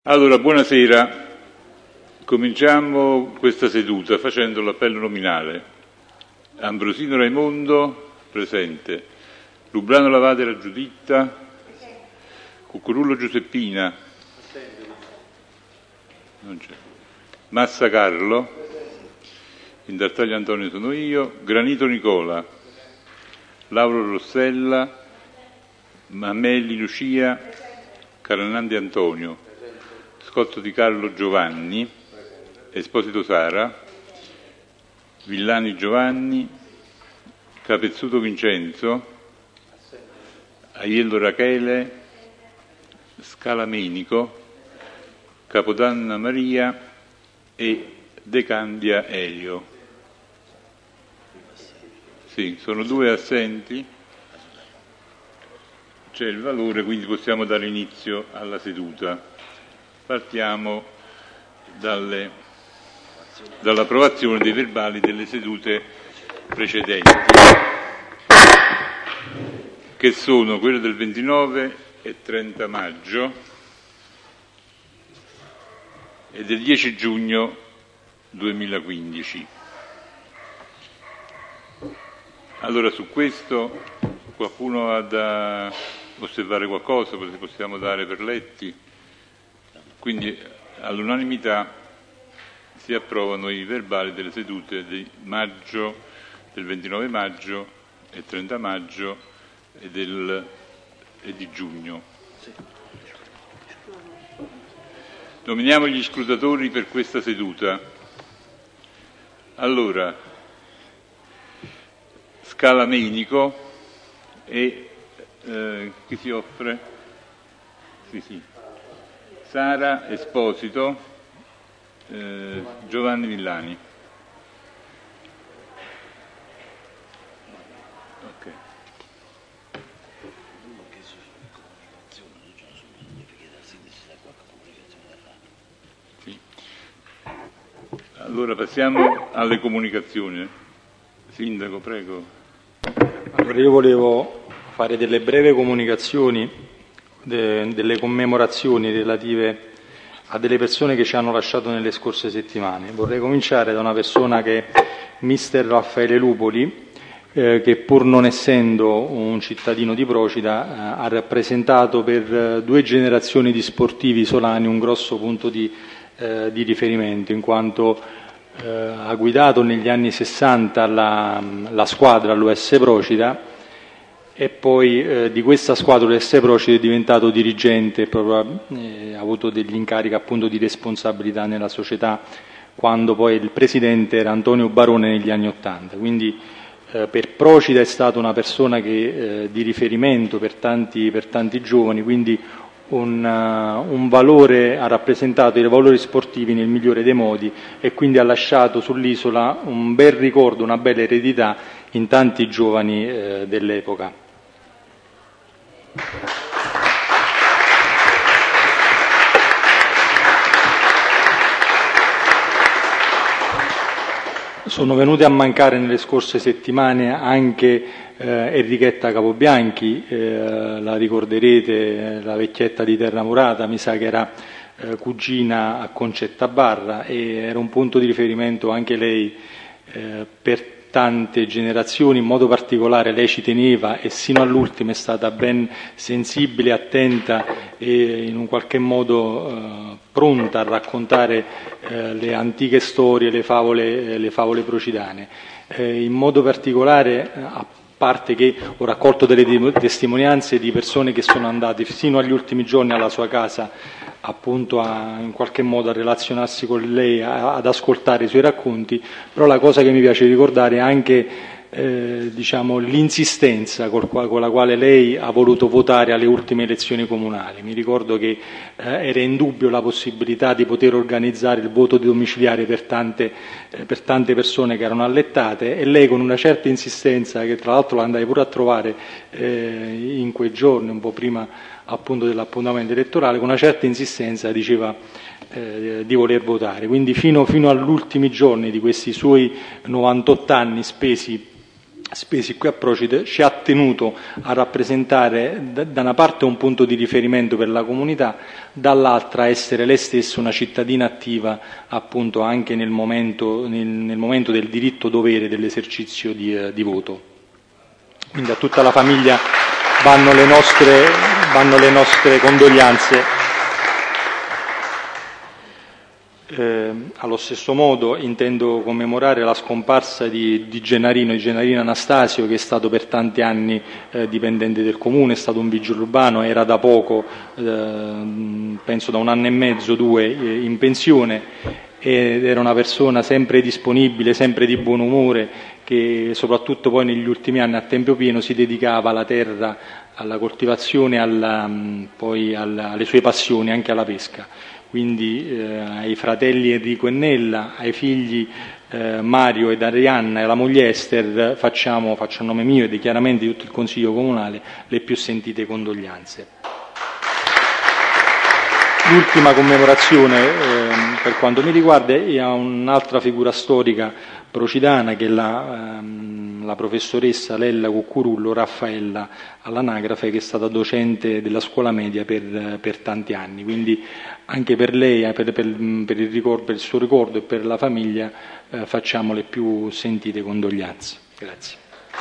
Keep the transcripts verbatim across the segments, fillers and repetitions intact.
Allora, buonasera. Cominciamo questa seduta facendo l'appello nominale. Ambrosino Raimondo, presente. Lubrano Lavadera Giuditta. Cucurullo Giuseppina. Non c'è. Massa Carlo. Indartaglia Antonio sono io. Granito Nicola. Lauro Rossella. Mameli Lucia. Caranandi Antonio. Scotto di Carlo Giovanni, Esposito Sara, Villani Giovanni, Capezzuto Vincenzo, Aiello Rachele, Scalamenico, Capodanna Maria e De Candia Elio. Sì, sono due assenti, c'è il valore, quindi possiamo dare inizio alla seduta. Partiamo dalle, dall'approvazione dei verbali delle sedute precedenti, che sono quelle del ventinove e trenta maggio e del dieci giugno duemilaquindici. Allora, su questo qualcuno ha da osservare qualcosa, possiamo dare per letti? Quindi all'unanimità si approvano i verbali delle sedute di maggio, del ventinove maggio e trenta maggio e, del, e di giugno. Nominiamo gli scrutatori per questa seduta. Allora, Scalamenico e eh, chi si offre? Sì, sì. Sara Esposito, eh, Giovanni Villani. Ok. Sì. Allora passiamo alle comunicazioni. Sindaco, prego. Allora, io volevo fare delle brevi comunicazioni De, delle commemorazioni relative a delle persone che ci hanno lasciato nelle scorse settimane. Vorrei cominciare da una persona che è mister Raffaele Lupoli, eh, che pur non essendo un cittadino di Procida eh, ha rappresentato per eh, due generazioni di sportivi isolani un grosso punto di, eh, di riferimento, in quanto eh, ha guidato negli anni sessanta la, la squadra all'U S Procida e poi eh, di questa squadra l'U S Procida è diventato dirigente, proprio, eh, ha avuto degli incarichi appunto di responsabilità nella società, quando poi il presidente era Antonio Barone negli anni Ottanta. Quindi eh, per Procida è stata una persona che, eh, di riferimento per tanti, per tanti giovani, quindi un, uh, un valore, ha rappresentato i valori sportivi nel migliore dei modi e quindi ha lasciato sull'isola un bel ricordo, una bella eredità in tanti giovani eh, dell'epoca. Sono venute a mancare nelle scorse settimane anche eh, Enrichetta Capobianchi, eh, la ricorderete, la vecchietta di Terramurata, mi sa che era eh, cugina a Concetta Barra e era un punto di riferimento anche lei eh, per tante generazioni. In modo particolare lei ci teneva e sino all'ultimo è stata ben sensibile, attenta e in un qualche modo eh, pronta a raccontare eh, le antiche storie, le favole, eh, le favole procidane. Eh, in modo particolare, a parte che ho raccolto delle testimonianze di persone che sono andate fino agli ultimi giorni alla sua casa appunto a, in qualche modo a relazionarsi con lei, a, ad ascoltare i suoi racconti, però la cosa che mi piace ricordare è anche eh, diciamo, l'insistenza col, con la quale lei ha voluto votare alle ultime elezioni comunali. Mi ricordo che eh, era in dubbio la possibilità di poter organizzare il voto domiciliare per tante, eh, per tante persone che erano allettate e lei con una certa insistenza, che tra l'altro la andai pure a trovare eh, in quei giorni, un po' prima appunto dell'appuntamento elettorale, con una certa insistenza diceva eh, di voler votare. Quindi fino, fino agli ultimi giorni di questi suoi novantotto anni spesi spesi qui a Procide, ci ha tenuto a rappresentare da, da una parte un punto di riferimento per la comunità, dall'altra essere lei stessa una cittadina attiva appunto anche nel momento, nel, nel momento del diritto-dovere dell'esercizio di, eh, di voto. Quindi a tutta la famiglia vanno le nostre, vanno le nostre condoglianze. Eh, allo stesso modo intendo commemorare la scomparsa di, di Gennarino, di Gennarino Anastasio, che è stato per tanti anni eh, dipendente del comune, è stato un vigile urbano, era da poco, eh, penso da un anno e mezzo, due, eh, in pensione, ed era una persona sempre disponibile, sempre di buon umore, che soprattutto poi negli ultimi anni a tempo pieno si dedicava alla terra, alla coltivazione, alla, poi alla, alle sue passioni, anche alla pesca. Quindi eh, ai fratelli Enrico e Nella, ai figli eh, Mario ed Arianna e alla moglie Esther facciamo, faccio a nome mio e chiaramente di tutto il Consiglio Comunale, le più sentite condoglianze. L'ultima commemorazione eh, per quanto mi riguarda è a un'altra figura storica procidana, che è la, ehm, la professoressa Lella Cuccurullo Raffaella all'anagrafe, che è stata docente della scuola media per, per tanti anni. Quindi anche per lei, per, per, per, il ricordo, per il suo ricordo e per la famiglia eh, facciamo le più sentite condoglianze. Grazie.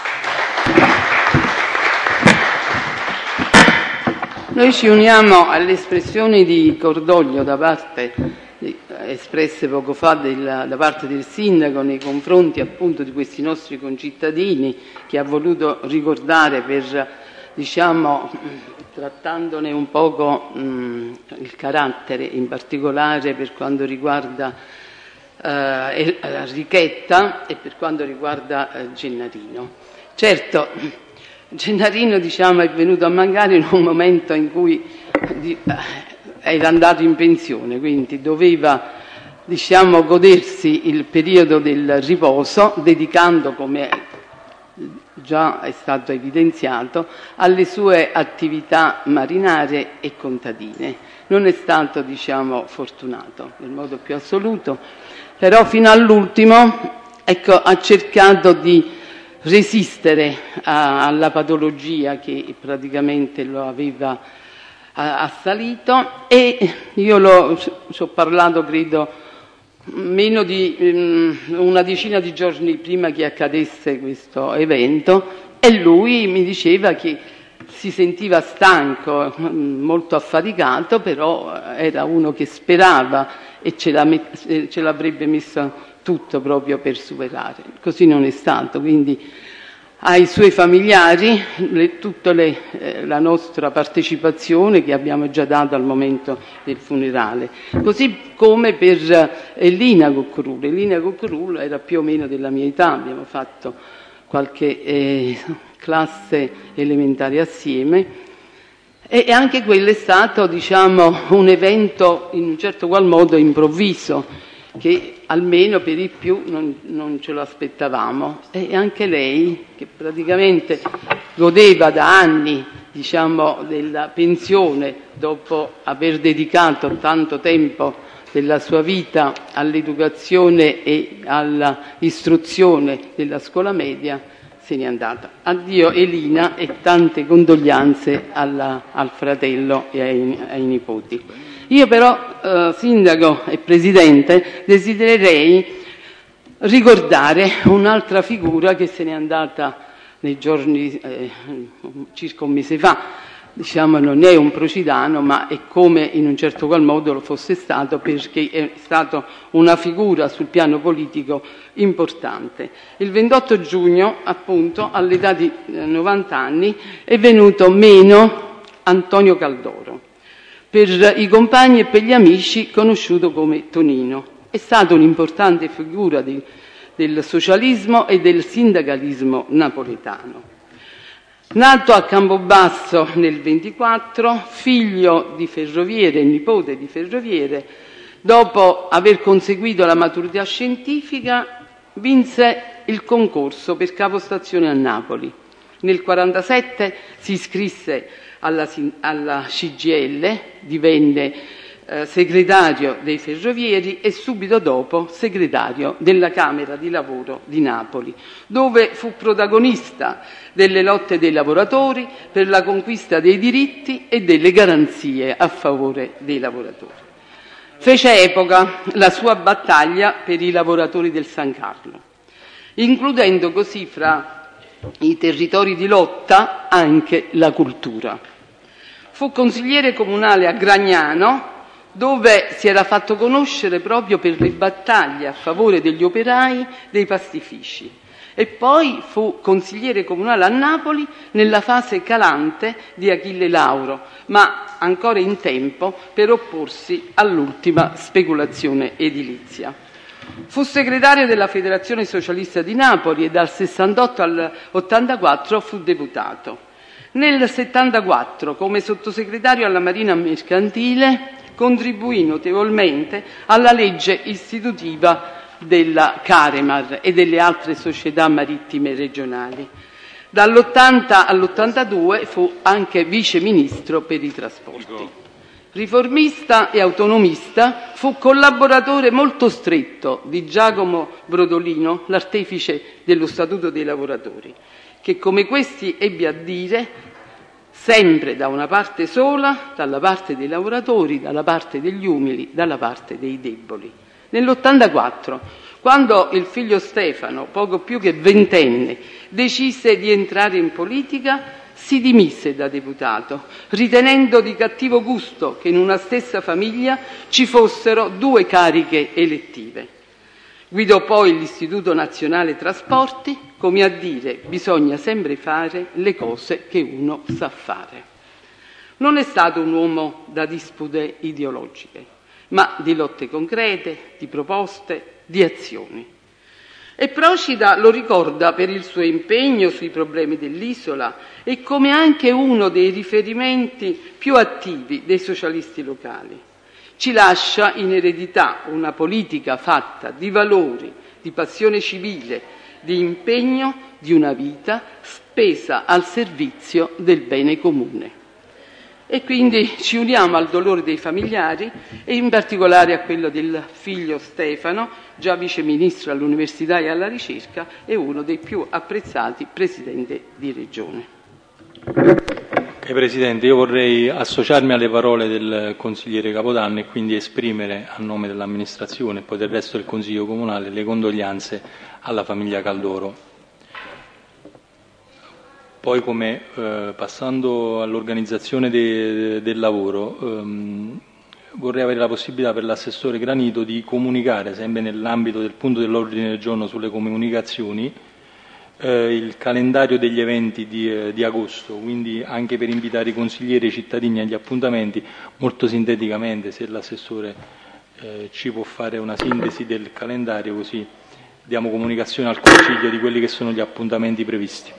Noi ci uniamo alle espressioni di cordoglio da parte di, espresse poco fa del, da parte del Sindaco nei confronti appunto di questi nostri concittadini, che ha voluto ricordare per, diciamo, trattandone un poco mh, il carattere, in particolare per quanto riguarda eh, Richetta e per quanto riguarda eh, Gennarino. Certo, Gennarino, diciamo, è venuto a mancare in un momento in cui di, era andato in pensione, quindi doveva, diciamo, godersi il periodo del riposo, dedicando, come già è stato evidenziato, alle sue attività marinarie e contadine. Non è stato, diciamo, fortunato nel modo più assoluto, però fino all'ultimo, ecco, ha cercato di resistere a, alla patologia che praticamente lo aveva a, assalito, e io lo, ci ho parlato, credo, meno di um, una decina di giorni prima che accadesse questo evento, e lui mi diceva che si sentiva stanco, molto affaticato, però era uno che sperava e ce, la, ce l'avrebbe messo tutto proprio per superare. Così non è stato, quindi ai suoi familiari le, tutta le, eh, la nostra partecipazione che abbiamo già dato al momento del funerale, così come per Elina Cuccurullo. Elina Cuccurullo era più o meno della mia età, abbiamo fatto qualche eh, classe elementare assieme, e anche quello è stato, diciamo, un evento in un certo qual modo improvviso, che almeno per il più non, non ce lo aspettavamo. E anche lei, che praticamente godeva da anni, diciamo, della pensione, dopo aver dedicato tanto tempo della sua vita all'educazione e all'istruzione della scuola media, se n'è andata. Addio Elina, e tante condoglianze alla, al fratello e ai, ai nipoti. Io però, eh, Sindaco e Presidente, desidererei ricordare un'altra figura che se n'è andata nei giorni, eh, circa un mese fa. Diciamo, non è un procidano, ma è come in un certo qual modo lo fosse stato, perché è stato una figura sul piano politico importante. Il ventotto giugno, appunto, all'età di novanta anni, è venuto meno Antonio Caldoro. Per i compagni e per gli amici conosciuto come Tonino. È stato un'importante figura di, del socialismo e del sindacalismo napoletano. Nato a Campobasso nel ventiquattro, figlio di ferroviere, nipote di ferroviere, dopo aver conseguito la maturità scientifica, vinse il concorso per capostazione a Napoli. Nel quarantasette si iscrisse alla, alla C G I L, divenne eh, segretario dei ferrovieri e subito dopo segretario della Camera di Lavoro di Napoli, dove fu protagonista delle lotte dei lavoratori per la conquista dei diritti e delle garanzie a favore dei lavoratori. Fece epoca la sua battaglia per i lavoratori del San Carlo, includendo così fra i territori di lotta anche la cultura. Fu consigliere comunale a Gragnano, dove si era fatto conoscere proprio per le battaglie a favore degli operai dei pastifici, e poi fu consigliere comunale a Napoli nella fase calante di Achille Lauro, ma ancora in tempo per opporsi all'ultima speculazione edilizia. Fu segretario della Federazione Socialista di Napoli e dal sessantotto al ottantaquattro fu deputato. Nel settantaquattro, come sottosegretario alla Marina Mercantile, contribuì notevolmente alla legge istitutiva della Caremar e delle altre società marittime regionali. Dall'ottanta all'ottantadue fu anche vice ministro per i trasporti. Riformista e autonomista, fu collaboratore molto stretto di Giacomo Brodolino, l'artefice dello Statuto dei lavoratori, che come questi ebbe a dire, sempre da una parte sola, dalla parte dei lavoratori, dalla parte degli umili, dalla parte dei deboli. Nell'ottantaquattro, quando il figlio Stefano, poco più che ventenne, decise di entrare in politica, si dimise da deputato, ritenendo di cattivo gusto che in una stessa famiglia ci fossero due cariche elettive. Guidò poi l'Istituto Nazionale Trasporti, come a dire, bisogna sempre fare le cose che uno sa fare. Non è stato un uomo da dispute ideologiche, ma di lotte concrete, di proposte, di azioni. E Procida lo ricorda per il suo impegno sui problemi dell'isola e come anche uno dei riferimenti più attivi dei socialisti locali. Ci lascia in eredità una politica fatta di valori, di passione civile, di impegno, di una vita spesa al servizio del bene comune. E quindi ci uniamo al dolore dei familiari e in particolare a quello del figlio Stefano, già vice ministro all'università e alla ricerca e uno dei più apprezzati presidenti di regione. Ok, Presidente, io vorrei associarmi alle parole del consigliere Capodanno e quindi esprimere a nome dell'amministrazione e poi del resto del Consiglio Comunale le condoglianze alla famiglia Caldoro. Poi, come eh, passando all'organizzazione de, del lavoro, ehm, vorrei avere la possibilità per l'assessore Granito di comunicare, sempre nell'ambito del punto dell'ordine del giorno sulle comunicazioni, eh, il calendario degli eventi di, eh, di agosto, quindi anche per invitare i consiglieri e i cittadini agli appuntamenti, molto sinteticamente, se l'assessore eh, ci può fare una sintesi del calendario, così diamo comunicazione al Consiglio di quelli che sono gli appuntamenti previsti.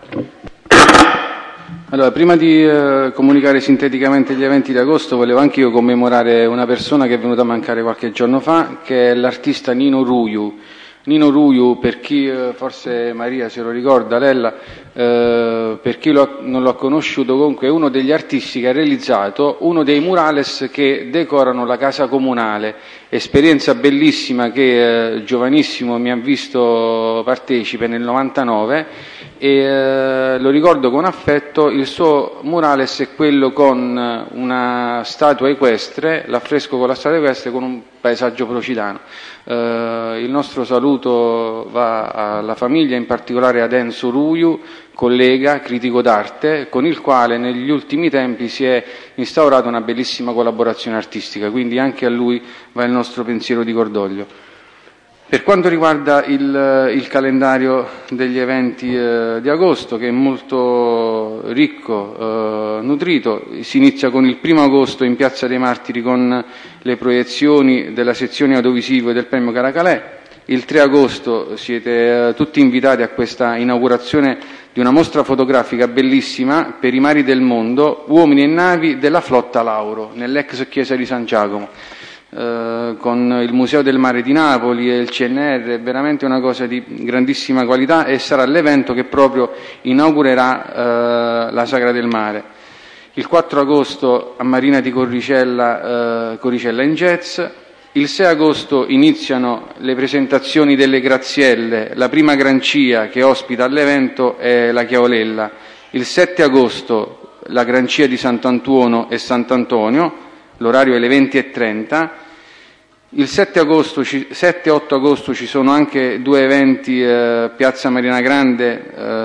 Allora, prima di eh, comunicare sinteticamente gli eventi di agosto, volevo anche io commemorare una persona che è venuta a mancare qualche giorno fa, che è l'artista Nino Ruiu. Nino Ruiu, per chi, eh, forse Maria se lo ricorda, Lella, eh, per chi lo, non lo ha conosciuto, comunque è uno degli artisti che ha realizzato uno dei murales che decorano la casa comunale, esperienza bellissima che eh, giovanissimo mi ha visto partecipe nel novantanove, e eh, lo ricordo con affetto. Il suo murales è quello con una statua equestre, l'affresco con la statua equestre con un paesaggio procidano. Eh, il nostro saluto va alla famiglia, in particolare ad Enzo Ruiu, collega, critico d'arte, con il quale negli ultimi tempi si è instaurata una bellissima collaborazione artistica, quindi anche a lui va il nostro pensiero di cordoglio. Per quanto riguarda il, il calendario degli eventi eh, di agosto, che è molto ricco, eh, nutrito, si inizia con il primo agosto in Piazza dei Martiri con le proiezioni della sezione audiovisive del Premio Caracalè. Il tre agosto siete eh, tutti invitati a questa inaugurazione di una mostra fotografica bellissima per i mari del mondo, uomini e navi della flotta Lauro, nell'ex chiesa di San Giacomo. Eh, con il Museo del Mare di Napoli e il C N R, è veramente una cosa di grandissima qualità e sarà l'evento che proprio inaugurerà eh, la Sagra del Mare. il quattro agosto a Marina di Corricella, eh, Corricella in jazz. Il sei agosto iniziano le presentazioni delle Grazielle, la prima grancia che ospita l'evento è la Chiaolella. Il sette agosto la grancia di Sant'Antuono e Sant'Antonio, l'orario è le venti e trenta. Il sette e otto agosto ci sono anche due eventi eh, Piazza Marina Grande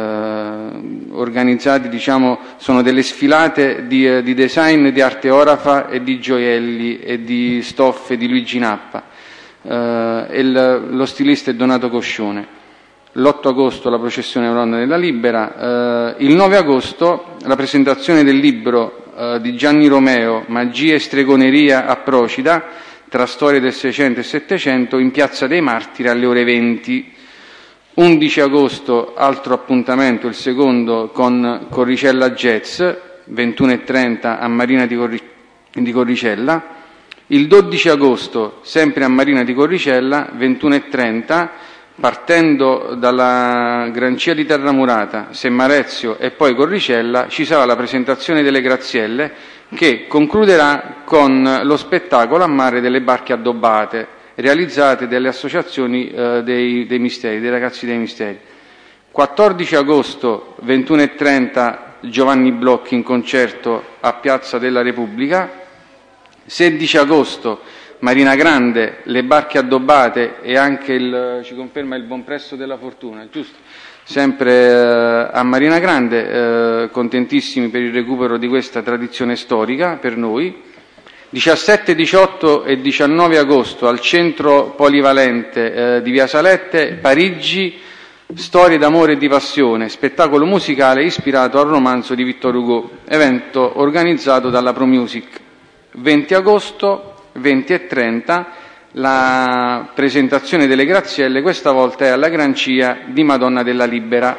eh, organizzati, diciamo, sono delle sfilate di, eh, di design di arte orafa e di gioielli e di stoffe di Luigi Nappa. Eh, e il, lo stilista è Donato Coscione. L'otto agosto la processione Colonna della Libera. Eh, il nove agosto la presentazione del libro eh, di Gianni Romeo, Magia e stregoneria a Procida, tra storie del Seicento e Settecento, in Piazza dei Martiri alle ore venti. undici agosto, altro appuntamento, il secondo con Corricella Jazz, ventuno e trenta a Marina di, Corri- di Corricella. Il dodici agosto, sempre a Marina di Corricella, ventuno e trenta, partendo dalla Grancia di Terramurata, Semmarezio e poi Corricella, ci sarà la presentazione delle Grazielle, che concluderà con lo spettacolo a mare delle barche addobbate, realizzate dalle associazioni eh, dei, dei misteri, dei ragazzi dei misteri. quattordici agosto, ventuno e trenta, Giovanni Blocchi in concerto a Piazza della Repubblica. sedici agosto, Marina Grande, le barche addobbate e anche, il, ci conferma, il Buon Presto della Fortuna, giusto? Sempre eh, a Marina Grande, eh, contentissimi per il recupero di questa tradizione storica per noi. diciassette, diciotto e diciannove agosto al centro polivalente eh, di Via Salette, Parigi, storie d'amore e di passione, spettacolo musicale ispirato al romanzo di Victor Hugo, evento organizzato dalla Pro Music. venti agosto, venti e trenta, la presentazione delle Grazielle, questa volta è alla Grancia di Madonna della Libera.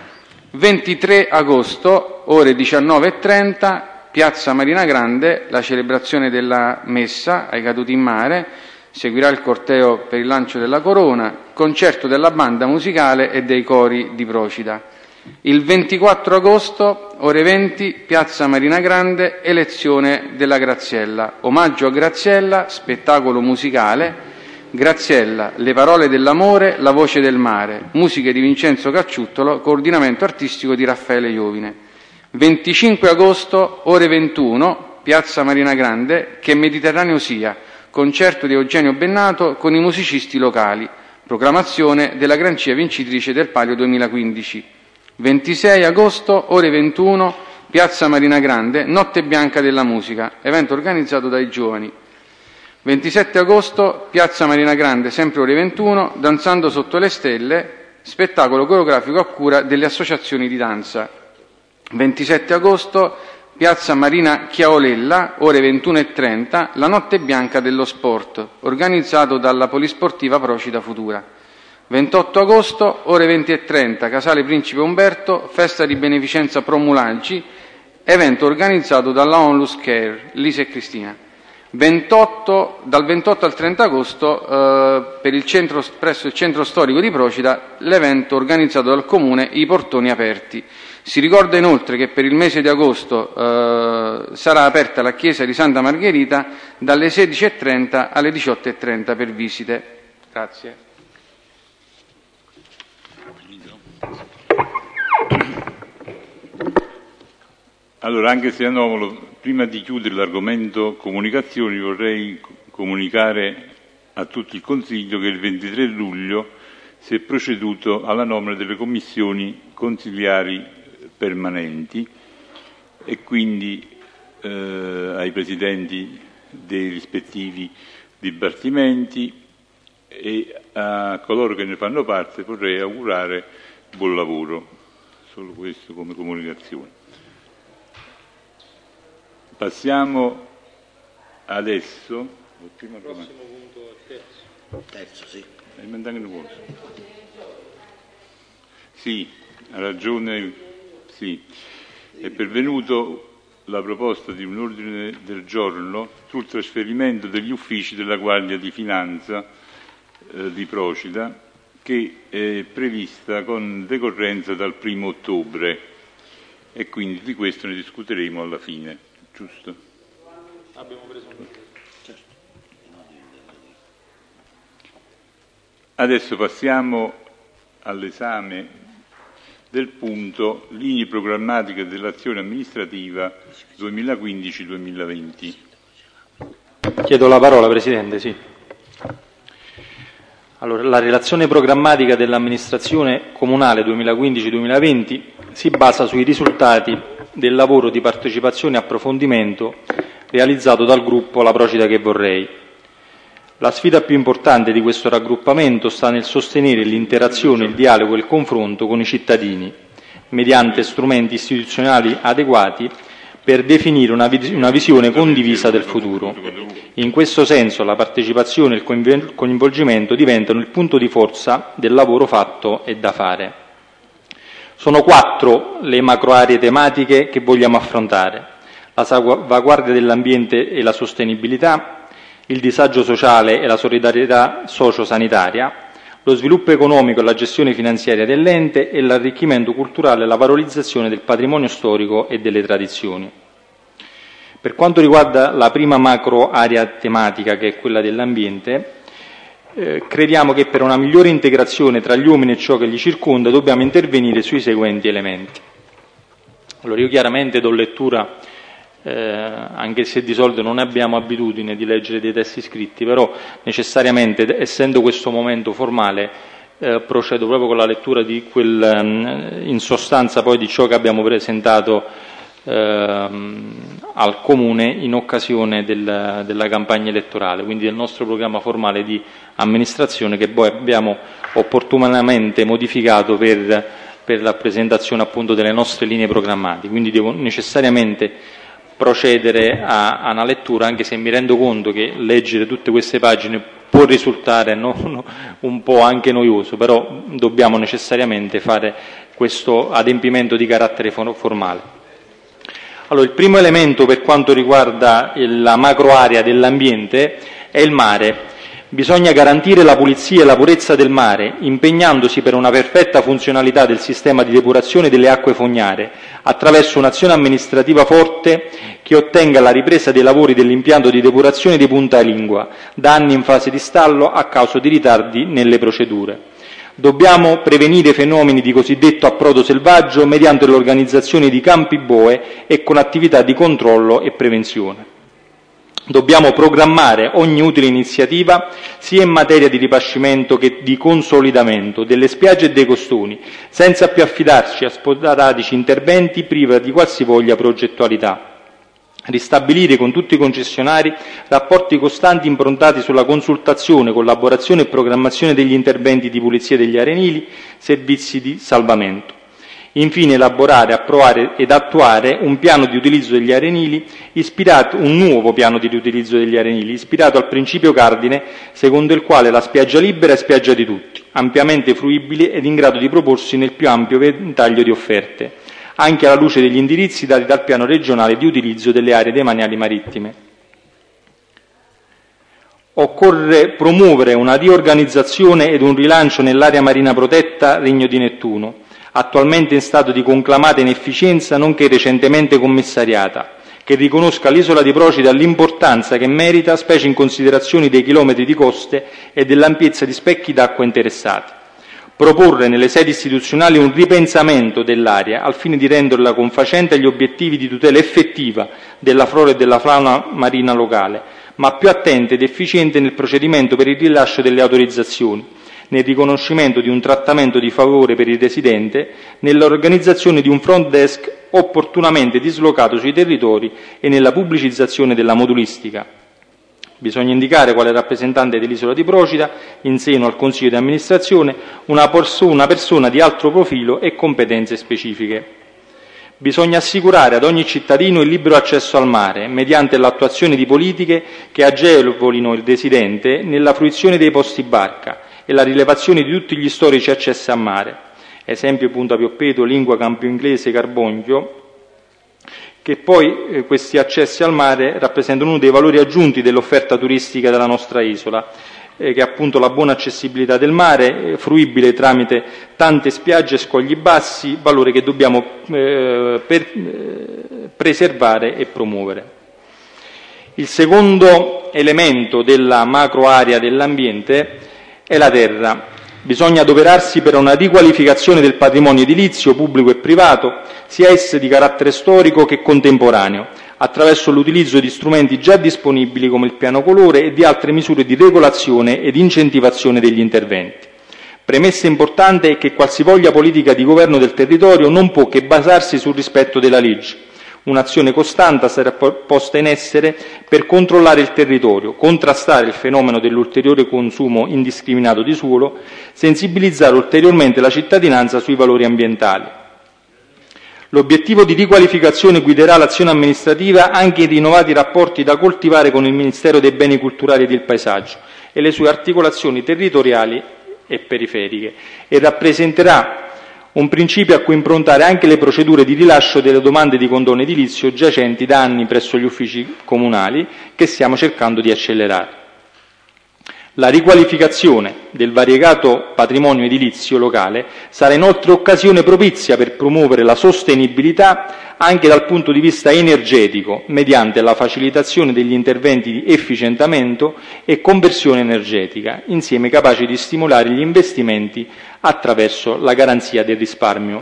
ventitré agosto, ore diciannove e trenta, Piazza Marina Grande, la celebrazione della Messa ai caduti in mare, seguirà il corteo per il lancio della corona, concerto della banda musicale e dei cori di Procida. Il ventiquattro agosto, ore venti, Piazza Marina Grande, elezione della Graziella, omaggio a Graziella, spettacolo musicale, Graziella, le parole dell'amore, la voce del mare, musiche di Vincenzo Cacciuttolo, coordinamento artistico di Raffaele Iovine. venticinque agosto, ore ventuno, Piazza Marina Grande, Che Mediterraneo sia, concerto di Eugenio Bennato con i musicisti locali, proclamazione della Grancia vincitrice del Palio duemilaquindici. ventisei agosto, ore ventuno, Piazza Marina Grande, Notte Bianca della Musica, evento organizzato dai giovani. ventisette agosto, Piazza Marina Grande, sempre ore ventuno, Danzando sotto le stelle, spettacolo coreografico a cura delle associazioni di danza. ventisette agosto, Piazza Marina Chiaolella, ore ventuno e trenta, la Notte Bianca dello Sport, organizzato dalla Polisportiva Procida Futura. ventotto agosto, ore venti e trenta, Casale Principe Umberto, festa di beneficenza Promulagi, evento organizzato dalla Onlus Care, Lisa e Cristina. ventotto, dal ventotto al trenta agosto, eh, per il centro, presso il centro storico di Procida, l'evento organizzato dal Comune I Portoni Aperti. Si ricorda inoltre che per il mese di agosto eh, sarà aperta la chiesa di Santa Margherita dalle sedici e trenta alle diciotto e trenta per visite. Grazie. Allora, anche se anomalo, prima di chiudere l'argomento comunicazioni vorrei comunicare a tutto il Consiglio che il ventitré luglio si è proceduto alla nomina delle commissioni consiliari permanenti e quindi eh, ai presidenti dei rispettivi dipartimenti e a coloro che ne fanno parte vorrei augurare buon lavoro. Solo questo come comunicazione. Passiamo adesso il primo prossimo punto, terzo. Terzo, sì. Sì, ha ragione, sì. È pervenuto la proposta di un ordine del giorno sul trasferimento degli uffici della Guardia di Finanza eh, di Procida, che è prevista con decorrenza dal primo ottobre e quindi di questo ne discuteremo alla fine. giusto? Abbiamo preso un... Adesso passiamo all'esame del punto linee programmatiche dell'azione amministrativa duemilaquindici duemilaventi. Chiedo la parola, Presidente, sì. Allora, la relazione programmatica dell'amministrazione comunale duemilaquindici duemilaventi si basa sui risultati del lavoro di partecipazione e approfondimento realizzato dal gruppo La Procida che vorrei. La sfida più importante di questo raggruppamento sta nel sostenere l'interazione, il dialogo e il confronto con i cittadini, mediante strumenti istituzionali adeguati per definire una, vis- una visione condivisa del futuro. In questo senso la partecipazione e il coinvolgimento diventano il punto di forza del lavoro fatto e da fare. Sono quattro le macro aree tematiche che vogliamo affrontare: la salvaguardia dell'ambiente e la sostenibilità, il disagio sociale e la solidarietà socio-sanitaria, lo sviluppo economico e la gestione finanziaria dell'ente e l'arricchimento culturale e la valorizzazione del patrimonio storico e delle tradizioni. Per quanto riguarda la prima macro area tematica, che è quella dell'ambiente, eh, crediamo che per una migliore integrazione tra gli uomini e ciò che li circonda dobbiamo intervenire sui seguenti elementi. Allora, io chiaramente do lettura, eh, anche se di solito non abbiamo abitudine di leggere dei testi scritti, però necessariamente, essendo questo momento formale, eh, procedo proprio con la lettura di quel, in sostanza poi di ciò che abbiamo presentato al Comune in occasione del, della campagna elettorale, quindi del nostro programma formale di amministrazione, che poi abbiamo opportunamente modificato per, per la presentazione appunto delle nostre linee programmatiche. Quindi devo necessariamente procedere a, a una lettura, anche se mi rendo conto che leggere tutte queste pagine può risultare no, no, un po' anche noioso, però dobbiamo necessariamente fare questo adempimento di carattere formale. Allora, il primo elemento per quanto riguarda la macro area dell'ambiente è il mare. Bisogna garantire la pulizia e la purezza del mare, impegnandosi per una perfetta funzionalità del sistema di depurazione delle acque fognare, attraverso un'azione amministrativa forte che ottenga la ripresa dei lavori dell'impianto di depurazione di Punta Lingua, da anni in fase di stallo a causa di ritardi nelle procedure. Dobbiamo prevenire fenomeni di cosiddetto approdo selvaggio mediante l'organizzazione di campi boe e con attività di controllo e prevenzione. Dobbiamo programmare ogni utile iniziativa sia in materia di ripascimento che di consolidamento delle spiagge e dei costoni, senza più affidarci a sporadici interventi privi di qualsivoglia progettualità. Ristabilire con tutti i concessionari rapporti costanti improntati sulla consultazione, collaborazione e programmazione degli interventi di pulizia degli arenili, servizi di salvamento. Infine, elaborare, approvare ed attuare un piano di utilizzo degli arenili ispirato, un nuovo piano di riutilizzo degli arenili, ispirato al principio cardine secondo il quale la spiaggia libera è spiaggia di tutti, ampiamente fruibile ed in grado di proporsi nel più ampio ventaglio di offerte, anche alla luce degli indirizzi dati dal piano regionale di utilizzo delle aree demaniali marittime. Occorre promuovere una riorganizzazione ed un rilancio nell'area marina protetta Regno di Nettuno, attualmente in stato di conclamata inefficienza nonché recentemente commissariata, che riconosca l'isola di Procida l'importanza che merita, specie in considerazione dei chilometri di coste e dell'ampiezza di specchi d'acqua interessati. Proporre nelle sedi istituzionali un ripensamento dell'area al fine di renderla confacente agli obiettivi di tutela effettiva della flora e della fauna marina locale, ma più attenta ed efficiente nel procedimento per il rilascio delle autorizzazioni, nel riconoscimento di un trattamento di favore per il residente, nell'organizzazione di un front desk opportunamente dislocato sui territori e nella pubblicizzazione della modulistica. Bisogna indicare quale rappresentante dell'isola di Procida, in seno al Consiglio di amministrazione, una, perso- una persona di alto profilo e competenze specifiche. Bisogna assicurare ad ogni cittadino il libero accesso al mare, mediante l'attuazione di politiche che agevolino il residente nella fruizione dei posti barca e la rilevazione di tutti gli storici accessi a mare, esempio Punta Pioppeto, Lingua, Campo Inglese, Carbonchio, che poi eh, questi accessi al mare rappresentano uno dei valori aggiunti dell'offerta turistica della nostra isola, eh, che è appunto la buona accessibilità del mare, eh, fruibile tramite tante spiagge e scogli bassi, valore che dobbiamo eh, per, eh, preservare e promuovere. Il secondo elemento della macro area dell'ambiente è la terra. Bisogna adoperarsi per una riqualificazione del patrimonio edilizio pubblico e privato, sia esse di carattere storico che contemporaneo, attraverso l'utilizzo di strumenti già disponibili come il piano colore e di altre misure di regolazione ed incentivazione degli interventi. Premessa importante è che qualsivoglia politica di governo del territorio non può che basarsi sul rispetto della legge. Un'azione costante sarà posta in essere per controllare il territorio, contrastare il fenomeno dell'ulteriore consumo indiscriminato di suolo, sensibilizzare ulteriormente la cittadinanza sui valori ambientali. L'obiettivo di riqualificazione guiderà l'azione amministrativa anche in rinnovati rapporti da coltivare con il Ministero dei Beni Culturali e del Paesaggio e le sue articolazioni territoriali e periferiche, e rappresenterà un principio a cui improntare anche le procedure di rilascio delle domande di condono edilizio giacenti da anni presso gli uffici comunali, che stiamo cercando di accelerare. La riqualificazione del variegato patrimonio edilizio locale sarà inoltre occasione propizia per promuovere la sostenibilità anche dal punto di vista energetico, mediante la facilitazione degli interventi di efficientamento e conversione energetica, insieme capaci di stimolare gli investimenti attraverso la garanzia del risparmio.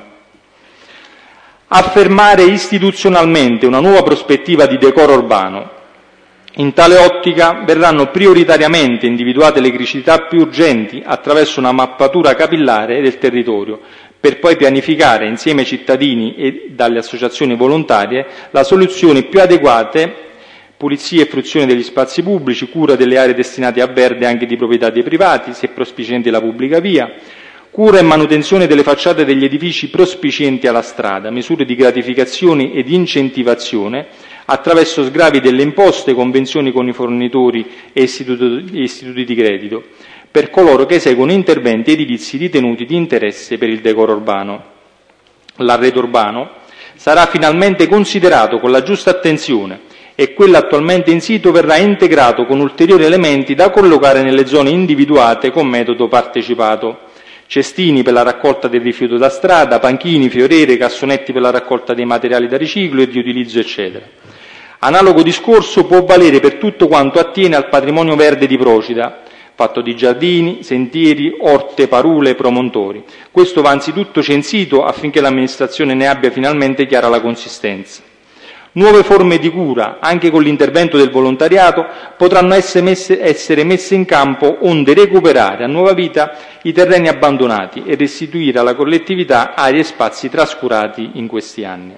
Affermare istituzionalmente una nuova prospettiva di decoro urbano. In tale ottica verranno prioritariamente individuate le criticità più urgenti attraverso una mappatura capillare del territorio, per poi pianificare insieme ai cittadini e dalle associazioni volontarie la soluzione più adeguate: pulizia e fruizione degli spazi pubblici, cura delle aree destinate a verde anche di proprietà dei privati, se prospicienti la pubblica via, cura e manutenzione delle facciate degli edifici prospicienti alla strada, misure di gratificazione ed incentivazione attraverso sgravi delle imposte, convenzioni con i fornitori e istituti, istituti di credito, per coloro che eseguono interventi edilizi ritenuti di interesse per il decoro urbano. L'arredo urbano sarà finalmente considerato con la giusta attenzione e quello attualmente in sito verrà integrato con ulteriori elementi da collocare nelle zone individuate con metodo partecipato. Cestini per la raccolta del rifiuto da strada, panchini, fioriere, cassonetti per la raccolta dei materiali da riciclo e di utilizzo, eccetera. Analogo discorso può valere per tutto quanto attiene al patrimonio verde di Procida, fatto di giardini, sentieri, orte, parule, promontori. Questo va anzitutto censito affinché l'amministrazione ne abbia finalmente chiara la consistenza. Nuove forme di cura, anche con l'intervento del volontariato, potranno essere messe, essere messe in campo onde recuperare a nuova vita i terreni abbandonati e restituire alla collettività aree e spazi trascurati in questi anni.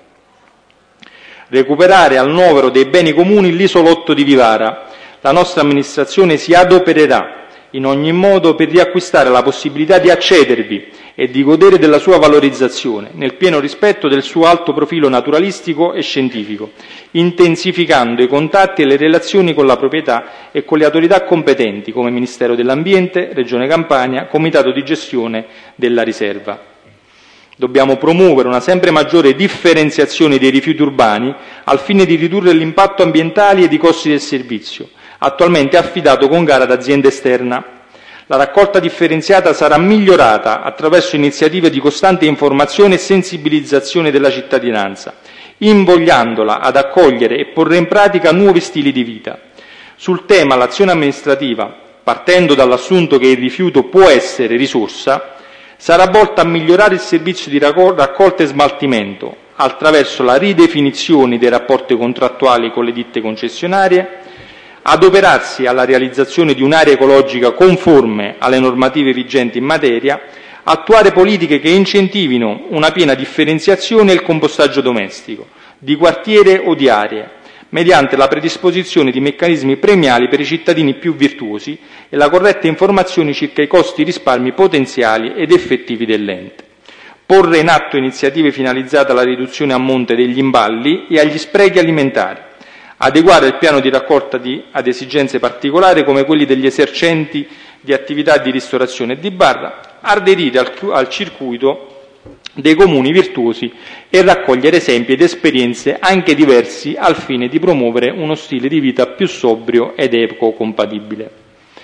Recuperare al novero dei beni comuni l'isolotto di Vivara. La nostra amministrazione si adopererà in ogni modo per riacquistare la possibilità di accedervi e di godere della sua valorizzazione, nel pieno rispetto del suo alto profilo naturalistico e scientifico, intensificando i contatti e le relazioni con la proprietà e con le autorità competenti come Ministero dell'Ambiente, Regione Campania, Comitato di gestione della riserva. Dobbiamo promuovere una sempre maggiore differenziazione dei rifiuti urbani al fine di ridurre l'impatto ambientale ed i costi del servizio, attualmente affidato con gara ad azienda esterna. La raccolta differenziata sarà migliorata attraverso iniziative di costante informazione e sensibilizzazione della cittadinanza, invogliandola ad accogliere e porre in pratica nuovi stili di vita. Sul tema l'azione amministrativa, partendo dall'assunto che il rifiuto può essere risorsa, sarà volta a migliorare il servizio di raccolta e smaltimento attraverso la ridefinizione dei rapporti contrattuali con le ditte concessionarie, adoperarsi alla realizzazione di un'area ecologica conforme alle normative vigenti in materia, attuare politiche che incentivino una piena differenziazione e il compostaggio domestico, di quartiere o di aree, mediante la predisposizione di meccanismi premiali per i cittadini più virtuosi e la corretta informazione circa i costi risparmi potenziali ed effettivi dell'ente. Porre in atto iniziative finalizzate alla riduzione a monte degli imballi e agli sprechi alimentari. Adeguare il piano di raccolta di, ad esigenze particolari come quelli degli esercenti di attività di ristorazione e di bar, aderire al, al circuito dei comuni virtuosi e raccogliere esempi ed esperienze anche diversi al fine di promuovere uno stile di vita più sobrio ed ecocompatibile.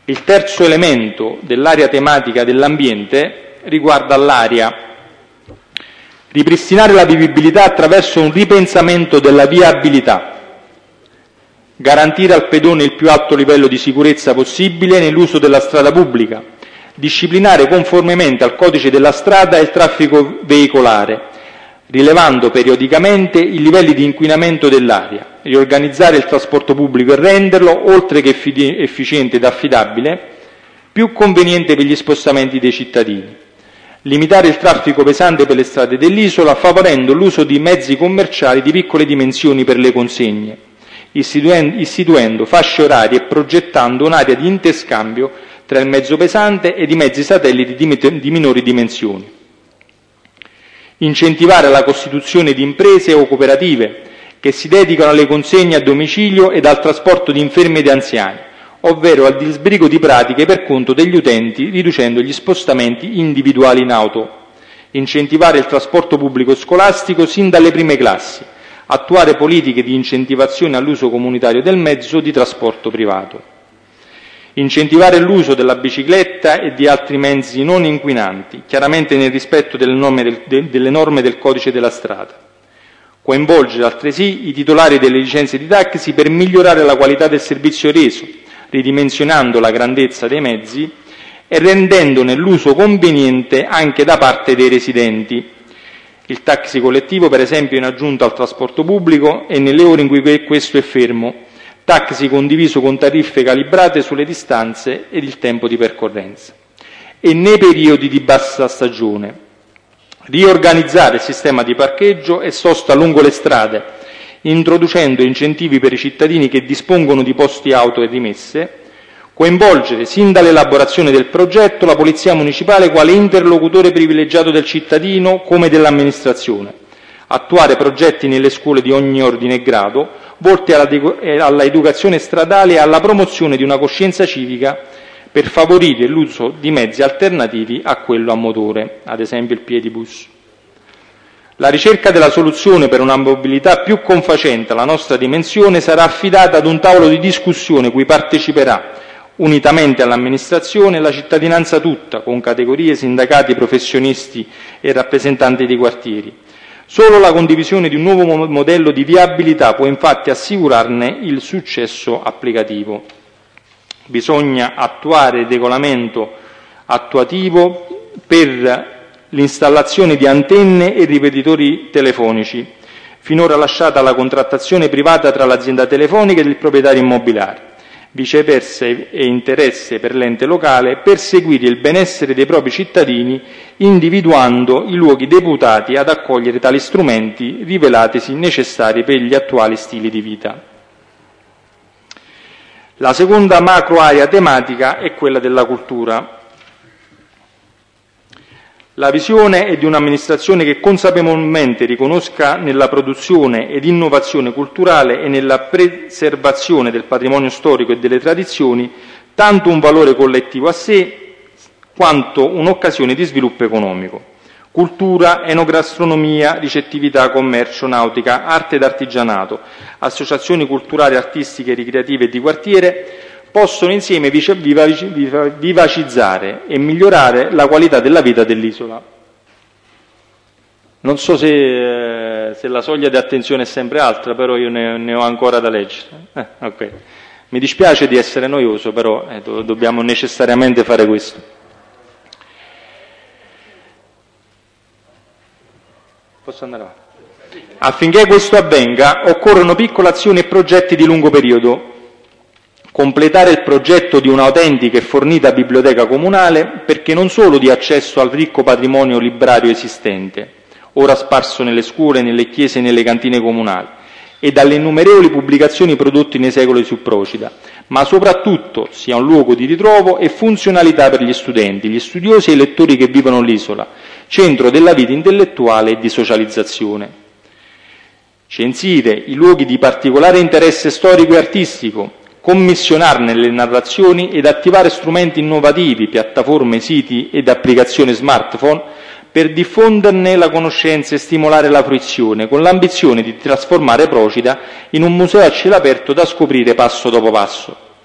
Il terzo elemento dell'area tematica dell'ambiente riguarda l'aria. Ripristinare la vivibilità attraverso un ripensamento della viabilità. Garantire al pedone il più alto livello di sicurezza possibile nell'uso della strada pubblica. Disciplinare conformemente al codice della strada il traffico veicolare, rilevando periodicamente i livelli di inquinamento dell'aria. Riorganizzare il trasporto pubblico e renderlo, oltre che efficiente ed affidabile, più conveniente per gli spostamenti dei cittadini. Limitare il traffico pesante per le strade dell'isola, favorendo l'uso di mezzi commerciali di piccole dimensioni per le consegne, istituendo, istituendo fasce orarie e progettando un'area di interscambio tra il mezzo pesante ed i mezzi satelliti di, di minori dimensioni. Incentivare la costituzione di imprese o cooperative che si dedicano alle consegne a domicilio ed al trasporto di infermi ed anziani, ovvero al disbrigo di pratiche per conto degli utenti, riducendo gli spostamenti individuali in auto. Incentivare il trasporto pubblico scolastico sin dalle prime classi. Attuare politiche di incentivazione all'uso comunitario del mezzo di trasporto privato. Incentivare l'uso della bicicletta e di altri mezzi non inquinanti, chiaramente nel rispetto delle norme del, de, delle norme del codice della strada. Coinvolgere altresì i titolari delle licenze di taxi per migliorare la qualità del servizio reso, ridimensionando la grandezza dei mezzi e rendendone l'uso conveniente anche da parte dei residenti. Il taxi collettivo, per esempio, in aggiunta al trasporto pubblico e nelle ore in cui questo è fermo, taxi condiviso con tariffe calibrate sulle distanze ed il tempo di percorrenza. E nei periodi di bassa stagione, riorganizzare il sistema di parcheggio e sosta lungo le strade, introducendo incentivi per i cittadini che dispongono di posti auto e rimesse, coinvolgere sin dall'elaborazione del progetto la Polizia Municipale quale interlocutore privilegiato del cittadino come dell'amministrazione, attuare progetti nelle scuole di ogni ordine e grado, volti alla educazione stradale e alla promozione di una coscienza civica per favorire l'uso di mezzi alternativi a quello a motore, ad esempio il piedibus. La ricerca della soluzione per una mobilità più confacente alla nostra dimensione sarà affidata ad un tavolo di discussione cui parteciperà, unitamente all'amministrazione, la cittadinanza tutta, con categorie, sindacati, professionisti e rappresentanti di quartieri. Solo la condivisione di un nuovo modello di viabilità può infatti assicurarne il successo applicativo. Bisogna attuare il regolamento attuativo per l'installazione di antenne e ripetitori telefonici, finora lasciata alla contrattazione privata tra l'azienda telefonica ed il proprietario immobiliare. Viceversa è interesse per l'ente locale perseguire il benessere dei propri cittadini, individuando i luoghi deputati ad accogliere tali strumenti rivelatisi necessari per gli attuali stili di vita. La seconda macro area tematica è quella della cultura. La visione è di un'amministrazione che consapevolmente riconosca nella produzione ed innovazione culturale e nella preservazione del patrimonio storico e delle tradizioni tanto un valore collettivo a sé quanto un'occasione di sviluppo economico. Cultura, enogastronomia, ricettività, commercio, nautica, arte ed artigianato, associazioni culturali, artistiche, ricreative e di quartiere possono insieme vivacizzare e migliorare la qualità della vita dell'isola. Non so se, se la soglia di attenzione è sempre alta, però io ne, ne ho ancora da leggere. Eh, okay. Mi dispiace di essere noioso, però eh, do, dobbiamo necessariamente fare questo. Posso andare avanti? Affinché questo avvenga, occorrono piccole azioni e progetti di lungo periodo. Completare il progetto di un'autentica e fornita biblioteca comunale, perché non solo di accesso al ricco patrimonio librario esistente, ora sparso nelle scuole, nelle chiese e nelle cantine comunali, e dalle innumerevoli pubblicazioni prodotte nei secoli su Procida, ma soprattutto sia un luogo di ritrovo e funzionalità per gli studenti, gli studiosi e i lettori che vivono l'isola, centro della vita intellettuale e di socializzazione. Censire i luoghi di particolare interesse storico e artistico, commissionarne le narrazioni ed attivare strumenti innovativi, piattaforme, siti ed applicazioni smartphone per diffonderne la conoscenza e stimolare la fruizione, con l'ambizione di trasformare Procida in un museo a cielo aperto da scoprire passo dopo passo.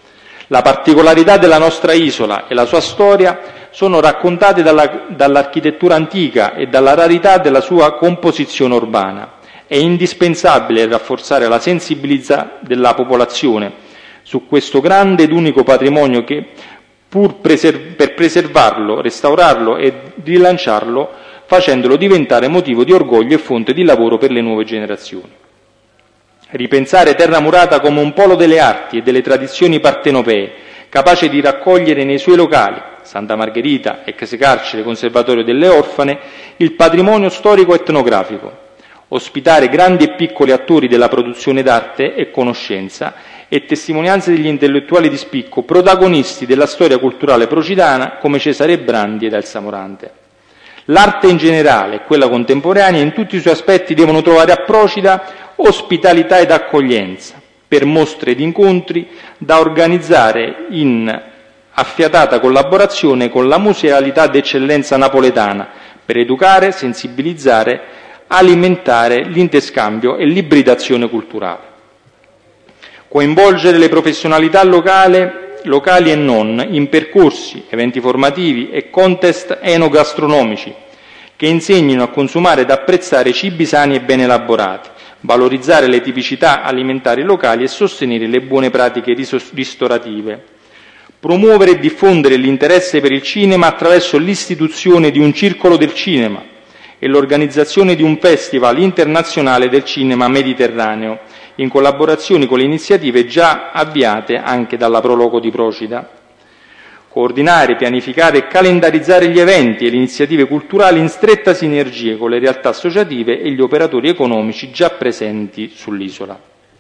La particolarità della nostra isola e la sua storia sono raccontate dalla, dall'architettura antica e dalla rarità della sua composizione urbana. È indispensabile rafforzare la sensibilità della popolazione su questo grande ed unico patrimonio che, pur preser- per preservarlo, restaurarlo e rilanciarlo, facendolo diventare motivo di orgoglio e fonte di lavoro per le nuove generazioni. Ripensare Terra Murata come un polo delle arti e delle tradizioni partenopee, capace di raccogliere nei suoi locali, Santa Margherita, ex carcere, conservatorio delle orfane, il patrimonio storico-etnografico, ospitare grandi e piccoli attori della produzione d'arte e conoscenza e testimonianze degli intellettuali di spicco, protagonisti della storia culturale procidana come Cesare Brandi ed Elsa Morante. L'arte in generale e quella contemporanea in tutti i suoi aspetti devono trovare a Procida ospitalità ed accoglienza per mostre ed incontri da organizzare in affiatata collaborazione con la musealità d'eccellenza napoletana per educare, sensibilizzare, alimentare l'interscambio e l'ibridazione culturale. Coinvolgere le professionalità locale, locali e non in percorsi, eventi formativi e contest enogastronomici che insegnino a consumare ed apprezzare cibi sani e ben elaborati, valorizzare le tipicità alimentari locali e sostenere le buone pratiche ristorative. Promuovere e diffondere l'interesse per il cinema attraverso l'istituzione di un circolo del cinema e l'organizzazione di un festival internazionale del cinema mediterraneo, in collaborazione con le iniziative già avviate anche dalla Proloco di Procida. Coordinare, pianificare e calendarizzare gli eventi e le iniziative culturali in stretta sinergia con le realtà associative e gli operatori economici già presenti sull'isola.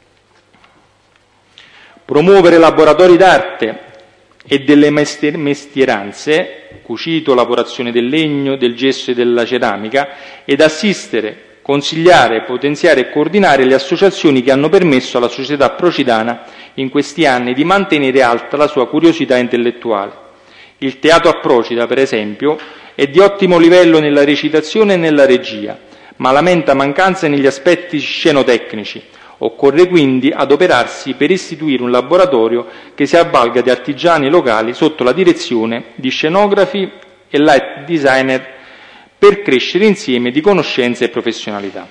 Promuovere laboratori d'arte e delle mestieranze, cucito, lavorazione del legno, del gesso e della ceramica, ed assistere, consigliare, potenziare e coordinare le associazioni che hanno permesso alla società procidana in questi anni di mantenere alta la sua curiosità intellettuale. Il teatro a Procida, per esempio, è di ottimo livello nella recitazione e nella regia, ma lamenta mancanze negli aspetti scenotecnici. Occorre quindi adoperarsi per istituire un laboratorio che si avvalga di artigiani locali sotto la direzione di scenografi e light designer per crescere insieme di conoscenze e professionalità.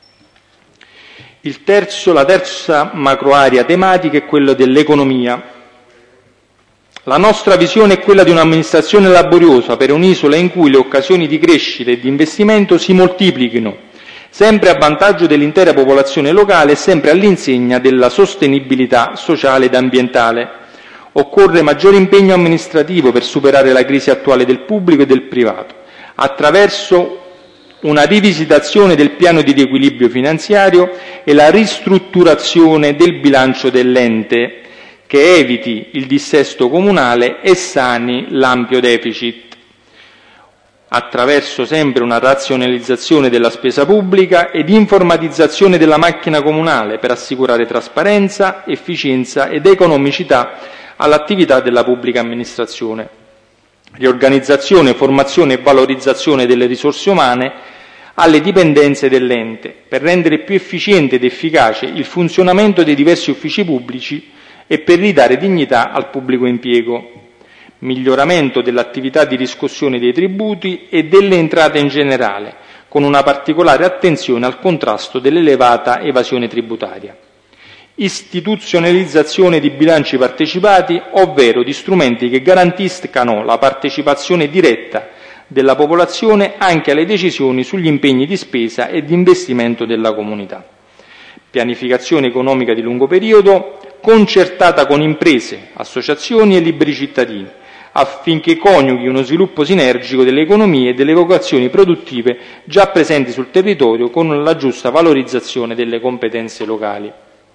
Il terzo, la terza macroarea tematica è quella dell'economia. La nostra visione è quella di un'amministrazione laboriosa per un'isola in cui le occasioni di crescita e di investimento si moltiplichino, sempre a vantaggio dell'intera popolazione locale e sempre all'insegna della sostenibilità sociale ed ambientale. Occorre maggiore impegno amministrativo per superare la crisi attuale del pubblico e del privato, attraverso una rivisitazione del piano di riequilibrio finanziario e la ristrutturazione del bilancio dell'ente, che eviti il dissesto comunale e sani l'ampio deficit, attraverso sempre una razionalizzazione della spesa pubblica ed informatizzazione della macchina comunale per assicurare trasparenza, efficienza ed economicità all'attività della pubblica amministrazione. Riorganizzazione, formazione e valorizzazione delle risorse umane alle dipendenze dell'ente, per rendere più efficiente ed efficace il funzionamento dei diversi uffici pubblici e per ridare dignità al pubblico impiego. Miglioramento dell'attività di riscossione dei tributi e delle entrate in generale, con una particolare attenzione al contrasto dell'elevata evasione tributaria. Istituzionalizzazione di bilanci partecipati, ovvero di strumenti che garantiscano la partecipazione diretta della popolazione anche alle decisioni sugli impegni di spesa e di investimento della comunità. Pianificazione economica di lungo periodo, concertata con imprese, associazioni e liberi cittadini, affinché coniughi uno sviluppo sinergico delle economie e delle vocazioni produttive già presenti sul territorio con la giusta valorizzazione delle competenze locali.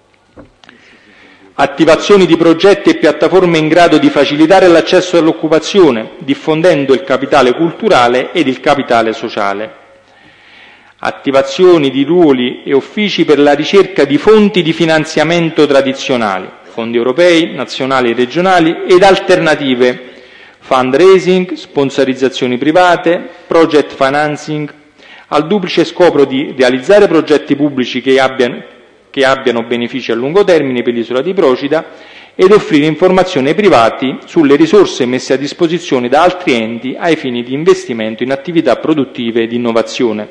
Attivazioni di progetti e piattaforme in grado di facilitare l'accesso all'occupazione, diffondendo il capitale culturale ed il capitale sociale. Attivazioni di ruoli e uffici per la ricerca di fonti di finanziamento tradizionali, fondi europei, nazionali e regionali ed alternative, fundraising, sponsorizzazioni private, project financing, al duplice scopo di realizzare progetti pubblici che abbiano, che abbiano benefici a lungo termine per l'isola di Procida ed offrire informazioni ai privati sulle risorse messe a disposizione da altri enti ai fini di investimento in attività produttive e di innovazione.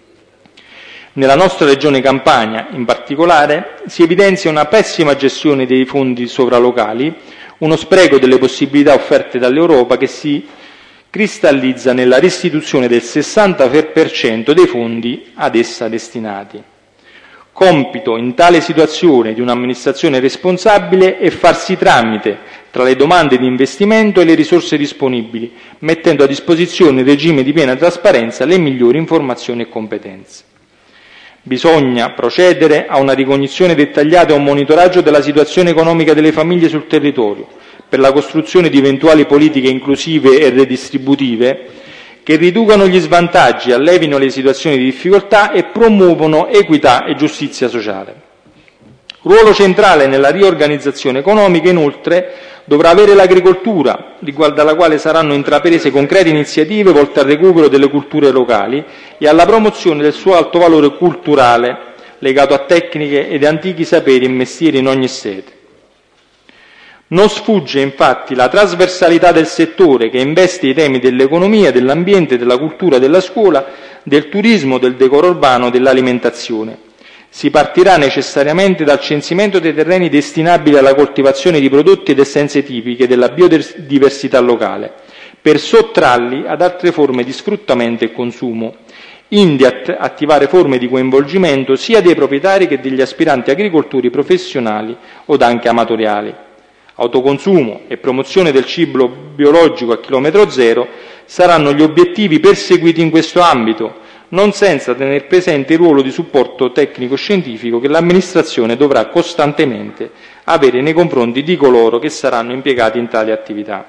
Nella nostra regione Campania, in particolare, si evidenzia una pessima gestione dei fondi sovralocali, uno spreco delle possibilità offerte dall'Europa che si cristallizza nella restituzione del sessanta per cento dei fondi ad essa destinati. Compito in tale situazione di un'amministrazione responsabile è farsi tramite tra le domande di investimento e le risorse disponibili, mettendo a disposizione in regime di piena trasparenza le migliori informazioni e competenze. Bisogna procedere a una ricognizione dettagliata e a un monitoraggio della situazione economica delle famiglie sul territorio, per la costruzione di eventuali politiche inclusive e redistributive che riducano gli svantaggi, allevino le situazioni di difficoltà e promuovono equità e giustizia sociale. Ruolo centrale nella riorganizzazione economica, inoltre, dovrà avere l'agricoltura, riguardo alla quale saranno intraprese concrete iniziative volte al recupero delle culture locali e alla promozione del suo alto valore culturale, legato a tecniche ed antichi saperi e mestieri in ogni sede. Non sfugge infatti la trasversalità del settore che investe i temi dell'economia, dell'ambiente, della cultura, della scuola, del turismo, del decoro urbano, dell'alimentazione. Si partirà necessariamente dal censimento dei terreni destinabili alla coltivazione di prodotti ed essenze tipiche della biodiversità locale, per sottrarli ad altre forme di sfruttamento e consumo, indi att- attivare forme di coinvolgimento sia dei proprietari che degli aspiranti agricoltori professionali od anche amatoriali. Autoconsumo e promozione del cibo biologico a chilometro zero saranno gli obiettivi perseguiti in questo ambito, non senza tener presente il ruolo di supporto tecnico-scientifico che l'amministrazione dovrà costantemente avere nei confronti di coloro che saranno impiegati in tali attività.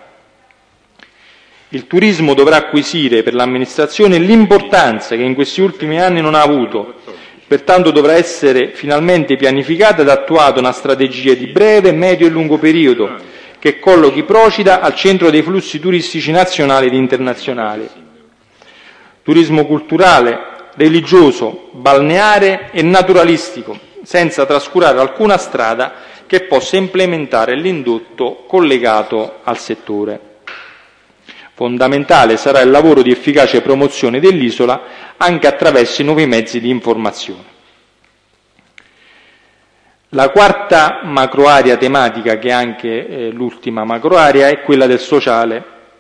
Il turismo dovrà acquisire per l'amministrazione l'importanza che in questi ultimi anni non ha avuto. Pertanto dovrà essere finalmente pianificata ed attuata una strategia di breve, medio e lungo periodo che collochi Procida al centro dei flussi turistici nazionali ed internazionali. Turismo culturale, religioso, balneare e naturalistico, senza trascurare alcuna strada che possa implementare l'indotto collegato al settore. Fondamentale sarà il lavoro di efficace promozione dell'isola anche attraverso i nuovi mezzi di informazione. La quarta macroarea tematica, che è anche eh, l'ultima macroarea, è quella del sociale.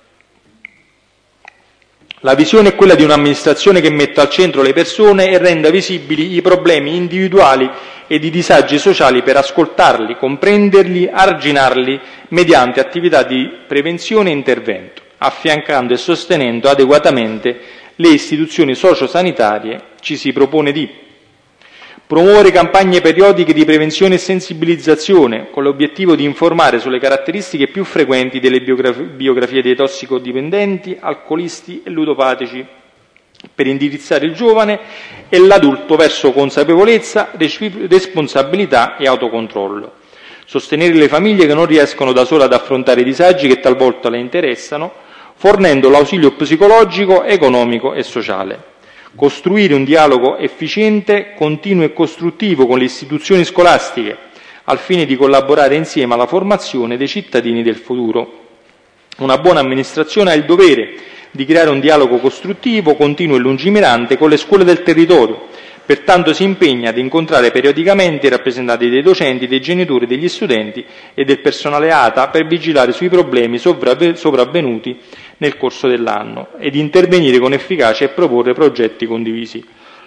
La visione è quella di un'amministrazione che metta al centro le persone e renda visibili i problemi individuali ed i disagi sociali per ascoltarli, comprenderli, arginarli mediante attività di prevenzione e intervento, affiancando e sostenendo adeguatamente le istituzioni sociosanitarie. Ci si propone di promuovere campagne periodiche di prevenzione e sensibilizzazione con l'obiettivo di informare sulle caratteristiche più frequenti delle biograf- biografie dei tossicodipendenti, alcolisti e ludopatici, per indirizzare il giovane e l'adulto verso consapevolezza, responsabilità e autocontrollo. Sostenere le famiglie che non riescono da sole ad affrontare i disagi che talvolta le interessano, fornendo l'ausilio psicologico, economico e sociale. Costruire un dialogo efficiente, continuo e costruttivo con le istituzioni scolastiche, al fine di collaborare insieme alla formazione dei cittadini del futuro. Una buona amministrazione ha il dovere di creare un dialogo costruttivo, continuo e lungimirante con le scuole del territorio. Pertanto si impegna ad incontrare periodicamente i rappresentanti dei docenti, dei genitori, degli studenti e del personale A T A per vigilare sui problemi sopravvenuti nel corso dell'anno ed intervenire con efficacia e proporre progetti condivisi.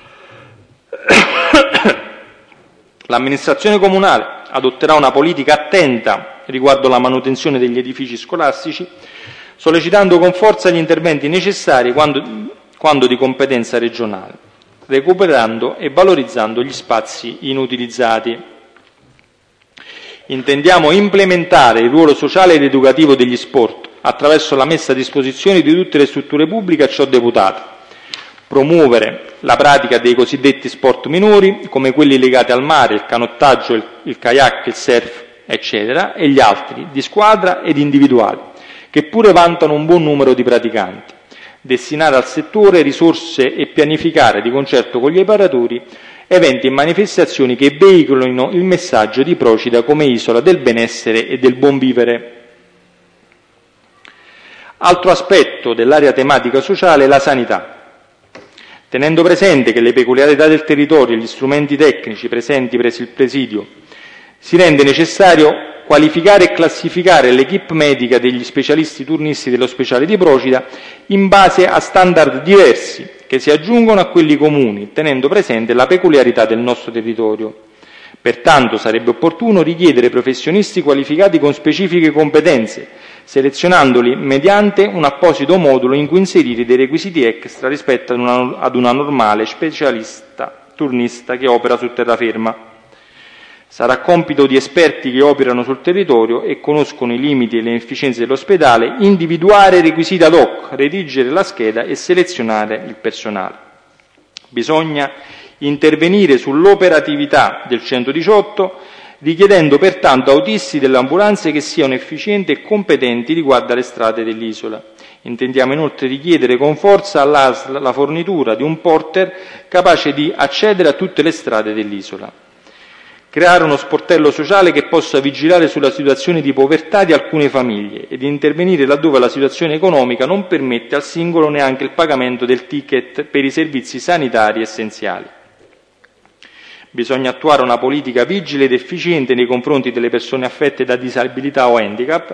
L'amministrazione comunale adotterà una politica attenta riguardo alla manutenzione degli edifici scolastici, sollecitando con forza gli interventi necessari quando, quando di competenza regionale, recuperando e valorizzando gli spazi inutilizzati. Intendiamo implementare il ruolo sociale ed educativo degli sport attraverso la messa a disposizione di tutte le strutture pubbliche a ciò deputate, promuovere la pratica dei cosiddetti sport minori, come quelli legati al mare, il canottaggio, il, il kayak, il surf, eccetera, e gli altri, di squadra ed individuali, che pure vantano un buon numero di praticanti. Destinare al settore risorse e pianificare di concerto con gli operatori eventi e manifestazioni che veicolino il messaggio di Procida come isola del benessere e del buon vivere. Altro aspetto dell'area tematica sociale è la sanità. Tenendo presente che le peculiarità del territorio e gli strumenti tecnici presenti presso il presidio, si rende necessario qualificare e classificare l'equipe medica degli specialisti turnisti dell'ospedale di Procida in base a standard diversi che si aggiungono a quelli comuni, tenendo presente la peculiarità del nostro territorio. Pertanto sarebbe opportuno richiedere professionisti qualificati con specifiche competenze, selezionandoli mediante un apposito modulo in cui inserire dei requisiti extra rispetto ad una, ad una normale specialista turnista che opera su terraferma. Sarà compito di esperti che operano sul territorio e conoscono i limiti e le inefficienze dell'ospedale individuare requisiti ad hoc, redigere la scheda e selezionare il personale. Bisogna intervenire sull'operatività del centodiciotto, richiedendo pertanto autisti delle ambulanze che siano efficienti e competenti riguardo alle strade dell'isola. Intendiamo inoltre richiedere con forza all'A S L la fornitura di un porter capace di accedere a tutte le strade dell'isola. Creare uno sportello sociale che possa vigilare sulla situazione di povertà di alcune famiglie ed intervenire laddove la situazione economica non permette al singolo neanche il pagamento del ticket per i servizi sanitari essenziali. Bisogna attuare una politica vigile ed efficiente nei confronti delle persone affette da disabilità o handicap,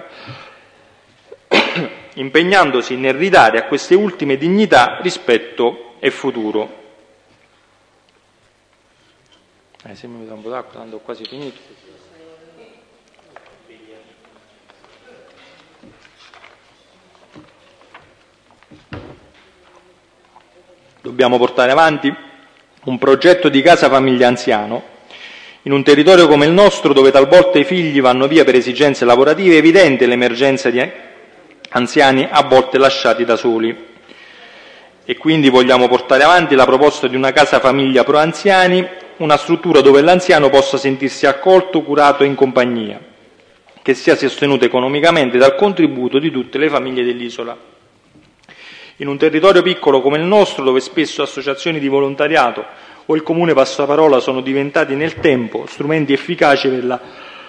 impegnandosi nel ridare a queste ultime dignità, rispetto e futuro. Eh, se mi dà un po' d'acqua, tanto ho quasi finito. Dobbiamo portare avanti un progetto di casa famiglia anziano in un territorio come il nostro, dove talvolta i figli vanno via per esigenze lavorative. È evidente l'emergenza di anziani a volte lasciati da soli, e quindi vogliamo portare avanti la proposta di una casa famiglia pro anziani, una struttura dove l'anziano possa sentirsi accolto, curato e in compagnia, che sia sostenuta economicamente dal contributo di tutte le famiglie dell'isola. In un territorio piccolo come il nostro, dove spesso associazioni di volontariato o il comune passaparola sono diventati nel tempo strumenti efficaci per la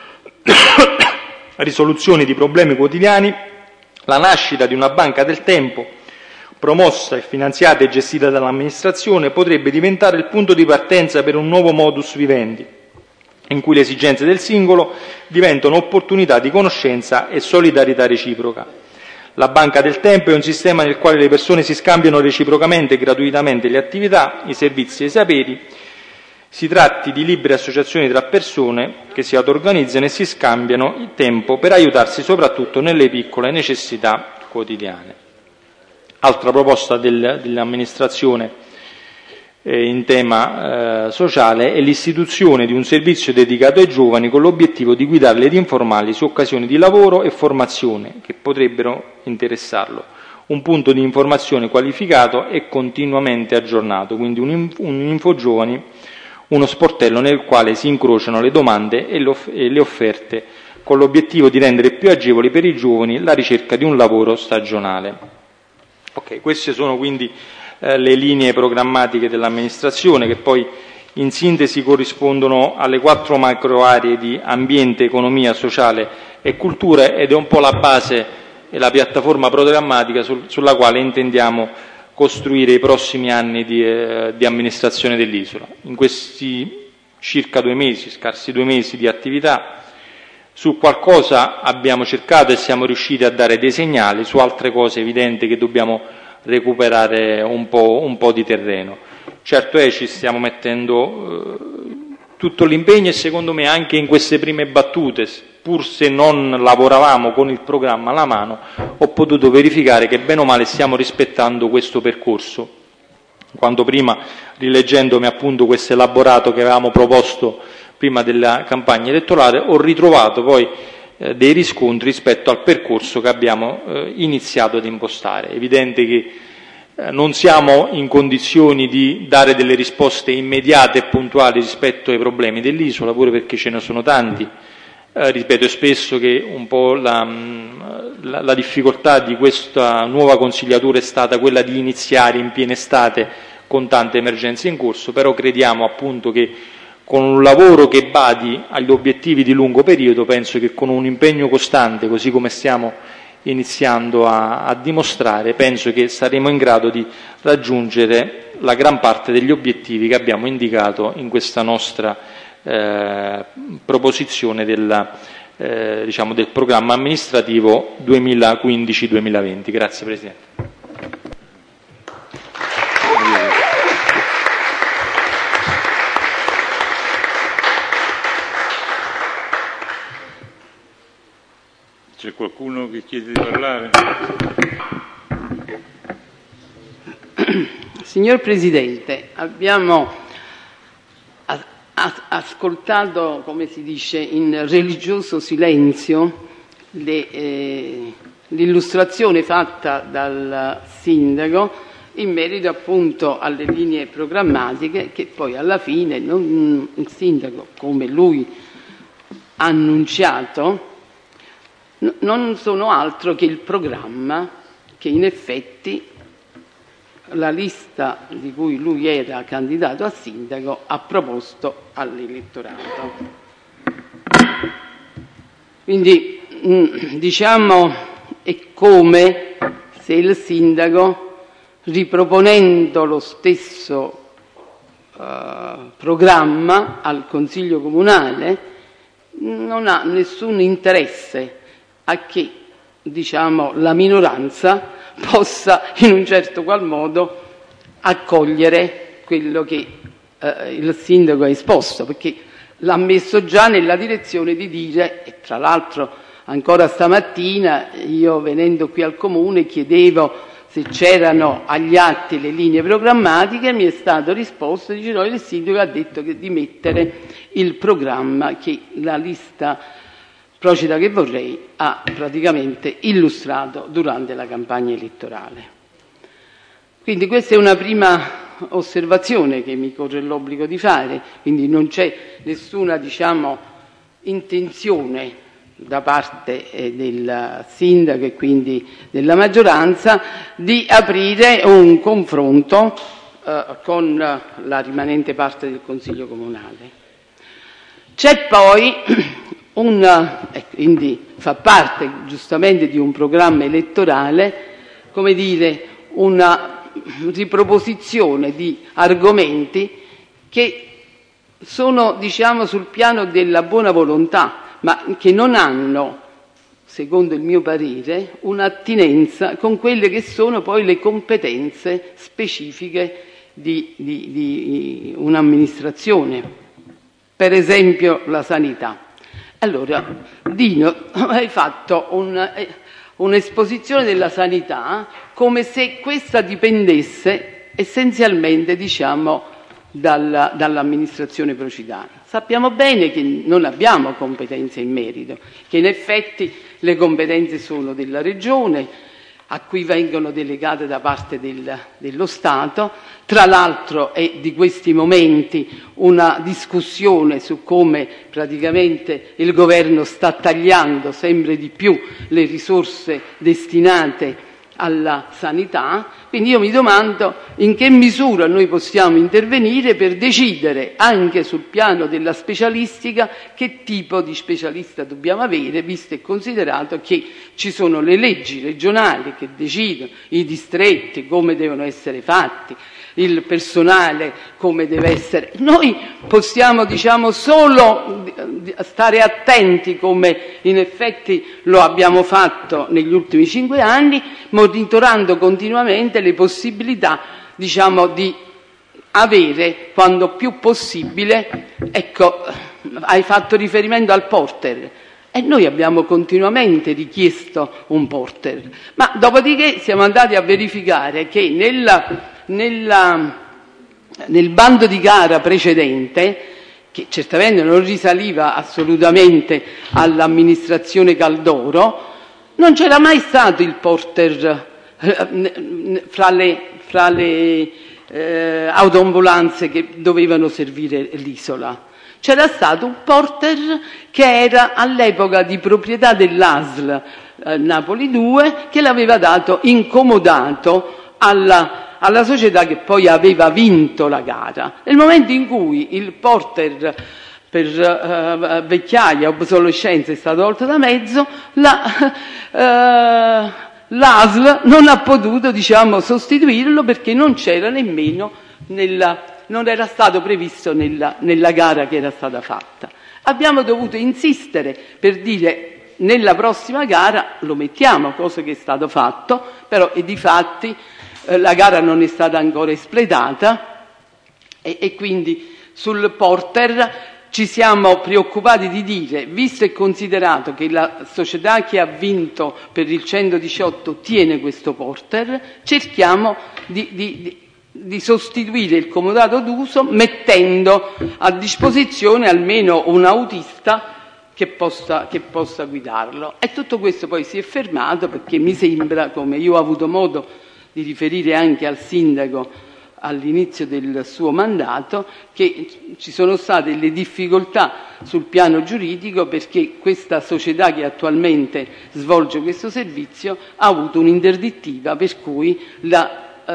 risoluzione di problemi quotidiani, la nascita di una banca del tempo, promossa e finanziata e gestita dall'amministrazione, potrebbe diventare il punto di partenza per un nuovo modus vivendi, in cui le esigenze del singolo diventano opportunità di conoscenza e solidarietà reciproca. La banca del tempo è un sistema nel quale le persone si scambiano reciprocamente e gratuitamente le attività, i servizi e i saperi. Si tratti di libere associazioni tra persone che si auto-organizzano e si scambiano il tempo per aiutarsi soprattutto nelle piccole necessità quotidiane. Altra proposta del, dell'amministrazione eh, in tema eh, sociale è l'istituzione di un servizio dedicato ai giovani con l'obiettivo di guidarli ed informarli su occasioni di lavoro e formazione che potrebbero interessarlo. Un punto di informazione qualificato e continuamente aggiornato, quindi un, un info giovani, uno sportello nel quale si incrociano le domande e, l'off- e le offerte, con l'obiettivo di rendere più agevoli per i giovani la ricerca di un lavoro stagionale. Ok, queste sono quindi eh, le linee programmatiche dell'amministrazione, che poi in sintesi corrispondono alle quattro macro aree di ambiente, economia, sociale e cultura, ed è un po' la base e la piattaforma programmatica sul, sulla quale intendiamo costruire i prossimi anni di, eh, di amministrazione dell'isola. In questi circa due mesi, scarsi due mesi di attività, su qualcosa abbiamo cercato e siamo riusciti a dare dei segnali, su altre cose è evidente che dobbiamo recuperare un po', un po' di terreno. Certo è, ci stiamo mettendo eh, tutto l'impegno, e secondo me anche in queste prime battute, pur se non lavoravamo con il programma alla mano, ho potuto verificare che bene o male stiamo rispettando questo percorso. Quando prima, rileggendomi appunto questo elaborato che avevamo proposto prima della campagna elettorale, ho ritrovato poi eh, dei riscontri rispetto al percorso che abbiamo eh, iniziato ad impostare. È evidente che eh, non siamo in condizioni di dare delle risposte immediate e puntuali rispetto ai problemi dell'isola, pure perché ce ne sono tanti. Eh, ripeto spesso che un po' la, la, la difficoltà di questa nuova consigliatura è stata quella di iniziare in piena estate con tante emergenze in corso, però crediamo appunto che con un lavoro che badi agli obiettivi di lungo periodo, penso che con un impegno costante, così come stiamo iniziando a, a dimostrare, penso che saremo in grado di raggiungere la gran parte degli obiettivi che abbiamo indicato in questa nostra eh, proposizione della, eh, diciamo del programma amministrativo duemilaquindici duemilaventi. Grazie Presidente. C'è qualcuno che chiede di parlare? Signor Presidente, abbiamo ascoltato, come si dice, in religioso silenzio le, eh, l'illustrazione fatta dal Sindaco in merito appunto alle linee programmatiche che poi alla fine non, il Sindaco, come lui ha annunciato, non sono altro che il programma che in effetti la lista di cui lui era candidato a sindaco ha proposto all'elettorato. Quindi diciamo è come se il sindaco, riproponendo lo stesso uh, programma al Consiglio Comunale, non ha nessun interesse a che, diciamo, la minoranza possa in un certo qual modo accogliere quello che eh, il sindaco ha esposto, perché l'ha messo già nella direzione di dire, e tra l'altro ancora stamattina io venendo qui al Comune chiedevo se c'erano agli atti le linee programmatiche, mi è stato risposto, dice no, il sindaco ha detto che di mettere il programma che la lista Procida che vorrei ha praticamente illustrato durante la campagna elettorale. Quindi questa è una prima osservazione che mi corre l'obbligo di fare, quindi non c'è nessuna, diciamo, intenzione da parte eh, del sindaco e quindi della maggioranza di aprire un confronto eh, con la rimanente parte del Consiglio Comunale. C'è poi Un, eh, quindi fa parte giustamente di un programma elettorale, come dire, una riproposizione di argomenti che sono, diciamo, sul piano della buona volontà, ma che non hanno, secondo il mio parere, un'attinenza con quelle che sono poi le competenze specifiche di, di, di un'amministrazione. Per esempio la sanità. Allora, Dino, hai fatto un, un'esposizione della sanità come se questa dipendesse essenzialmente, diciamo, dalla, dall'amministrazione procidana. Sappiamo bene che non abbiamo competenze in merito, che in effetti le competenze sono della Regione, a cui vengono delegate da parte del, dello Stato. Tra l'altro è di questi momenti una discussione su come praticamente il governo sta tagliando sempre di più le risorse destinate alla sanità, quindi io mi domando in che misura noi possiamo intervenire per decidere anche sul piano della specialistica che tipo di specialista dobbiamo avere, visto e considerato che ci sono le leggi regionali che decidono i distretti come devono essere fatti, il personale come deve essere. Noi possiamo, diciamo, solo stare attenti, come in effetti lo abbiamo fatto negli ultimi cinque anni, monitorando continuamente le possibilità, diciamo, di avere quando più possibile. Ecco, hai fatto riferimento al porter. E noi abbiamo continuamente richiesto un porter, ma dopodiché siamo andati a verificare che nella, nella, nel bando di gara precedente, che certamente non risaliva assolutamente all'amministrazione Caldoro, non c'era mai stato il porter eh, fra le, fra le eh, autoambulanze che dovevano servire l'isola. C'era stato un porter che era all'epoca di proprietà dell'A S L eh, Napoli due, che l'aveva dato incomodato alla alla, alla società che poi aveva vinto la gara. Nel momento in cui il porter per uh, vecchiaia, obsolescenza è stato tolto da mezzo, la, uh, l'A S L non ha potuto, diciamo, sostituirlo perché non c'era nemmeno nella, non era stato previsto nella, nella gara che era stata fatta. Abbiamo dovuto insistere per dire nella prossima gara lo mettiamo, cosa che è stato fatto, però e difatti eh, la gara non è stata ancora espletata e, e quindi sul porter ci siamo preoccupati di dire, visto e considerato che la società che ha vinto per il centodiciotto tiene questo porter, cerchiamo di, di, di, di sostituire il comodato d'uso mettendo a disposizione almeno un autista che possa, che possa guidarlo. E tutto questo poi si è fermato perché mi sembra, come io ho avuto modo di riferire anche al sindaco all'inizio del suo mandato, che ci sono state le difficoltà sul piano giuridico perché questa società che attualmente svolge questo servizio ha avuto un'interdittiva per cui la, uh,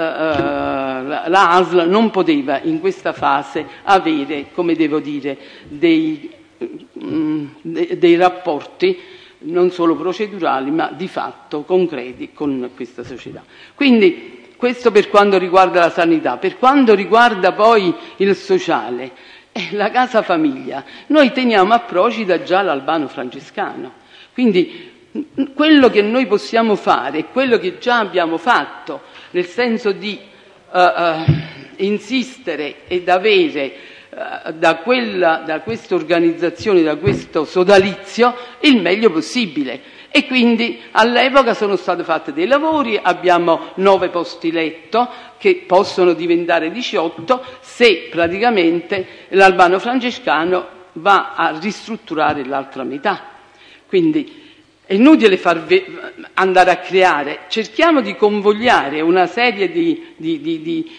la, la A S L non poteva in questa fase avere, come devo dire, dei, um, de, dei rapporti non solo procedurali ma di fatto concreti con questa società. Quindi questo per quanto riguarda la sanità. Per quanto riguarda poi il sociale, eh, la casa famiglia, noi teniamo a Procida già l'Albano Francescano. Quindi quello che noi possiamo fare, quello che già abbiamo fatto, nel senso di uh, uh, insistere ed avere uh, da, quella, da questa organizzazione, da questo sodalizio, il meglio possibile. E quindi all'epoca sono stati fatti dei lavori, abbiamo nove posti letto che possono diventare diciotto se praticamente l'Albano Francescano va a ristrutturare l'altra metà. Quindi è inutile far andare a creare, cerchiamo di convogliare una serie di, di, di, di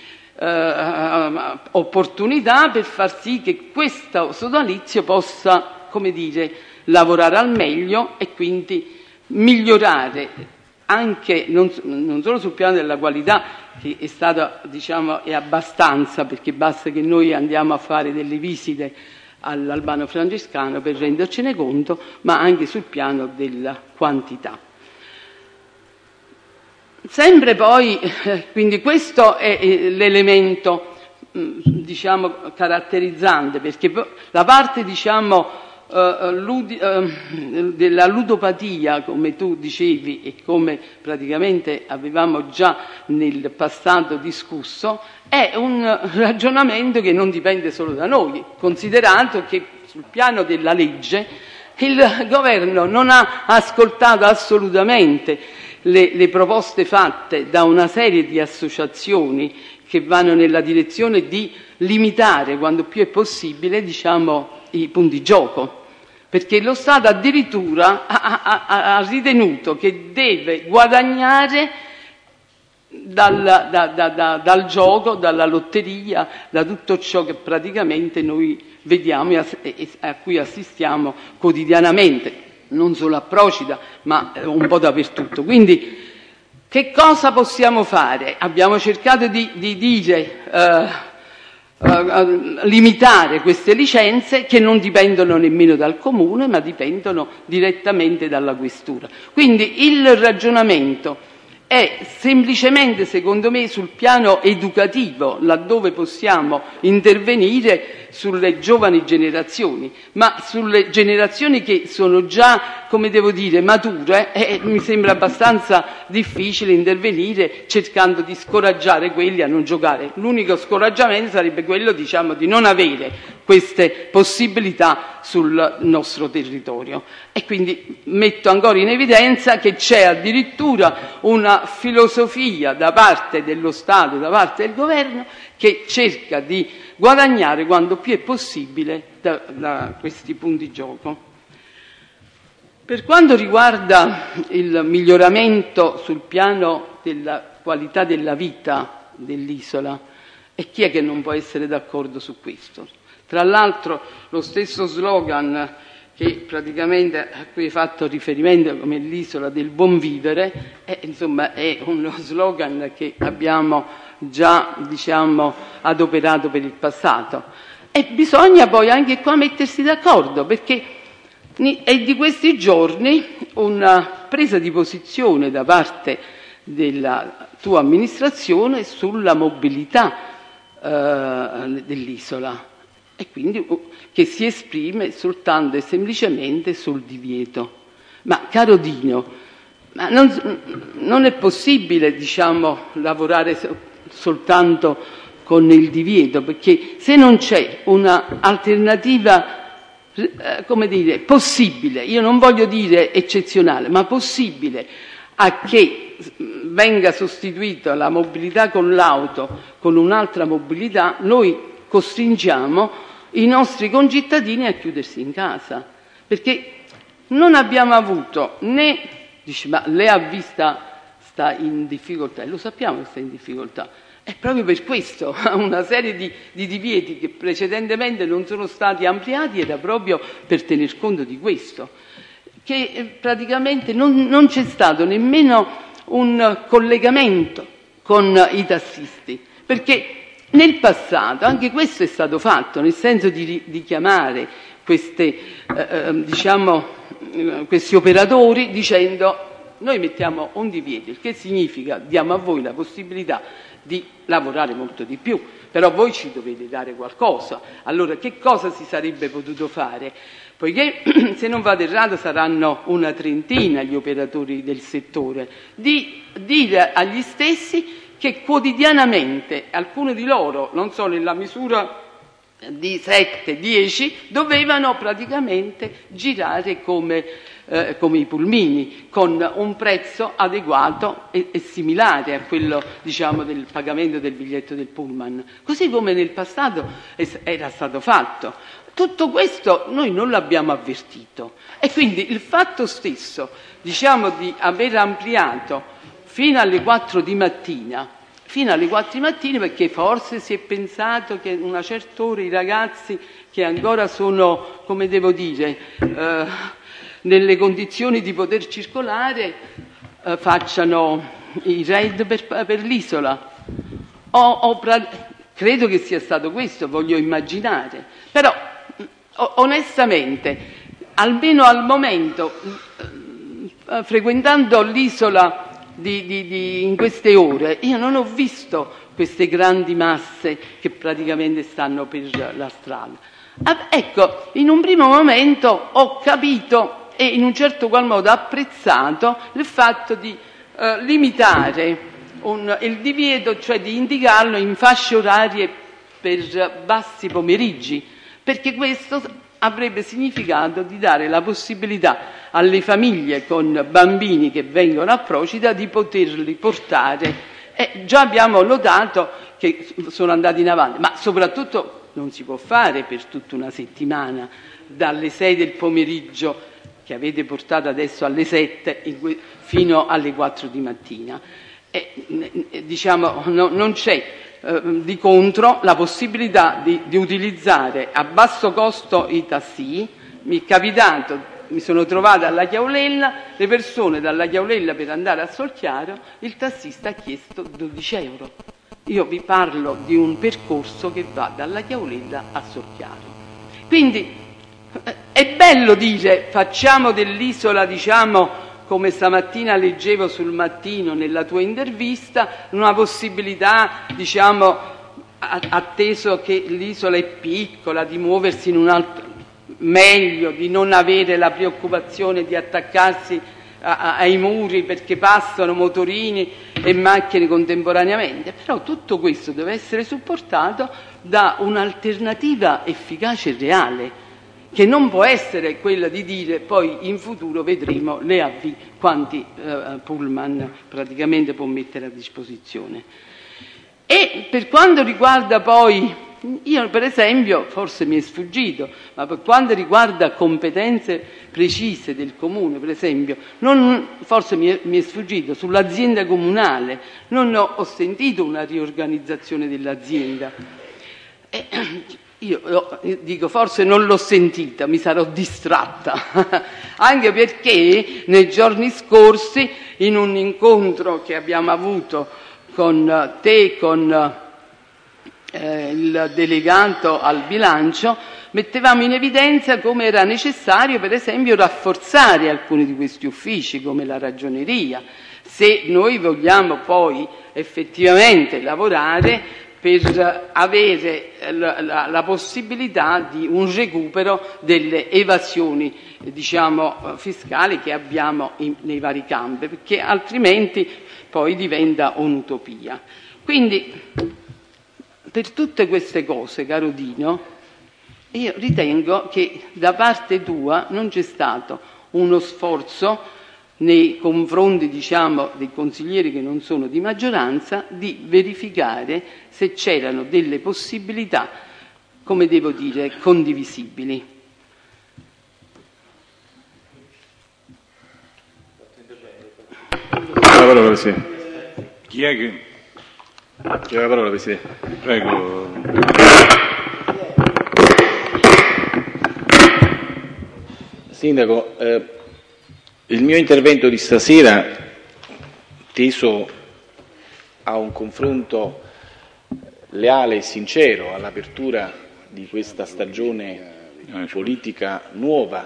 uh, opportunità per far sì che questo sodalizio possa, come dire, lavorare al meglio e quindi migliorare anche non, non solo sul piano della qualità, che è stata, diciamo, è abbastanza, perché basta che noi andiamo a fare delle visite all'Albano Francescano per rendercene conto, ma anche sul piano della quantità. Sempre poi, quindi questo è l'elemento, diciamo, caratterizzante, perché la parte, diciamo, Uh, ludi, uh, della ludopatia, come tu dicevi e come praticamente avevamo già nel passato discusso, è un ragionamento che non dipende solo da noi, considerato che sul piano della legge il governo non ha ascoltato assolutamente le, le proposte fatte da una serie di associazioni che vanno nella direzione di limitare quanto più è possibile, diciamo, i punti gioco. Perché lo Stato addirittura ha, ha, ha ritenuto che deve guadagnare dal, da, da, da, dal gioco, dalla lotteria, da tutto ciò che praticamente noi vediamo e a, a cui assistiamo quotidianamente, non solo a Procida, ma un po' dappertutto. Quindi che cosa possiamo fare? Abbiamo cercato di, di dire... Uh, Uh, limitare queste licenze che non dipendono nemmeno dal comune ma dipendono direttamente dalla questura. Quindi il ragionamento è semplicemente, secondo me, sul piano educativo, laddove possiamo intervenire sulle giovani generazioni, ma sulle generazioni che sono già, come devo dire, mature, eh, mi sembra abbastanza difficile intervenire cercando di scoraggiare quelli a non giocare. L'unico scoraggiamento sarebbe quello, diciamo, di non avere queste possibilità sul nostro territorio. E quindi metto ancora in evidenza che c'è addirittura una filosofia da parte dello Stato, da parte del governo, che cerca di guadagnare quanto più è possibile da, da questi punti gioco. Per quanto riguarda il miglioramento sul piano della qualità della vita dell'isola, e chi è che non può essere d'accordo su questo? Tra l'altro lo stesso slogan che praticamente a cui hai fatto riferimento come l'isola del buon vivere, è, insomma, è uno slogan che abbiamo già diciamo, adoperato per il passato. E bisogna poi anche qua mettersi d'accordo, perché è di questi giorni una presa di posizione da parte della tua amministrazione sulla mobilità eh, dell'isola, e quindi che si esprime soltanto e semplicemente sul divieto. Ma caro Dino, ma non, non è possibile diciamo, lavorare soltanto con il divieto, perché se non c'è un'alternativa eh, come dire, possibile, io non voglio dire eccezionale, ma possibile, a che venga sostituita la mobilità con l'auto con un'altra mobilità, noi costringiamo i nostri concittadini a chiudersi in casa, perché non abbiamo avuto né, dice, ma lei ha vista sta in difficoltà, e lo sappiamo che sta in difficoltà, è proprio per questo una serie di, di divieti che precedentemente non sono stati ampliati era proprio per tener conto di questo, che praticamente non, non c'è stato nemmeno un collegamento con i tassisti, perché nel passato anche questo è stato fatto, nel senso di, di chiamare queste, eh, diciamo, questi operatori dicendo noi mettiamo un divieto, il che significa diamo a voi la possibilità di lavorare molto di più, però voi ci dovete dare qualcosa. Allora che cosa si sarebbe potuto fare? Poiché se non vado errato saranno una trentina gli operatori del settore, di dire agli stessi che quotidianamente alcuni di loro, non so, nella misura di sette dieci, dovevano praticamente girare come, eh, come i pulmini, con un prezzo adeguato e, e similare a quello diciamo, del pagamento del biglietto del pullman, così come nel passato era stato fatto. Tutto questo noi non l'abbiamo avvertito, e quindi il fatto stesso diciamo, di aver ampliato fino alle quattro di mattina, fino alle quattro di mattina, perché forse si è pensato che a una certa ora i ragazzi che ancora sono, come devo dire, eh, nelle condizioni di poter circolare, eh, facciano i raid per, per l'isola. O, o pra- credo che sia stato questo, voglio immaginare. Però, o- onestamente, almeno al momento, eh, frequentando l'isola Di, di, di, in queste ore, io non ho visto queste grandi masse che praticamente stanno per la strada. Ah, ecco, in un primo momento ho capito e in un certo qual modo apprezzato il fatto di eh, limitare un, il divieto, cioè di indicarlo in fasce orarie per bassi pomeriggi, perché questo avrebbe significato di dare la possibilità alle famiglie con bambini che vengono a Procida di poterli portare, e già abbiamo notato che sono andati in avanti, ma soprattutto non si può fare per tutta una settimana, dalle sei del pomeriggio che avete portato adesso alle sette fino alle quattro di mattina. E, diciamo, no, non c'è eh, di contro la possibilità di, di utilizzare a basso costo i tassi. Mi è capitato, mi sono trovata alla Chiaulella, le persone dalla Chiaulella per andare a Solchiaro, il tassista ha chiesto dodici euro. Io vi parlo di un percorso che va dalla Chiaulella a Solchiaro. Quindi è bello dire facciamo dell'isola, diciamo, come stamattina leggevo sul Mattino nella tua intervista, una possibilità, diciamo, atteso che l'isola è piccola, di muoversi in un altro meglio, di non avere la preoccupazione di attaccarsi a, a, ai muri perché passano motorini e macchine contemporaneamente. Però tutto questo deve essere supportato da un'alternativa efficace e reale, che non può essere quella di dire poi in futuro vedremo le A V quanti eh, pullman praticamente può mettere a disposizione. E per quanto riguarda poi, io per esempio, forse mi è sfuggito, ma per quanto riguarda competenze precise del Comune, per esempio, non, forse mi è, mi è sfuggito, sull'azienda comunale non ho, ho sentito una riorganizzazione dell'azienda. E, io dico, forse non l'ho sentita, mi sarò distratta, anche perché nei giorni scorsi, in un incontro che abbiamo avuto con te, con eh, il delegato al bilancio, mettevamo in evidenza come era necessario, per esempio, rafforzare alcuni di questi uffici, come la ragioneria, se noi vogliamo poi effettivamente lavorare per avere la, la, la possibilità di un recupero delle evasioni, diciamo, fiscali che abbiamo in, nei vari campi, perché altrimenti poi diventa un'utopia. Quindi, per tutte queste cose, caro Dino, io ritengo che da parte tua non c'è stato uno sforzo nei confronti, diciamo, dei consiglieri che non sono di maggioranza, di verificare se c'erano delle possibilità, come devo dire, condivisibili. La parola, Presidente. Chi è che... Chi ha la parola, Presidente? Prego. Sindaco, eh, il mio intervento di stasera, teso a un confronto leale e sincero all'apertura di questa stagione politica nuova,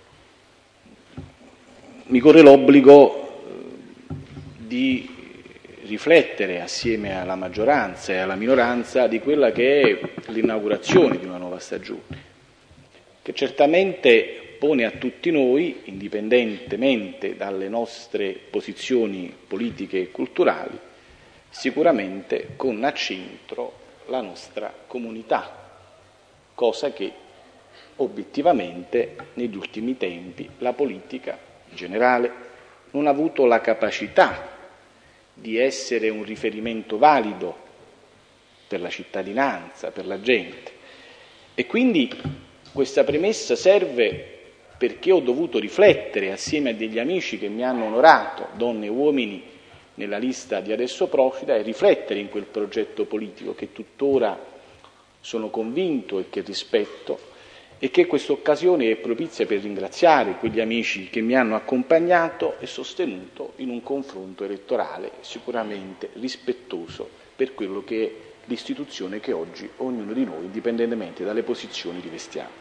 mi corre l'obbligo di riflettere assieme alla maggioranza e alla minoranza di quella che è l'inaugurazione di una nuova stagione, che certamente pone a tutti noi, indipendentemente dalle nostre posizioni politiche e culturali, sicuramente con a centro la nostra comunità, cosa che obiettivamente negli ultimi tempi la politica in generale non ha avuto la capacità di essere un riferimento valido per la cittadinanza, per la gente. E quindi questa premessa serve perché ho dovuto riflettere assieme a degli amici che mi hanno onorato, donne e uomini, nella lista di Adesso Procida, e riflettere in quel progetto politico che tuttora sono convinto e che rispetto, e che questa occasione è propizia per ringraziare quegli amici che mi hanno accompagnato e sostenuto in un confronto elettorale sicuramente rispettoso per quello che è l'istituzione che oggi ognuno di noi, indipendentemente dalle posizioni, rivestiamo.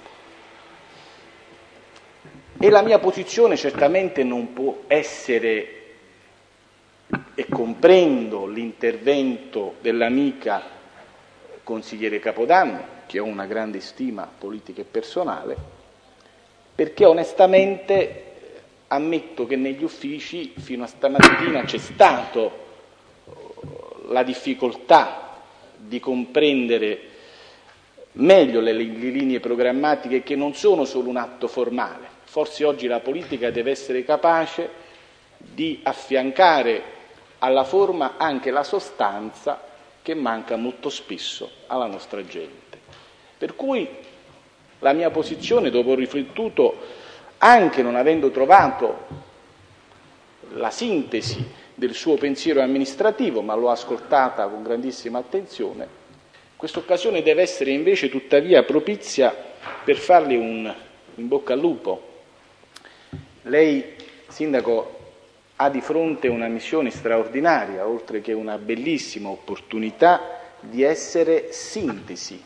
E la mia posizione certamente non può essere, e comprendo l'intervento dell'amica consigliere Capodanno, che ho una grande stima politica e personale, perché onestamente ammetto che negli uffici fino a stamattina c'è stato la difficoltà di comprendere meglio le, le linee programmatiche, che non sono solo un atto formale. Forse oggi la politica deve essere capace di affiancare alla forma anche la sostanza che manca molto spesso alla nostra gente. Per cui la mia posizione, dopo ho riflettuto, anche non avendo trovato la sintesi del suo pensiero amministrativo, ma l'ho ascoltata con grandissima attenzione, questa occasione deve essere invece tuttavia propizia per farle un in bocca al lupo. Lei, Sindaco, ha di fronte una missione straordinaria, oltre che una bellissima opportunità di essere sintesi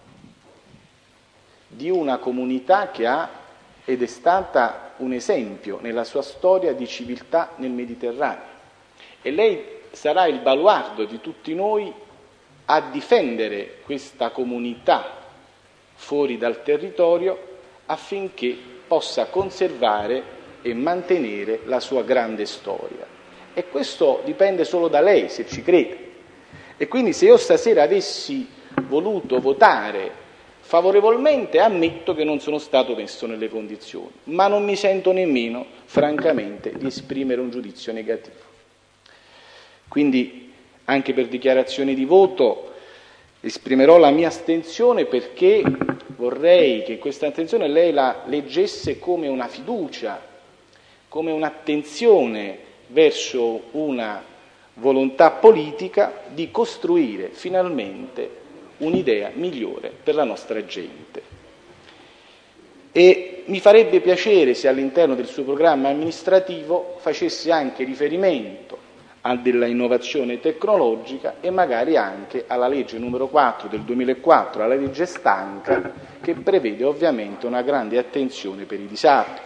di una comunità che ha ed è stata un esempio nella sua storia di civiltà nel Mediterraneo. E lei sarà il baluardo di tutti noi a difendere questa comunità fuori dal territorio affinché possa conservare e mantenere la sua grande storia. E questo dipende solo da lei, se ci crede. E quindi se io stasera avessi voluto votare favorevolmente, ammetto che non sono stato messo nelle condizioni, ma non mi sento nemmeno, francamente, di esprimere un giudizio negativo. Quindi, anche per dichiarazione di voto, esprimerò la mia astensione, perché vorrei che questa attenzione lei la leggesse come una fiducia, come un'attenzione verso una volontà politica di costruire finalmente un'idea migliore per la nostra gente. E mi farebbe piacere se all'interno del suo programma amministrativo facesse anche riferimento della innovazione tecnologica e magari anche alla legge numero quattro del duemilaquattro, alla legge Stanca, che prevede ovviamente una grande attenzione per i disabili.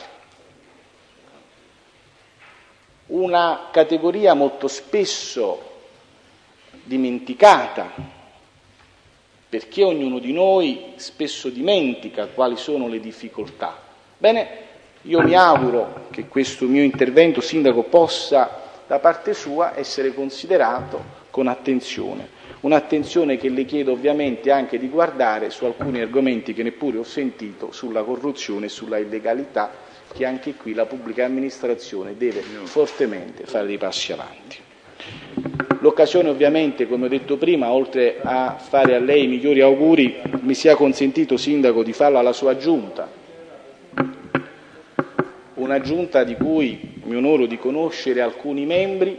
Una categoria molto spesso dimenticata, perché ognuno di noi spesso dimentica quali sono le difficoltà. Bene, io mi auguro che questo mio intervento, Sindaco, possa da parte sua essere considerato con attenzione, un'attenzione che le chiedo ovviamente anche di guardare su alcuni argomenti che neppure ho sentito, sulla corruzione e sulla illegalità, che anche qui la pubblica amministrazione deve fortemente fare dei passi avanti. L'occasione ovviamente, come ho detto prima, oltre a fare a lei i migliori auguri, mi sia consentito, Sindaco, di farlo alla sua giunta, una giunta di cui mi onoro di conoscere alcuni membri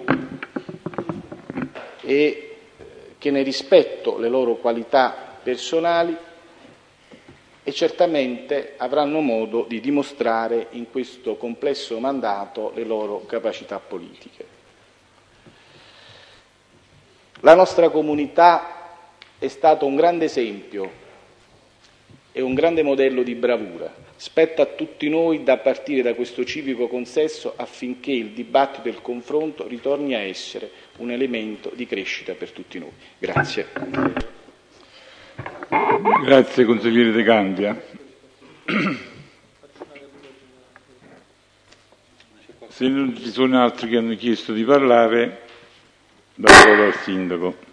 e che ne rispetto le loro qualità personali e certamente avranno modo di dimostrare in questo complesso mandato le loro capacità politiche. La nostra comunità è stata un grande esempio e un grande modello di bravura. Spetta a tutti noi da partire da questo civico consesso affinché il dibattito e il confronto ritorni a essere un elemento di crescita per tutti noi. Grazie. Grazie consigliere De Candia. Se non ci sono altri che hanno chiesto di parlare, do la parola al Sindaco.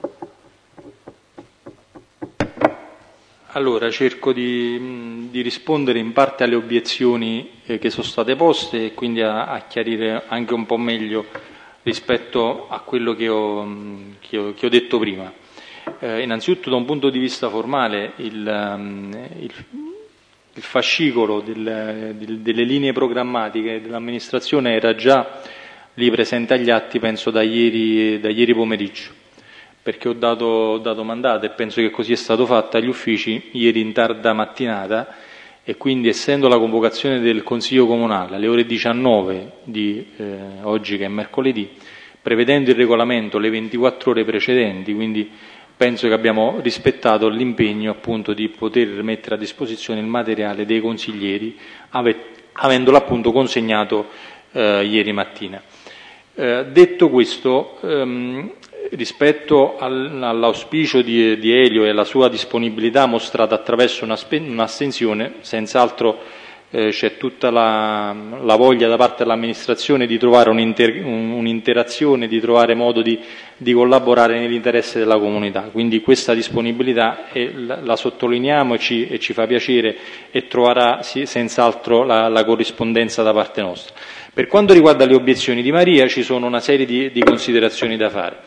Allora, cerco di, di rispondere in parte alle obiezioni eh, che sono state poste e quindi a, a chiarire anche un po' meglio rispetto a quello che ho, che ho, che ho detto prima. Eh, innanzitutto, da un punto di vista formale, il, um, il, il fascicolo del, del, delle linee programmatiche dell'amministrazione era già lì presente agli atti, penso da ieri, da ieri pomeriggio, perché ho dato, ho dato mandato e penso che così è stato fatto agli uffici ieri in tarda mattinata e quindi, essendo la convocazione del Consiglio Comunale alle ore diciannove di eh, oggi, che è mercoledì, prevedendo il regolamento le ventiquattro ore precedenti, quindi penso che abbiamo rispettato l'impegno appunto di poter mettere a disposizione il materiale dei consiglieri, ave, avendolo appunto consegnato eh, ieri mattina. Eh, detto questo, ehm, rispetto al, all'auspicio di, di Elio e alla sua disponibilità mostrata attraverso una, un'astensione, senz'altro eh, c'è tutta la, la voglia da parte dell'amministrazione di trovare un'inter, un, un'interazione, di trovare modo di, di collaborare nell'interesse della comunità. Quindi questa disponibilità è, la, la sottolineiamo e ci, e ci fa piacere e troverà sì, senz'altro la, la corrispondenza da parte nostra. Per quanto riguarda le obiezioni di Maria, ci sono una serie di, di considerazioni da fare.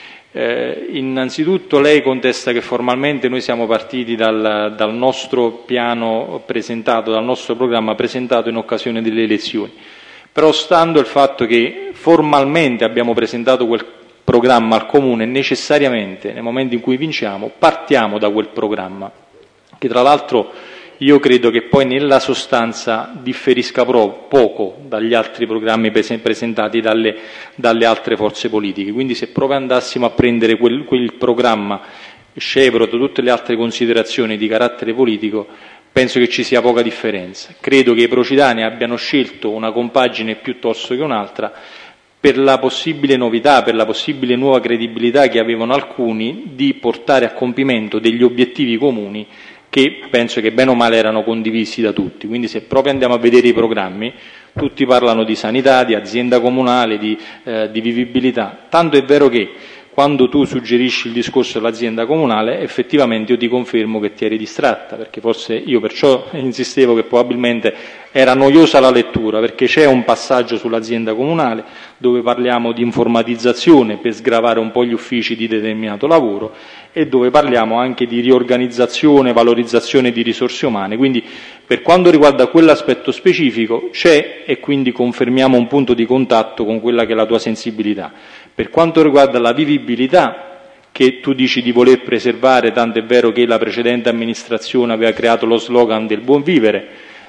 Eh, innanzitutto lei contesta che formalmente noi siamo partiti dal, dal nostro piano presentato, dal nostro programma presentato in occasione delle elezioni, però stando il fatto che formalmente abbiamo presentato quel programma al Comune, necessariamente nel momento in cui vinciamo partiamo da quel programma, che tra l'altro io credo che poi nella sostanza differisca pro, poco dagli altri programmi presentati dalle, dalle altre forze politiche. Quindi se proprio andassimo a prendere quel, quel programma scevro da tutte le altre considerazioni di carattere politico, penso che ci sia poca differenza. Credo che i procidani abbiano scelto una compagine piuttosto che un'altra per la possibile novità, per la possibile nuova credibilità che avevano alcuni di portare a compimento degli obiettivi comuni che penso che bene o male erano condivisi da tutti. Quindi se proprio andiamo a vedere i programmi, tutti parlano di sanità, di azienda comunale, di, eh, di vivibilità, tanto è vero che quando tu suggerisci il discorso dell'azienda comunale, effettivamente io ti confermo che ti eri distratta, perché forse io perciò insistevo che probabilmente era noiosa la lettura, perché c'è un passaggio sull'azienda comunale dove parliamo di informatizzazione per sgravare un po' gli uffici di determinato lavoro e dove parliamo anche di riorganizzazione, valorizzazione di risorse umane. Quindi per quanto riguarda quell'aspetto specifico c'è e quindi confermiamo un punto di contatto con quella che è la tua sensibilità. Per quanto riguarda la vivibilità, che tu dici di voler preservare, tanto è vero che la precedente amministrazione aveva creato lo slogan del buon vivere,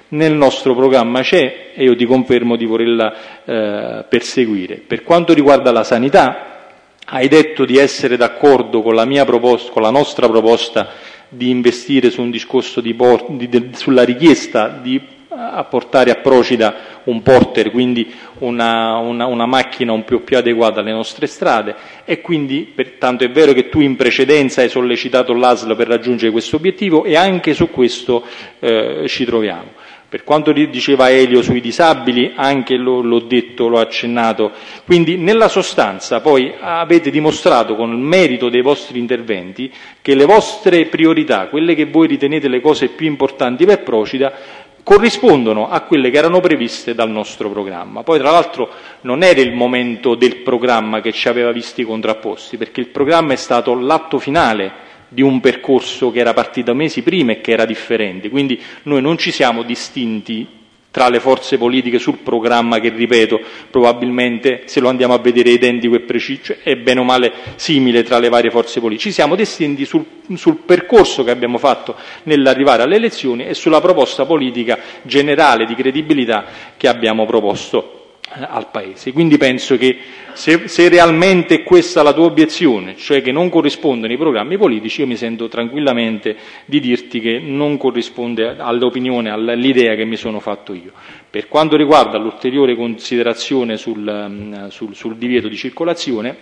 nel nostro programma c'è e io ti confermo di volerla eh, perseguire. Per quanto riguarda la sanità, hai detto di essere d'accordo con la mia proposta, con la nostra proposta di investire su un discorso di, por- di, di sulla richiesta di a portare a Procida un porter, quindi una, una, una macchina un po' più adeguata alle nostre strade, e quindi pertanto è vero che tu in precedenza hai sollecitato l'A S L per raggiungere questo obiettivo e anche su questo eh, ci troviamo. Per quanto diceva Elio sui disabili, anche lo, l'ho detto, l'ho accennato, quindi nella sostanza poi avete dimostrato con il merito dei vostri interventi che le vostre priorità, quelle che voi ritenete le cose più importanti per Procida, corrispondono a quelle che erano previste dal nostro programma. Poi tra l'altro non era il momento del programma che ci aveva visti contrapposti, perché il programma è stato l'atto finale di un percorso che era partito mesi prima e che era differente, quindi noi non ci siamo distinti tra le forze politiche sul programma che, ripeto, probabilmente se lo andiamo a vedere è identico e preciso, è bene o male simile tra le varie forze politiche. Ci siamo distinti sul, sul percorso che abbiamo fatto nell'arrivare alle elezioni e sulla proposta politica generale di credibilità che abbiamo proposto al Paese. Quindi penso che se, se realmente è questa la tua obiezione, cioè che non corrispondono i programmi politici, io mi sento tranquillamente di dirti che non corrisponde all'opinione, all'idea che mi sono fatto io. Per quanto riguarda l'ulteriore considerazione sul, sul, sul divieto di circolazione,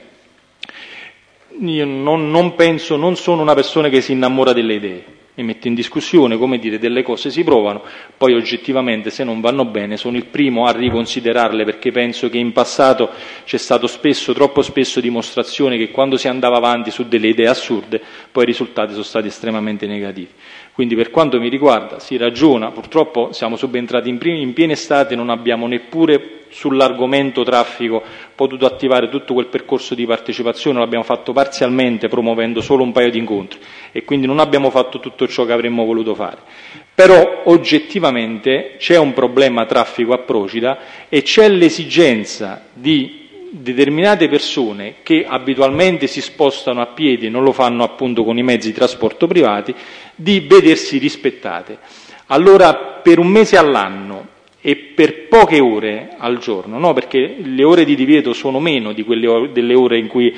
io non, non penso, non sono una persona che si innamora delle idee. Mi metto in discussione, come dire, delle cose si provano, poi oggettivamente se non vanno bene sono il primo a riconsiderarle, perché penso che in passato c'è stato spesso, troppo spesso, dimostrazione che quando si andava avanti su delle idee assurde poi i risultati sono stati estremamente negativi. Quindi per quanto mi riguarda si ragiona, purtroppo siamo subentrati in, in piena estate, non abbiamo neppure sull'argomento traffico potuto attivare tutto quel percorso di partecipazione, l'abbiamo fatto parzialmente promuovendo solo un paio di incontri e quindi non abbiamo fatto tutto ciò che avremmo voluto fare. Però oggettivamente c'è un problema traffico a Procida e c'è l'esigenza di determinate persone che abitualmente si spostano a piedi e non lo fanno appunto con i mezzi di trasporto privati, di vedersi rispettate. Allora per un mese all'anno e per poche ore al giorno, no? Perché le ore di divieto sono meno di quelle ore, delle ore in cui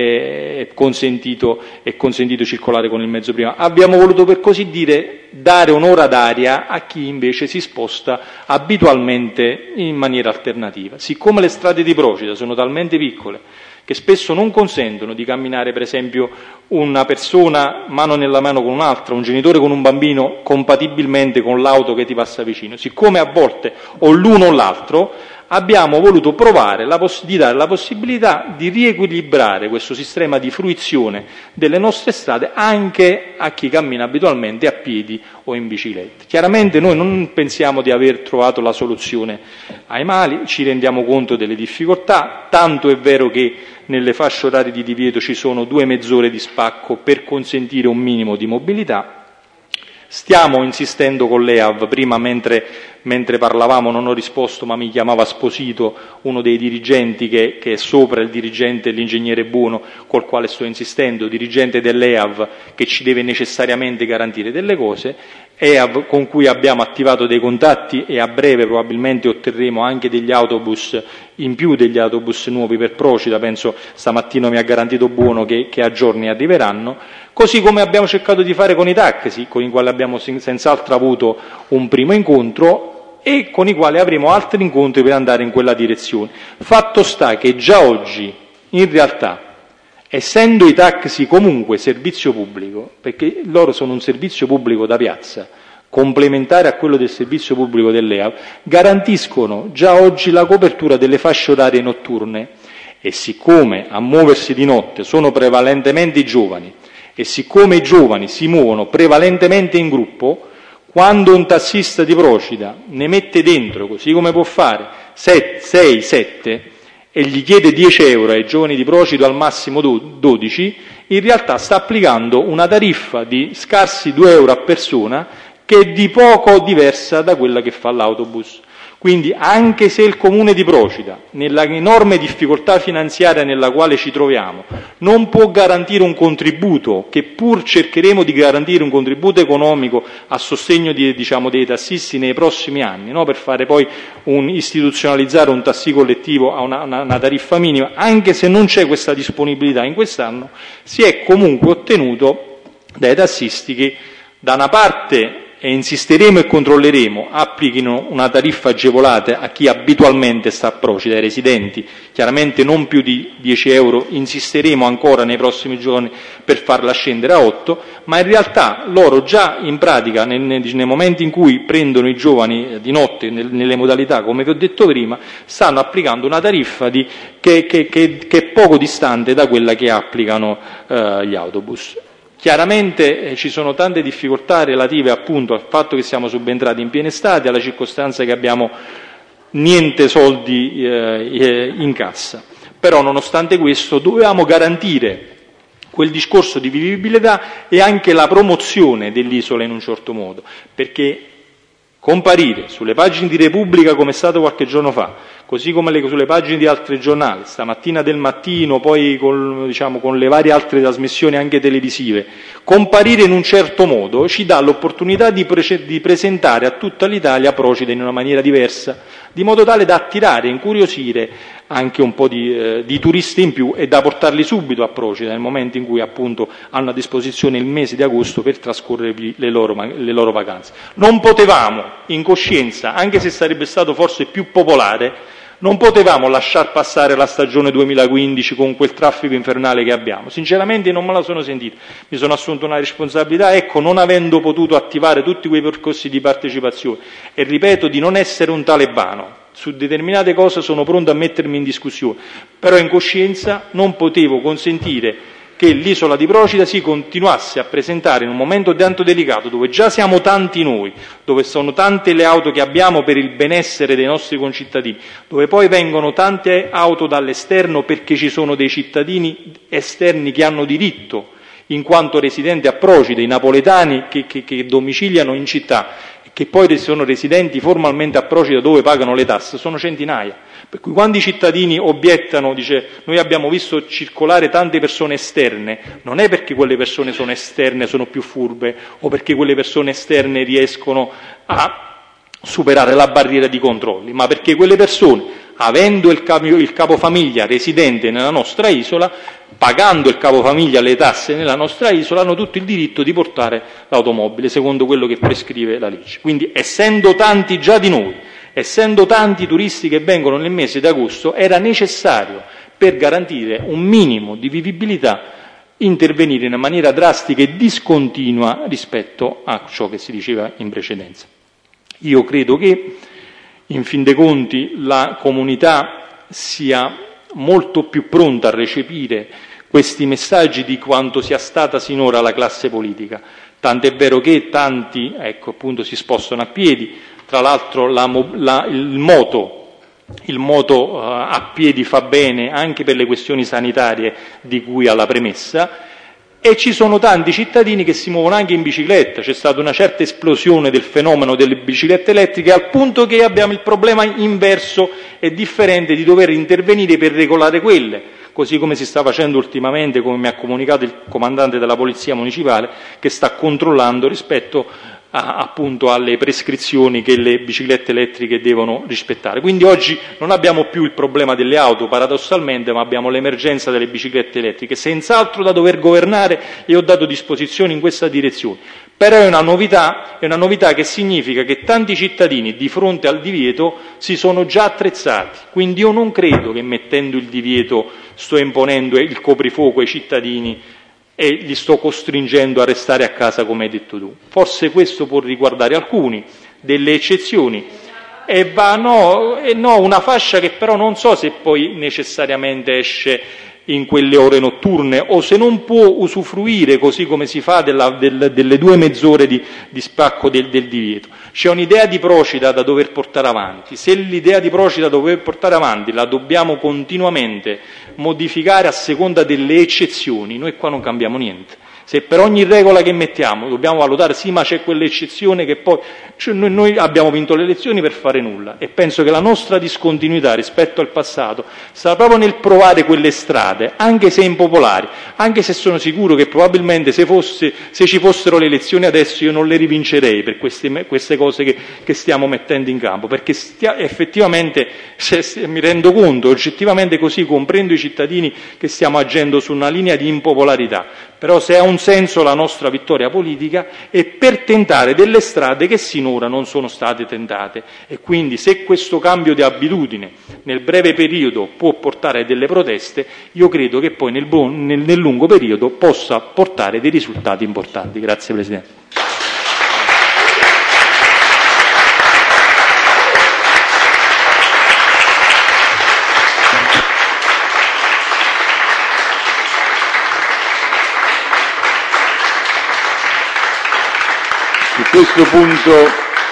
è consentito, è consentito circolare con il mezzo privato. Abbiamo voluto, per così dire, dare un'ora d'aria a chi invece si sposta abitualmente in maniera alternativa. Siccome le strade di Procida sono talmente piccole che spesso non consentono di camminare, per esempio, una persona mano nella mano con un'altra, un genitore con un bambino, compatibilmente con l'auto che ti passa vicino, siccome a volte o l'uno o l'altro, abbiamo voluto provare la poss- di dare la possibilità di riequilibrare questo sistema di fruizione delle nostre strade anche a chi cammina abitualmente a piedi o in bicicletta. Chiaramente noi non pensiamo di aver trovato la soluzione ai mali, ci rendiamo conto delle difficoltà, tanto è vero che nelle fasce orarie di divieto ci sono due mezz'ore di spacco per consentire un minimo di mobilità. Stiamo insistendo con l'E A V, prima mentre, mentre parlavamo non ho risposto, ma mi chiamava Sposito, uno dei dirigenti che, che è sopra il dirigente, l'ingegnere Buono, col quale sto insistendo, dirigente dell'E A V, che ci deve necessariamente garantire delle cose, E A V con cui abbiamo attivato dei contatti e a breve probabilmente otterremo anche degli autobus, in più degli autobus nuovi per Procida, penso stamattina mi ha garantito Buono che, che a giorni arriveranno, così come abbiamo cercato di fare con i taxi, con i quali abbiamo senz'altro avuto un primo incontro e con i quali avremo altri incontri per andare in quella direzione. Fatto sta che già oggi, in realtà, essendo i taxi comunque servizio pubblico, perché loro sono un servizio pubblico da piazza, complementare a quello del servizio pubblico dell'E A V, garantiscono già oggi la copertura delle fasce orarie notturne e siccome a muoversi di notte sono prevalentemente i giovani e siccome i giovani si muovono prevalentemente in gruppo, quando un tassista di Procida ne mette dentro, così come può fare, sei sette e gli chiede dieci euro ai giovani di Procida al massimo dodici, in realtà sta applicando una tariffa di scarsi due euro a persona che è di poco diversa da quella che fa l'autobus. Quindi anche se il Comune di Procida, nella enorme difficoltà finanziaria nella quale ci troviamo, non può garantire un contributo, che pur cercheremo di garantire un contributo economico a sostegno di, diciamo, dei tassisti nei prossimi anni, no? Per fare poi un, istituzionalizzare un tassì collettivo a una, una, una tariffa minima, anche se non c'è questa disponibilità in quest'anno, si è comunque ottenuto dai tassisti che da una parte, e insisteremo e controlleremo, applichino una tariffa agevolata a chi abitualmente sta a Procida, ai residenti, chiaramente non più di dieci euro, insisteremo ancora nei prossimi giorni per farla scendere a otto, ma in realtà loro già in pratica, nei, nei, nei momenti in cui prendono i giovani di notte, nel, nelle modalità come vi ho detto prima, stanno applicando una tariffa di, che, che, che, che è poco distante da quella che applicano eh, gli autobus. Chiaramente eh, ci sono tante difficoltà relative appunto al fatto che siamo subentrati in piena estate, alla circostanza che abbiamo niente soldi eh, in cassa. Però nonostante questo dovevamo garantire quel discorso di vivibilità e anche la promozione dell'isola in un certo modo, perché comparire sulle pagine di Repubblica come è stato qualche giorno fa, così come le, sulle pagine di altri giornali, stamattina del Mattino, poi con, diciamo, con le varie altre trasmissioni anche televisive, comparire in un certo modo ci dà l'opportunità di, pre- di presentare a tutta l'Italia Procida in una maniera diversa, di modo tale da attirare e incuriosire anche un po' di, eh, di turisti in più e da portarli subito a Procida nel momento in cui appunto hanno a disposizione il mese di agosto per trascorrere le loro, le loro vacanze. Non potevamo, in coscienza, anche se sarebbe stato forse più popolare, non potevamo lasciar passare la stagione duemilaquindici con quel traffico infernale che abbiamo. Sinceramente non me la sono sentita, mi sono assunto una responsabilità, ecco, non avendo potuto attivare tutti quei percorsi di partecipazione e ripeto di non essere un talebano. Su determinate cose sono pronto a mettermi in discussione, però in coscienza non potevo consentire che l'isola di Procida si continuasse a presentare in un momento tanto delicato, dove già siamo tanti noi, dove sono tante le auto che abbiamo per il benessere dei nostri concittadini, dove poi vengono tante auto dall'esterno perché ci sono dei cittadini esterni che hanno diritto, in quanto residenti a Procida, i napoletani che, che, che domiciliano in città, che poi sono residenti formalmente a Procida dove pagano le tasse, sono centinaia. Per cui quando i cittadini obiettano, dice noi abbiamo visto circolare tante persone esterne, non è perché quelle persone sono esterne, sono più furbe, o perché quelle persone esterne riescono a superare la barriera di controlli, ma perché quelle persone, avendo il, capo, il capofamiglia residente nella nostra isola, pagando il capofamiglia le tasse nella nostra isola, hanno tutto il diritto di portare l'automobile, secondo quello che prescrive la legge. Quindi, essendo tanti già di noi, essendo tanti turisti che vengono nel mese di agosto, era necessario, per garantire un minimo di vivibilità, intervenire in maniera drastica e discontinua rispetto a ciò che si diceva in precedenza. Io credo che, in fin dei conti, la comunità sia molto più pronta a recepire questi messaggi di quanto sia stata sinora la classe politica. Tant'è vero che tanti, ecco, appunto, si spostano a piedi. Tra l'altro la, la, il moto, il moto uh, a piedi fa bene anche per le questioni sanitarie di cui alla premessa, e ci sono tanti cittadini che si muovono anche in bicicletta. C'è stata una certa esplosione del fenomeno delle biciclette elettriche, al punto che abbiamo il problema inverso e differente di dover intervenire per regolare quelle, così come si sta facendo ultimamente, come mi ha comunicato il comandante della Polizia Municipale, che sta controllando rispetto a, appunto alle prescrizioni che le biciclette elettriche devono rispettare. Quindi oggi non abbiamo più il problema delle auto, paradossalmente, ma abbiamo l'emergenza delle biciclette elettriche, senz'altro da dover governare, e ho dato disposizioni in questa direzione. Però è una novità, è una novità che significa che tanti cittadini di fronte al divieto si sono già attrezzati, quindi io non credo che mettendo il divieto sto imponendo il coprifuoco ai cittadini e li sto costringendo a restare a casa come hai detto tu. Forse questo può riguardare alcuni, delle eccezioni, e va no, e no una fascia che però non so se poi necessariamente esce in quelle ore notturne, o se non può usufruire, così come si fa, della, del, delle due mezz'ore di, di spacco del, del divieto. C'è un'idea di Procida da dover portare avanti. Se l'idea di Procida da dover portare avanti la dobbiamo continuamente modificare a seconda delle eccezioni, noi qua non cambiamo niente. Se per ogni regola che mettiamo dobbiamo valutare sì, ma c'è quell'eccezione che poi cioè noi, noi abbiamo vinto le elezioni per fare nulla, e penso che la nostra discontinuità rispetto al passato sta proprio nel provare quelle strade, anche se impopolari, anche se sono sicuro che probabilmente se, fosse, se ci fossero le elezioni adesso io non le rivincerei per queste, queste cose che, che stiamo mettendo in campo, perché stia, effettivamente se, se, mi rendo conto, oggettivamente così comprendo i cittadini che stiamo agendo su una linea di impopolarità, però se ha un senso la nostra vittoria politica è per tentare delle strade che sinora non sono state tentate, e quindi se questo cambio di abitudine nel breve periodo può portare a delle proteste, io credo che poi nel, buon, nel, nel lungo periodo possa portare dei risultati importanti. Grazie Presidente. Su questo punto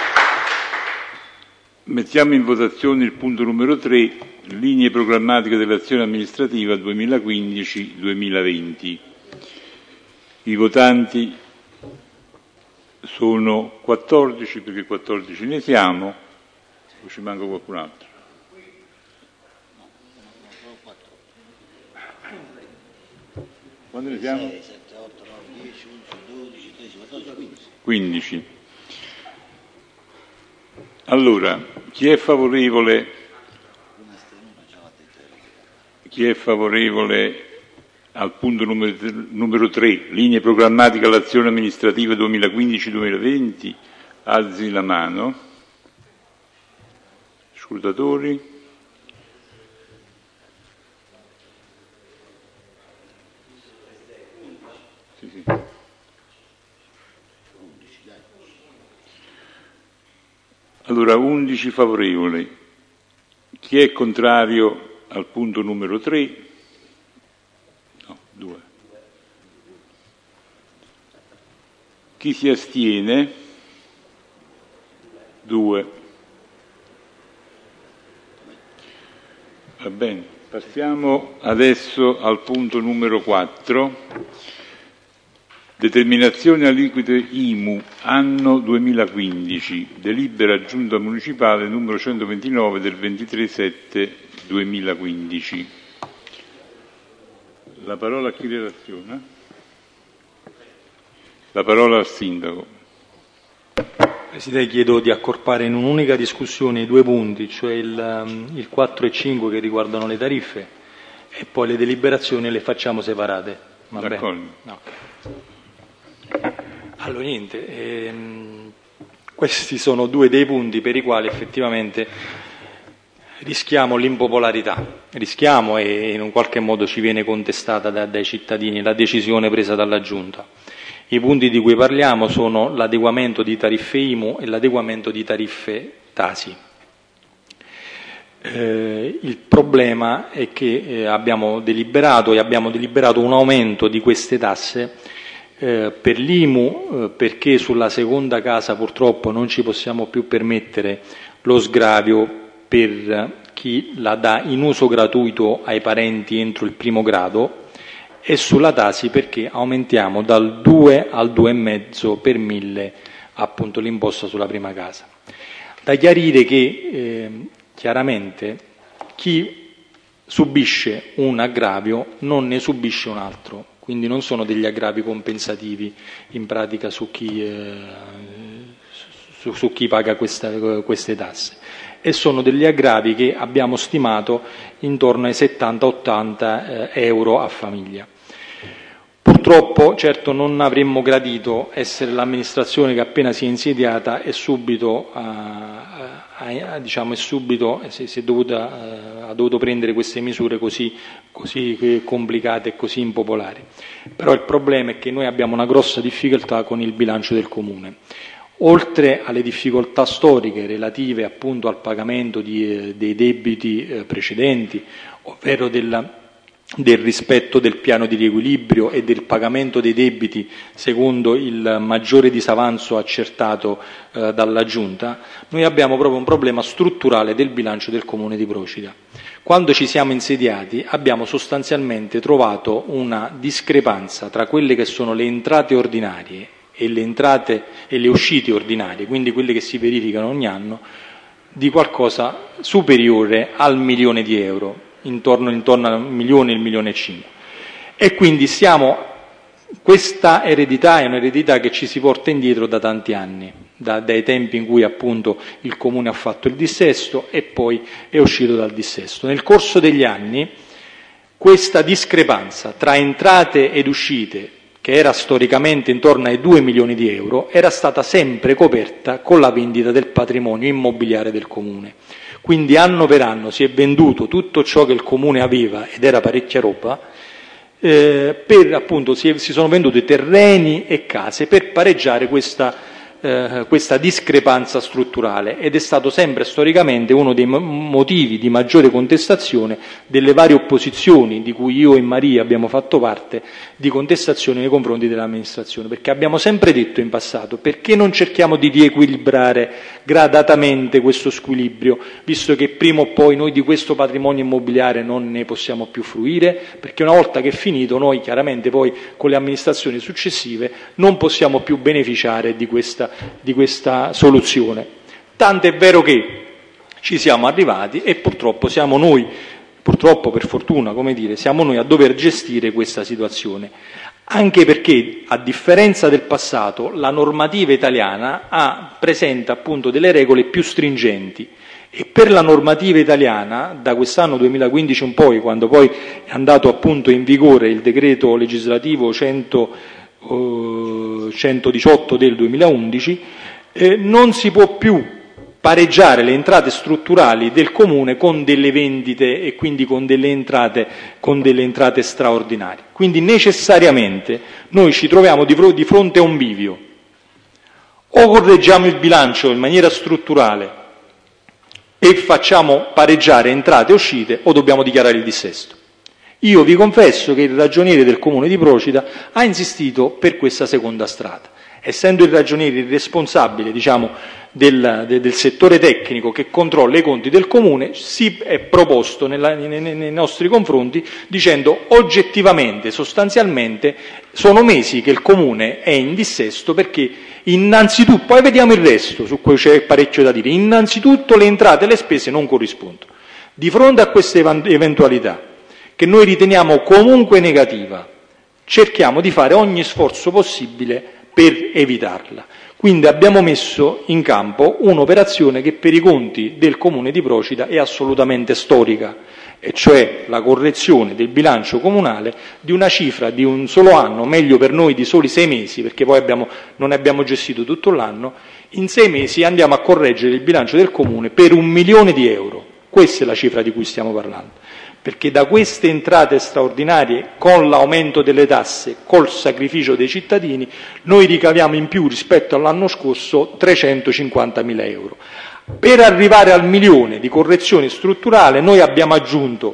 mettiamo in votazione il punto numero tre, linee programmatiche dell'azione amministrativa duemilaquindici duemilaventi. I votanti sono quattordici, perché quattordici ne siamo, o ci manca qualcun altro? Quando ne siamo? sei, sette, otto, nove, dieci, undici, dodici, tredici, quattordici, quindici. quindici. Allora, chi è favorevole, chi è favorevole al punto numero, numero tre, linee programmatiche all'azione amministrativa duemilaquindici duemilaventi, alzi la mano. Scrutatori. Sì, sì. Allora, undici favorevoli. Chi è contrario al punto numero tre? No, due. Chi si astiene? Due. Va bene. Passiamo adesso al punto numero quattro. Determinazione aliquote I M U anno duemilaquindici, delibera Giunta Municipale numero centoventinove del ventitré sette duemilaquindici. La parola a chi relaziona? La parola al Sindaco. Presidente, chiedo di accorpare in un'unica discussione i due punti, cioè il, il quattro e cinque che riguardano le tariffe, e poi le deliberazioni le facciamo separate. Va bene? D'accordo. Okay. Allora niente, ehm, questi sono due dei punti per i quali effettivamente rischiamo l'impopolarità, rischiamo e in un qualche modo ci viene contestata da, dai cittadini la decisione presa dalla Giunta. I punti di cui parliamo sono l'adeguamento di tariffe I M U e l'adeguamento di tariffe Tasi. Eh, il problema è che eh, abbiamo deliberato e abbiamo deliberato un aumento di queste tasse Eh, per l'I M U, eh, perché sulla seconda casa purtroppo non ci possiamo più permettere lo sgravio per chi la dà in uso gratuito ai parenti entro il primo grado, e sulla Tasi perché aumentiamo dal due al due virgola cinque per mille appunto l'imposta sulla prima casa. Da chiarire che eh, chiaramente chi subisce un aggravio non ne subisce un altro, quindi non sono degli aggravi compensativi in pratica su chi, eh, su, su chi paga questa, queste tasse, e sono degli aggravi che abbiamo stimato intorno ai settanta ottanta eh, euro a famiglia. Purtroppo, certo, non avremmo gradito essere l'amministrazione che appena si è insediata e subito, a, a, a, diciamo, è subito si, si è dovuta, ha dovuto prendere queste misure così, così complicate e così impopolari. Però il problema è che noi abbiamo una grossa difficoltà con il bilancio del Comune. Oltre alle difficoltà storiche relative appunto al pagamento di, dei debiti eh, precedenti, ovvero della del rispetto del piano di riequilibrio e del pagamento dei debiti secondo il maggiore disavanzo accertato eh, dalla Giunta, noi abbiamo proprio un problema strutturale del bilancio del Comune di Procida. quando ci siamo insediati abbiamo sostanzialmente trovato una discrepanza tra quelle che sono le entrate ordinarie e le entrate e le uscite ordinarie, quindi quelle che si verificano ogni anno, di qualcosa superiore al milione di euro, intorno, intorno al milione, il milione e cinque. E quindi siamo, questa eredità è un'eredità che ci si porta indietro da tanti anni, da, dai tempi in cui appunto il Comune ha fatto il dissesto e poi è uscito dal dissesto. Nel corso degli anni questa discrepanza tra entrate ed uscite, che era storicamente intorno ai due milioni di euro, era stata sempre coperta con la vendita del patrimonio immobiliare del Comune. Quindi anno per anno si è venduto tutto ciò che il Comune aveva, ed era parecchia roba, eh, per appunto si, è, si sono venduti terreni e case per pareggiare questa Eh, questa discrepanza strutturale, ed è stato sempre storicamente uno dei motivi di maggiore contestazione delle varie opposizioni di cui io e Maria abbiamo fatto parte, di contestazione nei confronti dell'amministrazione, perché abbiamo sempre detto in passato: perché non cerchiamo di riequilibrare gradatamente questo squilibrio, visto che prima o poi noi di questo patrimonio immobiliare non ne possiamo più fruire, perché una volta che è finito noi chiaramente poi con le amministrazioni successive non possiamo più beneficiare di questa di questa soluzione. Tanto è vero che ci siamo arrivati e purtroppo siamo noi, purtroppo per fortuna, come dire, siamo noi a dover gestire questa situazione, anche perché, a differenza del passato, la normativa italiana ha, presenta appunto delle regole più stringenti, e per la normativa italiana, da quest'anno duemilaquindici in poi, quando poi è andato appunto in vigore il decreto legislativo cento centodiciotto del duemilaundici, eh, non si può più pareggiare le entrate strutturali del Comune con delle vendite e quindi con delle entrate, con delle entrate straordinarie. Quindi necessariamente noi ci troviamo di, di fronte a un bivio: o correggiamo il bilancio in maniera strutturale e facciamo pareggiare entrate e uscite, o dobbiamo dichiarare il dissesto. Io vi confesso che il ragioniere del Comune di Procida ha insistito per questa seconda strada. Essendo il ragioniere il responsabile, diciamo, del, de, del settore tecnico che controlla i conti del Comune, si è proposto nella, nei, nei nostri confronti dicendo: oggettivamente, sostanzialmente, sono mesi che il Comune è in dissesto, perché innanzitutto, poi vediamo il resto, su cui c'è parecchio da dire, innanzitutto le entrate e le spese non corrispondono. Di fronte a queste eventualità, che noi riteniamo comunque negativa, cerchiamo di fare ogni sforzo possibile per evitarla. Quindi abbiamo messo in campo un'operazione che per i conti del Comune di Procida è assolutamente storica, e cioè la correzione del bilancio comunale di una cifra di un solo anno, meglio per noi di soli sei mesi, perché poi abbiamo, non abbiamo gestito tutto l'anno. In sei mesi andiamo a correggere il bilancio del Comune per un milione di euro. Questa è la cifra di cui stiamo parlando, perché da queste entrate straordinarie, con l'aumento delle tasse, col sacrificio dei cittadini, noi ricaviamo in più rispetto all'anno scorso trecentocinquantamila euro. Per arrivare al milione di correzione strutturale noi abbiamo aggiunto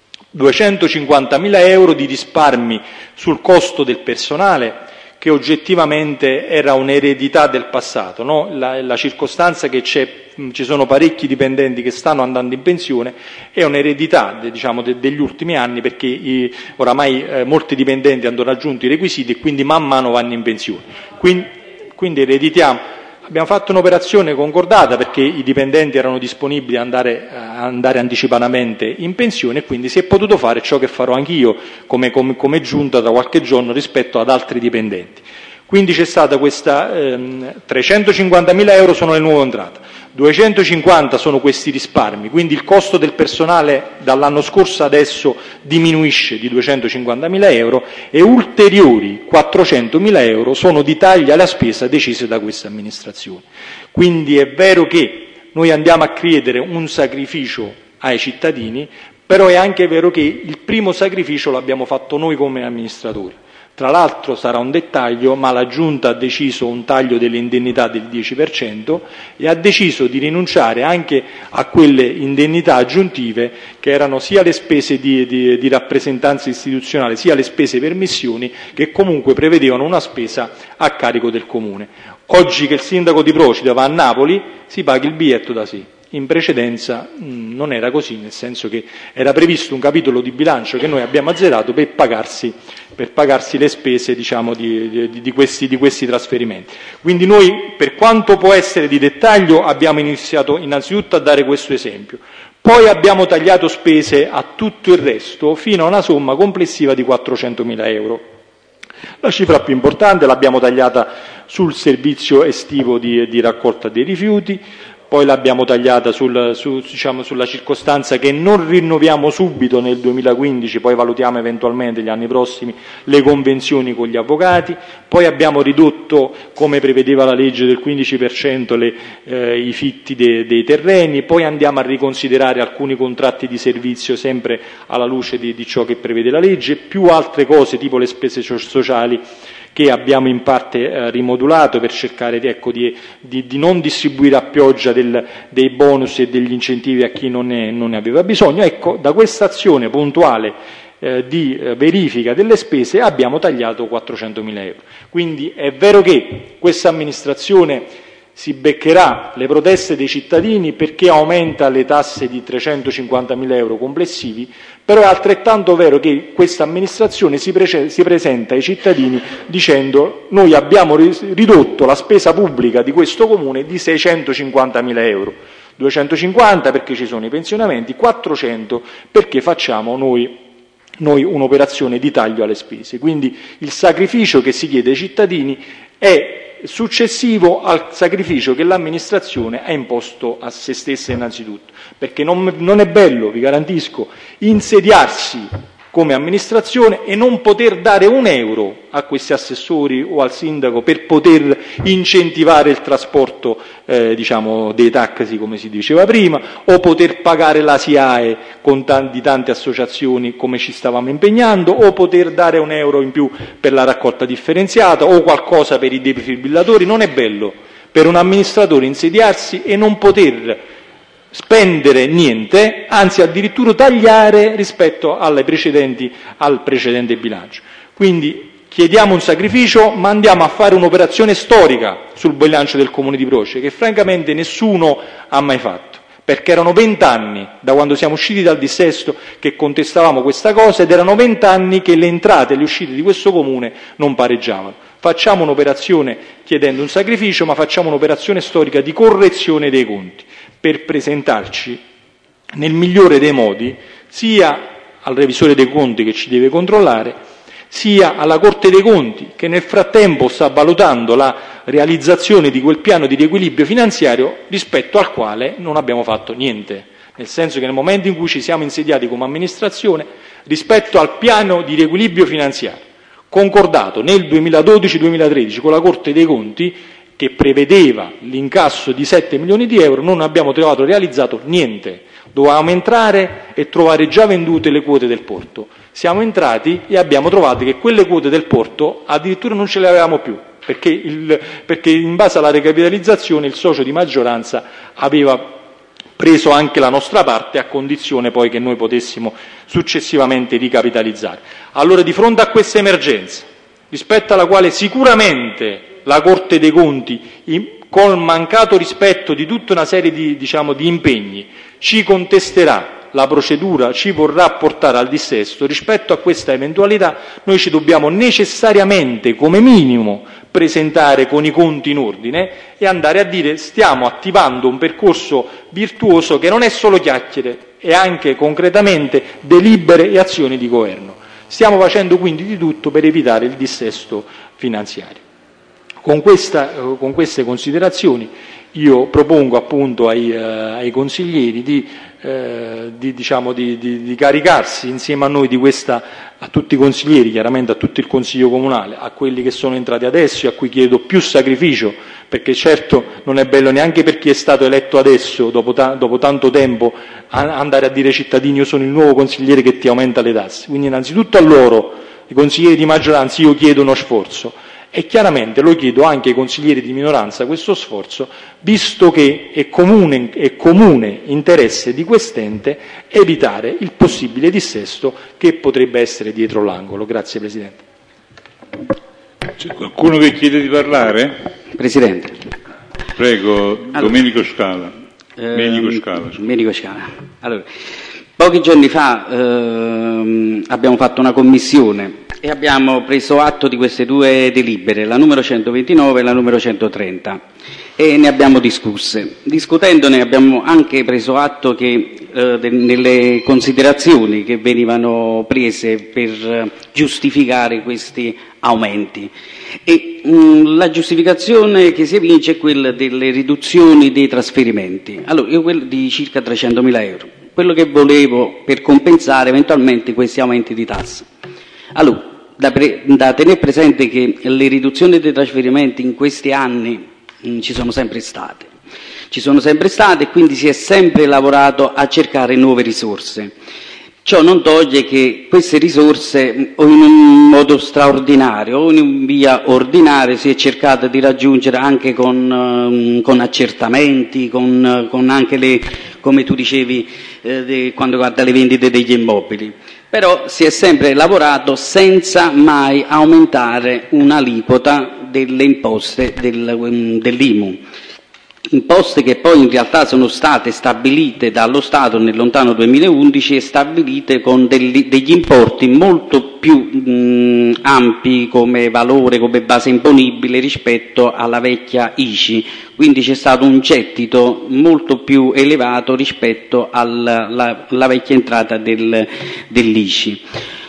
duecentocinquantamila euro di risparmi sul costo del personale, che oggettivamente era un'eredità del passato, no? la, la circostanza che c'è, ci sono parecchi dipendenti che stanno andando in pensione è un'eredità, diciamo, de, degli ultimi anni, perché i, oramai eh, molti dipendenti hanno raggiunto i requisiti e quindi man mano vanno in pensione. Quindi, quindi ereditiamo. Abbiamo fatto un'operazione concordata perché i dipendenti erano disponibili ad andare, a andare anticipatamente in pensione, e quindi si è potuto fare ciò che farò anch'io come, come, come giunta da qualche giorno rispetto ad altri dipendenti. Quindi c'è stata questa, ehm, trecentocinquantamila euro sono le nuove entrate, duecentocinquanta sono questi risparmi, quindi il costo del personale dall'anno scorso adesso diminuisce di duecentocinquantamila euro, e ulteriori quattrocentomila euro sono di tagli alla spesa decise da questa amministrazione. Quindi è vero che noi andiamo a chiedere un sacrificio ai cittadini, però è anche vero che il primo sacrificio l'abbiamo fatto noi come amministratori. Tra l'altro sarà un dettaglio, ma la Giunta ha deciso un taglio delle indennità del dieci per cento e ha deciso di rinunciare anche a quelle indennità aggiuntive che erano sia le spese di, di, di rappresentanza istituzionale sia le spese per missioni, che comunque prevedevano una spesa a carico del Comune. Oggi che il sindaco di Procida va a Napoli si paga il biglietto da sé, In precedenza mh, non era così, nel senso che era previsto un capitolo di bilancio che noi abbiamo azzerato per pagarsi, per pagarsi le spese, diciamo, di, di, di, questi, di questi trasferimenti. Quindi noi, per quanto può essere di dettaglio, abbiamo iniziato innanzitutto a dare questo esempio. Poi abbiamo tagliato spese a tutto il resto fino a una somma complessiva di quattrocentomila euro. La cifra più importante l'abbiamo tagliata sul servizio estivo di, di raccolta dei rifiuti, poi l'abbiamo tagliata sul, su, diciamo, sulla circostanza che non rinnoviamo subito nel duemilaquindici, poi valutiamo eventualmente gli anni prossimi le convenzioni con gli avvocati, poi abbiamo ridotto, come prevedeva la legge, del quindici per cento le, eh, i fitti de, dei terreni, poi andiamo a riconsiderare alcuni contratti di servizio sempre alla luce di, di ciò che prevede la legge, più altre cose tipo le spese sociali che abbiamo in parte eh, rimodulato per cercare di, ecco, di, di, di non distribuire a pioggia del, dei bonus e degli incentivi a chi non ne, non ne aveva bisogno. Ecco, da questa azione puntuale eh, di eh, verifica delle spese abbiamo tagliato quattrocentomila euro. Quindi è vero che questa amministrazione si beccherà le proteste dei cittadini perché aumenta le tasse di trecentocinquantamila euro complessivi, però è altrettanto vero che questa amministrazione si, pre- si presenta ai cittadini dicendo: noi abbiamo ridotto la spesa pubblica di questo comune di seicentocinquantamila euro, duecentocinquanta perché ci sono i pensionamenti, quattrocento perché facciamo noi, noi un'operazione di taglio alle spese. Quindi il sacrificio che si chiede ai cittadini è successivo al sacrificio che l'amministrazione ha imposto a se stessa innanzitutto, perché non, non è bello, vi garantisco, insediarsi come amministrazione e non poter dare un euro a questi assessori o al sindaco per poter incentivare il trasporto eh, diciamo dei taxi, come si diceva prima, o poter pagare la SIAE con tanti, tante associazioni come ci stavamo impegnando, o poter dare un euro in più per la raccolta differenziata o qualcosa per i defibrillatori. Non è bello per un amministratore insediarsi e non poter spendere niente, anzi addirittura tagliare rispetto alle precedenti, al precedente bilancio. Quindi chiediamo un sacrificio, ma andiamo a fare un'operazione storica sul bilancio del Comune di Broce, che francamente nessuno ha mai fatto, perché erano vent'anni da quando siamo usciti dal dissesto che contestavamo questa cosa, ed erano vent'anni che le entrate e le uscite di questo Comune non pareggiavano. Facciamo un'operazione chiedendo un sacrificio, ma facciamo un'operazione storica di correzione dei conti, per presentarci nel migliore dei modi sia al revisore dei conti che ci deve controllare, sia alla Corte dei Conti che nel frattempo sta valutando la realizzazione di quel piano di riequilibrio finanziario rispetto al quale non abbiamo fatto niente, nel senso che nel momento in cui ci siamo insediati come amministrazione, rispetto al piano di riequilibrio finanziario concordato nel duemiladodici duemilatredici con la Corte dei Conti, che prevedeva l'incasso di sette milioni di euro, non abbiamo trovato realizzato niente. Dovevamo entrare e trovare già vendute le quote del porto. Siamo entrati e abbiamo trovato che quelle quote del porto addirittura non ce le avevamo più, perché, il, perché in base alla recapitalizzazione il socio di maggioranza aveva preso anche la nostra parte, a condizione poi che noi potessimo successivamente ricapitalizzare. Allora, di fronte a questa emergenza, rispetto alla quale sicuramente la Corte dei Conti, col mancato rispetto di tutta una serie di, diciamo, di impegni, ci contesterà la procedura, ci vorrà portare al dissesto, rispetto a questa eventualità noi ci dobbiamo necessariamente, come minimo, presentare con i conti in ordine e andare a dire: stiamo attivando un percorso virtuoso che non è solo chiacchiere, è anche concretamente delibere e azioni di governo. Stiamo facendo quindi di tutto per evitare il dissesto finanziario. Con, questa, con queste considerazioni io propongo appunto ai, eh, ai consiglieri di, eh, di, diciamo, di, di, di caricarsi insieme a noi di questa, a tutti i consiglieri, chiaramente a tutto il Consiglio Comunale, a quelli che sono entrati adesso e a cui chiedo più sacrificio, perché certo non è bello neanche per chi è stato eletto adesso, dopo, ta- dopo tanto tempo, a- andare a dire ai cittadini: io sono il nuovo consigliere che ti aumenta le tasse. Quindi innanzitutto a loro, i consiglieri di maggioranza, io chiedo uno sforzo. E chiaramente lo chiedo anche ai consiglieri di minoranza questo sforzo, visto che è comune, è comune interesse di quest'ente evitare il possibile dissesto che potrebbe essere dietro l'angolo. Grazie Presidente. C'è qualcuno che chiede di parlare? Presidente. Prego, allora, Domenico Scala. Eh, Menico Scala. Menico Scala. Allora, pochi giorni fa ehm, abbiamo fatto una commissione e abbiamo preso atto di queste due delibere, la numero centoventinove e la numero centotrenta, e ne abbiamo discusse. Discutendone abbiamo anche preso atto che eh, de- nelle considerazioni che venivano prese per giustificare questi aumenti. E mh, la giustificazione che si evince è quella delle riduzioni dei trasferimenti. Allora, io quello di circa trecentomila euro, quello che volevo per compensare eventualmente questi aumenti di tasse. Allora, da, pre- da tenere presente che le riduzioni dei trasferimenti in questi anni mh, ci sono sempre state, ci sono sempre state e quindi si è sempre lavorato a cercare nuove risorse. Ciò non toglie che queste risorse o in un modo straordinario o in via ordinaria si è cercato di raggiungere anche con, con accertamenti, con, con anche le, come tu dicevi, eh, de, quando guarda le vendite degli immobili. Però si è sempre lavorato senza mai aumentare un'aliquota delle imposte del, dell'I M U. Imposte che poi in realtà sono state stabilite dallo Stato nel lontano duemilaundici e stabilite con degli, degli importi molto più mh, ampi come valore, come base imponibile rispetto alla vecchia I C I, quindi c'è stato un gettito molto più elevato rispetto alla, alla, alla vecchia entrata del, dell'I C I.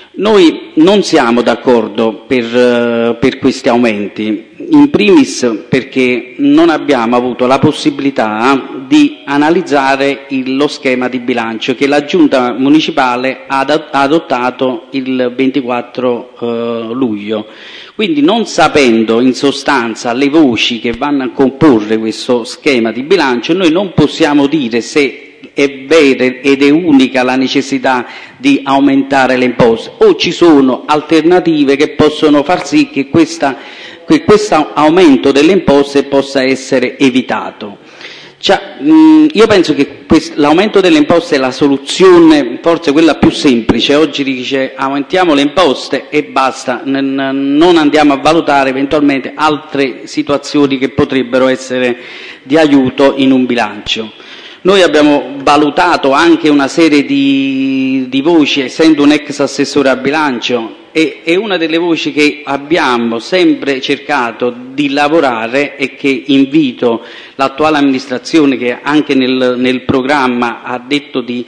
Noi non siamo d'accordo per, uh, per questi aumenti, in primis perché non abbiamo avuto la possibilità di analizzare il, lo schema di bilancio che la Giunta Municipale ha, ad, ha adottato il ventiquattro uh, luglio. Quindi non sapendo in sostanza le voci che vanno a comporre questo schema di bilancio, noi non possiamo dire se è vera ed è unica la necessità di aumentare le imposte o ci sono alternative che possono far sì che, questa, che questo aumento delle imposte possa essere evitato. Cioè, mh, io penso che quest- l'aumento delle imposte è la soluzione, forse quella più semplice. Oggi dice aumentiamo le imposte e basta, n- non andiamo a valutare eventualmente altre situazioni che potrebbero essere di aiuto in un bilancio. Noi abbiamo valutato anche una serie di, di voci, essendo un ex assessore a bilancio, e, e una delle voci che abbiamo sempre cercato di lavorare e che invito l'attuale amministrazione, che anche nel, nel programma ha detto di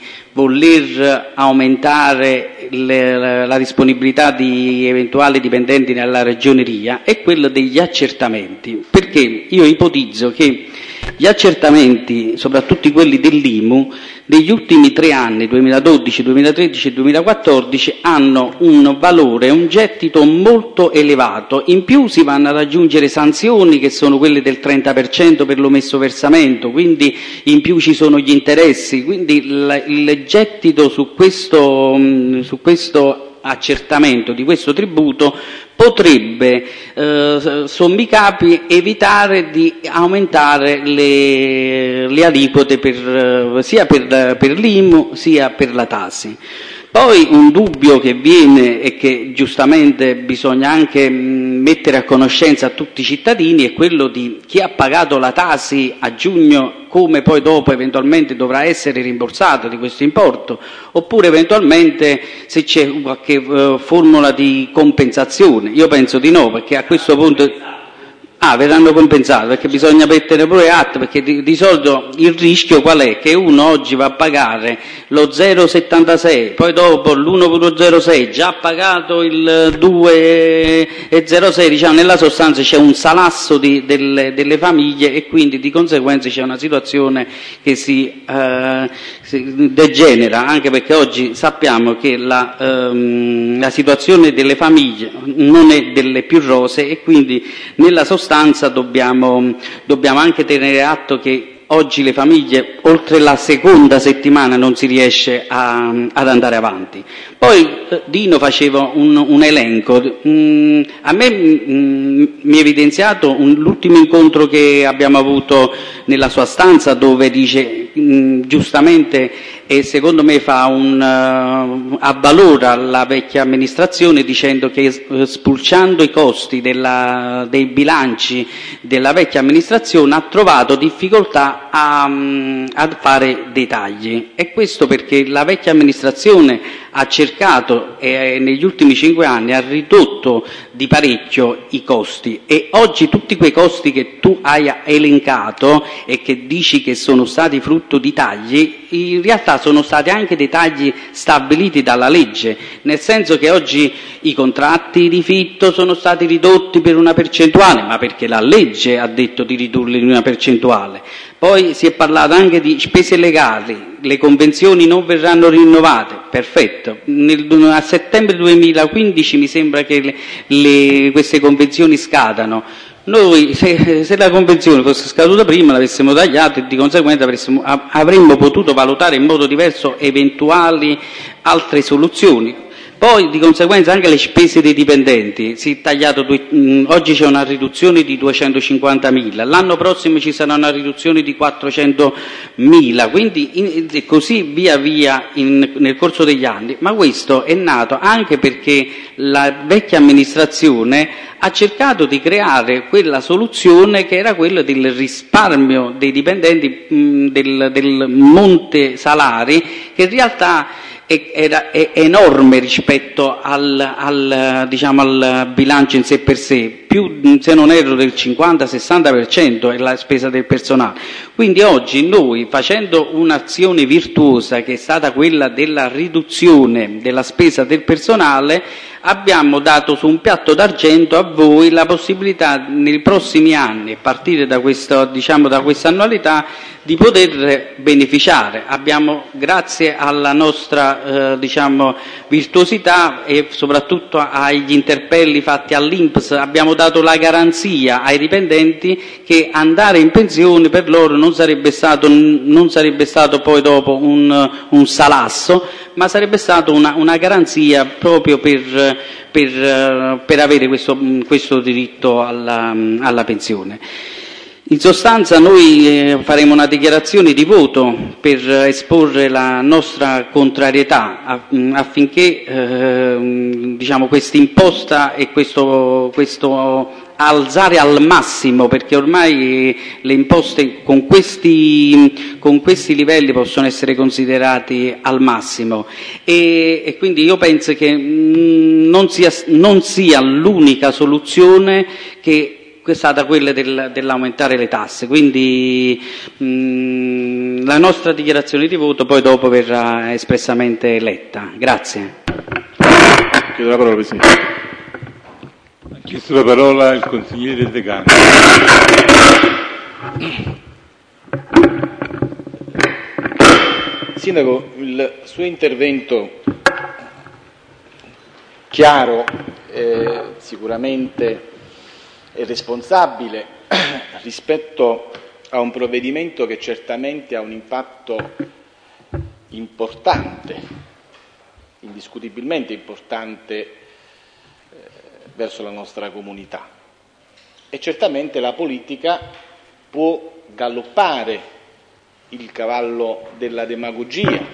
voler aumentare le, la, la disponibilità di eventuali dipendenti nella ragioneria, è quella degli accertamenti, perché io ipotizzo che gli accertamenti, soprattutto quelli dell'I M U, negli ultimi tre anni, duemiladodici, duemilatredici e duemilaquattordici, hanno un valore, un gettito molto elevato. In più si vanno a raggiungere sanzioni che sono quelle del trenta per cento per l'omesso versamento, quindi in più ci sono gli interessi, quindi il, il gettito su questo, su questo accertamento di questo tributo potrebbe, eh, sommi capi, evitare di aumentare le, le aliquote per, sia per, per l'I M U sia per la Tasi. Poi un dubbio che viene e che giustamente bisogna anche mettere a conoscenza a tutti i cittadini è quello di chi ha pagato la Tasi a giugno, come poi dopo eventualmente dovrà essere rimborsato di questo importo, oppure eventualmente se c'è qualche uh, formula di compensazione. Io penso di no, perché a questo punto Ah, verranno compensati, perché bisogna mettere pure atto, perché di, di solito il rischio qual è? Che uno oggi va a pagare lo zero virgola settantasei, poi dopo l'uno virgola zero sei, già ha pagato il due virgola zero sei, diciamo nella sostanza c'è un salasso di, delle, delle famiglie e quindi di conseguenza c'è una situazione che si, eh, si degenera, anche perché oggi sappiamo che la, ehm, la situazione delle famiglie non è delle più rosee e quindi nella sostanza Dobbiamo, dobbiamo anche tenere atto che oggi le famiglie, oltre la seconda settimana, non si riesce a, ad andare avanti. Poi eh, Dino faceva un, un elenco, mm, a me mm, mi è evidenziato un, l'ultimo incontro che abbiamo avuto nella sua stanza, dove dice mh, giustamente, e secondo me fa un uh, avvalora la vecchia amministrazione, dicendo che uh, spulciando i costi della, dei bilanci della vecchia amministrazione ha trovato difficoltà a, um, a fare dei tagli, e questo perché la vecchia amministrazione ha cercato e negli ultimi cinque anni ha ridotto di parecchio i costi, e oggi tutti quei costi che tu hai elencato e che dici che sono stati frutto di tagli, in realtà sono stati anche dei tagli stabiliti dalla legge, nel senso che oggi i contratti di fitto sono stati ridotti per una percentuale, ma perché la legge ha detto di ridurli in una percentuale. Poi si è parlato anche di spese legali, le convenzioni non verranno rinnovate, perfetto. Nel, a settembre duemilaquindici mi sembra che le, le, queste convenzioni scadano. Noi, se, se la convenzione fosse scaduta prima, l'avessimo tagliata e di conseguenza avremmo, avremmo potuto valutare in modo diverso eventuali altre soluzioni. Poi di conseguenza anche le spese dei dipendenti, si è tagliato due, mh, oggi c'è una riduzione di duecentocinquantamila, l'anno prossimo ci sarà una riduzione di quattrocentomila, quindi in, in, così via via in, nel corso degli anni, ma questo è nato anche perché la vecchia amministrazione ha cercato di creare quella soluzione che era quella del risparmio dei dipendenti, mh, del, del monte salari, che in realtà era è enorme rispetto al, al, diciamo, al bilancio in sé per sé, più, se non erro, del cinquanta sessanta per cento è la spesa del personale. Quindi oggi noi, facendo un'azione virtuosa che è stata quella della riduzione della spesa del personale, abbiamo dato su un piatto d'argento a voi la possibilità nei prossimi anni, a partire da questa, diciamo, da questa annualità, di poter beneficiare. Abbiamo, grazie alla nostra eh, diciamo, virtuosità e soprattutto agli interpelli fatti all'I N P S, abbiamo dato la garanzia ai dipendenti che andare in pensione per loro non sarebbe stato, non sarebbe stato poi dopo un, un salasso, ma sarebbe stato una, una garanzia proprio per, per, per avere questo, questo diritto alla, alla pensione. In sostanza noi faremo una dichiarazione di voto per esporre la nostra contrarietà affinché eh, diciamo, questa imposta e questo, questo alzare al massimo, perché ormai le imposte con questi, con questi livelli possono essere considerati al massimo, e, e quindi io penso che mh, non sia, non sia l'unica soluzione, che è stata quella del, dell'aumentare le tasse. Quindi mh, la nostra dichiarazione di voto poi dopo verrà espressamente letta. Grazie. Chiedo la parola, Presidente. Ha chiesto la parola il consigliere De Gani. Sindaco, il suo intervento chiaro, eh, sicuramente è responsabile rispetto a un provvedimento che certamente ha un impatto importante, indiscutibilmente importante eh, verso la nostra comunità, e certamente la politica può galoppare il cavallo della demagogia,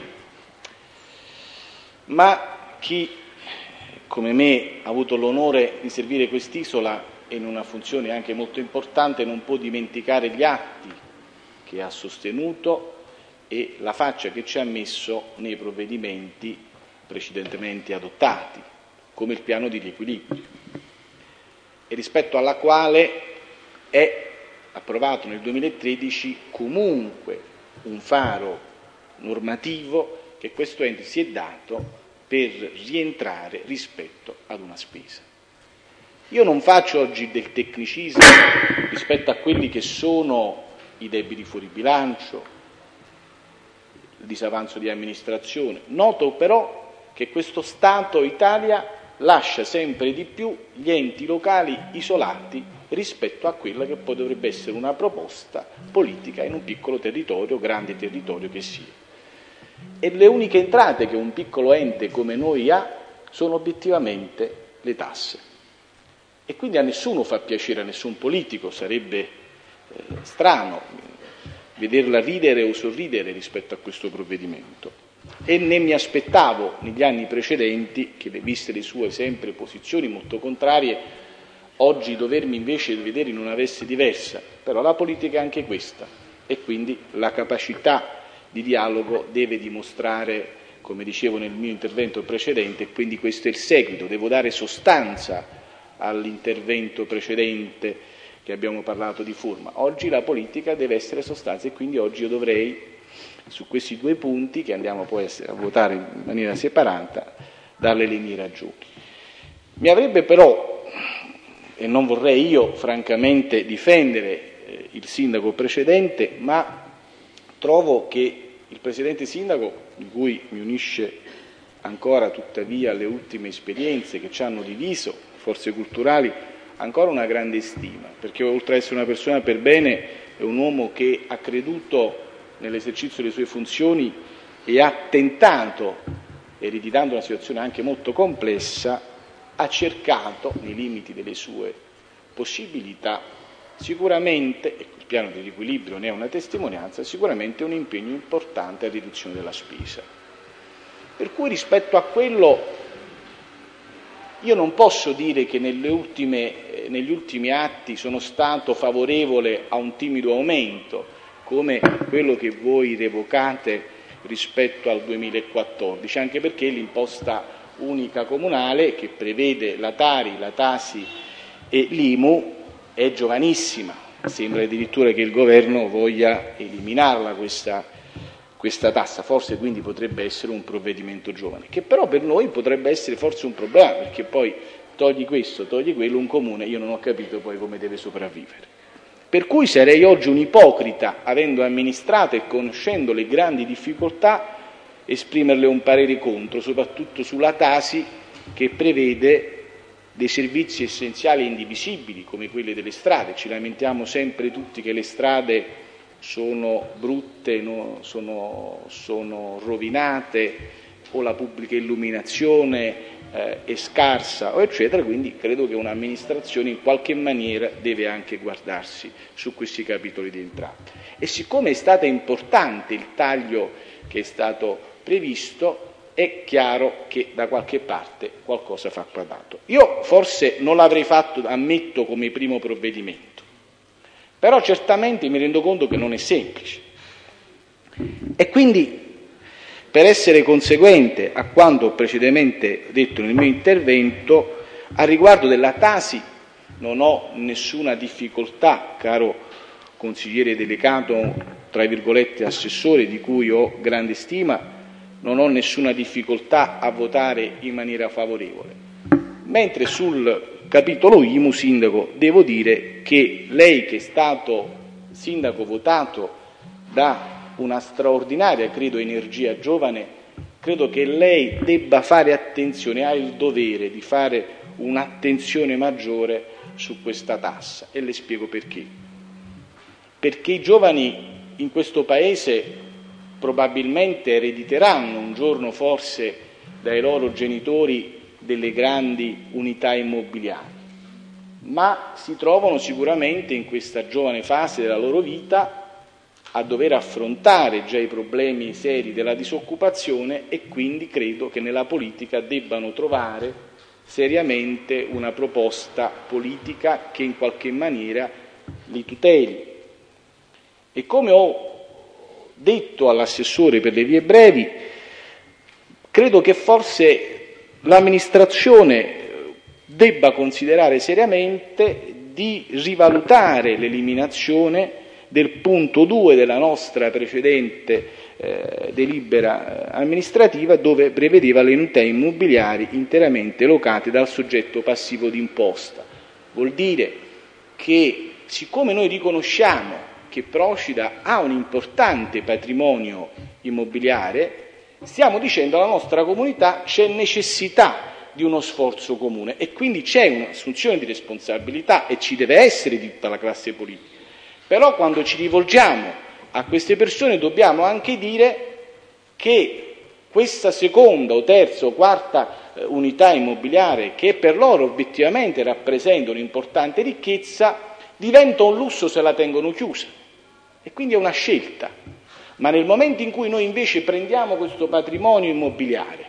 ma chi come me ha avuto l'onore di servire quest'isola in una funzione anche molto importante non può dimenticare gli atti che ha sostenuto e la faccia che ci ha messo nei provvedimenti precedentemente adottati, come il piano di riequilibrio, e rispetto alla quale è approvato nel duemilatredici comunque un faro normativo che questo ente si è dato per rientrare rispetto ad una spesa. Io non faccio oggi del tecnicismo rispetto a quelli che sono i debiti fuori bilancio, il disavanzo di amministrazione. Noto però che questo Stato Italia lascia sempre di più gli enti locali isolati rispetto a quella che poi dovrebbe essere una proposta politica in un piccolo territorio, grande territorio che sia. e le uniche entrate che un piccolo ente come noi ha sono obiettivamente le tasse. E quindi a nessuno fa piacere, a nessun politico, sarebbe eh, strano vederla ridere o sorridere rispetto a questo provvedimento. E ne mi aspettavo negli anni precedenti che, viste le sue sempre posizioni molto contrarie, oggi dovermi invece vedere in una veste diversa. Però la politica è anche questa, e quindi la capacità di dialogo deve dimostrare, come dicevo nel mio intervento precedente, e quindi questo è il seguito, devo dare sostanza all'intervento precedente che abbiamo parlato di forma. Oggi la politica deve essere sostanza, e quindi oggi io dovrei, su questi due punti che andiamo poi a votare in maniera separata, darle le mie ragioni. Mi avrebbe però, e non vorrei io francamente difendere eh, il sindaco precedente, ma trovo che il precedente sindaco, di cui mi unisce ancora tuttavia le ultime esperienze che ci hanno diviso, forze culturali, ancora una grande stima, perché oltre ad essere una persona per bene è un uomo che ha creduto nell'esercizio delle sue funzioni e ha tentato, ereditando una situazione anche molto complessa, ha cercato, nei limiti delle sue possibilità, sicuramente, e il piano di riequilibrio ne è una testimonianza, sicuramente un impegno importante a riduzione della spesa. Per cui rispetto a quello io non posso dire che nelle ultime, eh, negli ultimi atti sono stato favorevole a un timido aumento, come quello che voi revocate rispetto al duemilaquattordici, anche perché l'imposta unica comunale, che prevede la Tari, la Tasi e l'I M U, è giovanissima. Sembra addirittura che il governo voglia eliminarla questa, questa tassa, forse quindi potrebbe essere un provvedimento giovane, che però per noi potrebbe essere forse un problema, perché poi togli questo, togli quello, un comune, io non ho capito poi come deve sopravvivere. Per cui sarei oggi un ipocrita, avendo amministrato e conoscendo le grandi difficoltà, esprimerle un parere contro, soprattutto sulla Tasi, che prevede dei servizi essenziali e indivisibili come quelli delle strade. Ci lamentiamo sempre tutti che le strade sono brutte, no, sono, sono rovinate, o la pubblica illuminazione eh, è scarsa, o eccetera, quindi credo che un'amministrazione in qualche maniera deve anche guardarsi su questi capitoli di entrata. E siccome è stato importante il taglio che è stato previsto, è chiaro che da qualche parte qualcosa fa quadrato. Io forse non l'avrei fatto, ammetto, come primo provvedimento, però certamente mi rendo conto che non è semplice. E quindi, per essere conseguente a quanto ho precedentemente detto nel mio intervento, a riguardo della Tasi non ho nessuna difficoltà, caro consigliere delegato, tra virgolette assessore, di cui ho grande stima, non ho nessuna difficoltà a votare in maniera favorevole. Mentre sul capitolo I M U, sindaco, devo dire che lei, che è stato sindaco votato da una straordinaria, credo, energia giovane, credo che lei debba fare attenzione, ha il dovere di fare un'attenzione maggiore su questa tassa, e le spiego perché. Perché i giovani in questo Paese probabilmente erediteranno un giorno forse dai loro genitori delle grandi unità immobiliari, ma si trovano sicuramente in questa giovane fase della loro vita a dover affrontare già i problemi seri della disoccupazione, e quindi credo che nella politica debbano trovare seriamente una proposta politica che in qualche maniera li tuteli. E come ho detto all'assessore per le vie brevi, credo che forse l'amministrazione debba considerare seriamente di rivalutare l'eliminazione del punto due della nostra precedente eh, delibera amministrativa, dove prevedeva le unità immobiliari interamente locate dal soggetto passivo d'imposta. Vuol dire che, siccome noi riconosciamo che Procida ha un importante patrimonio immobiliare, stiamo dicendo alla nostra comunità c'è necessità di uno sforzo comune, e quindi c'è un'assunzione di responsabilità, e ci deve essere di tutta la classe politica. Però quando ci rivolgiamo a queste persone dobbiamo anche dire che questa seconda o terza o quarta eh, unità immobiliare, che per loro obiettivamente rappresenta un'importante ricchezza, diventa un lusso se la tengono chiusa, e quindi è una scelta. Ma nel momento in cui noi invece prendiamo questo patrimonio immobiliare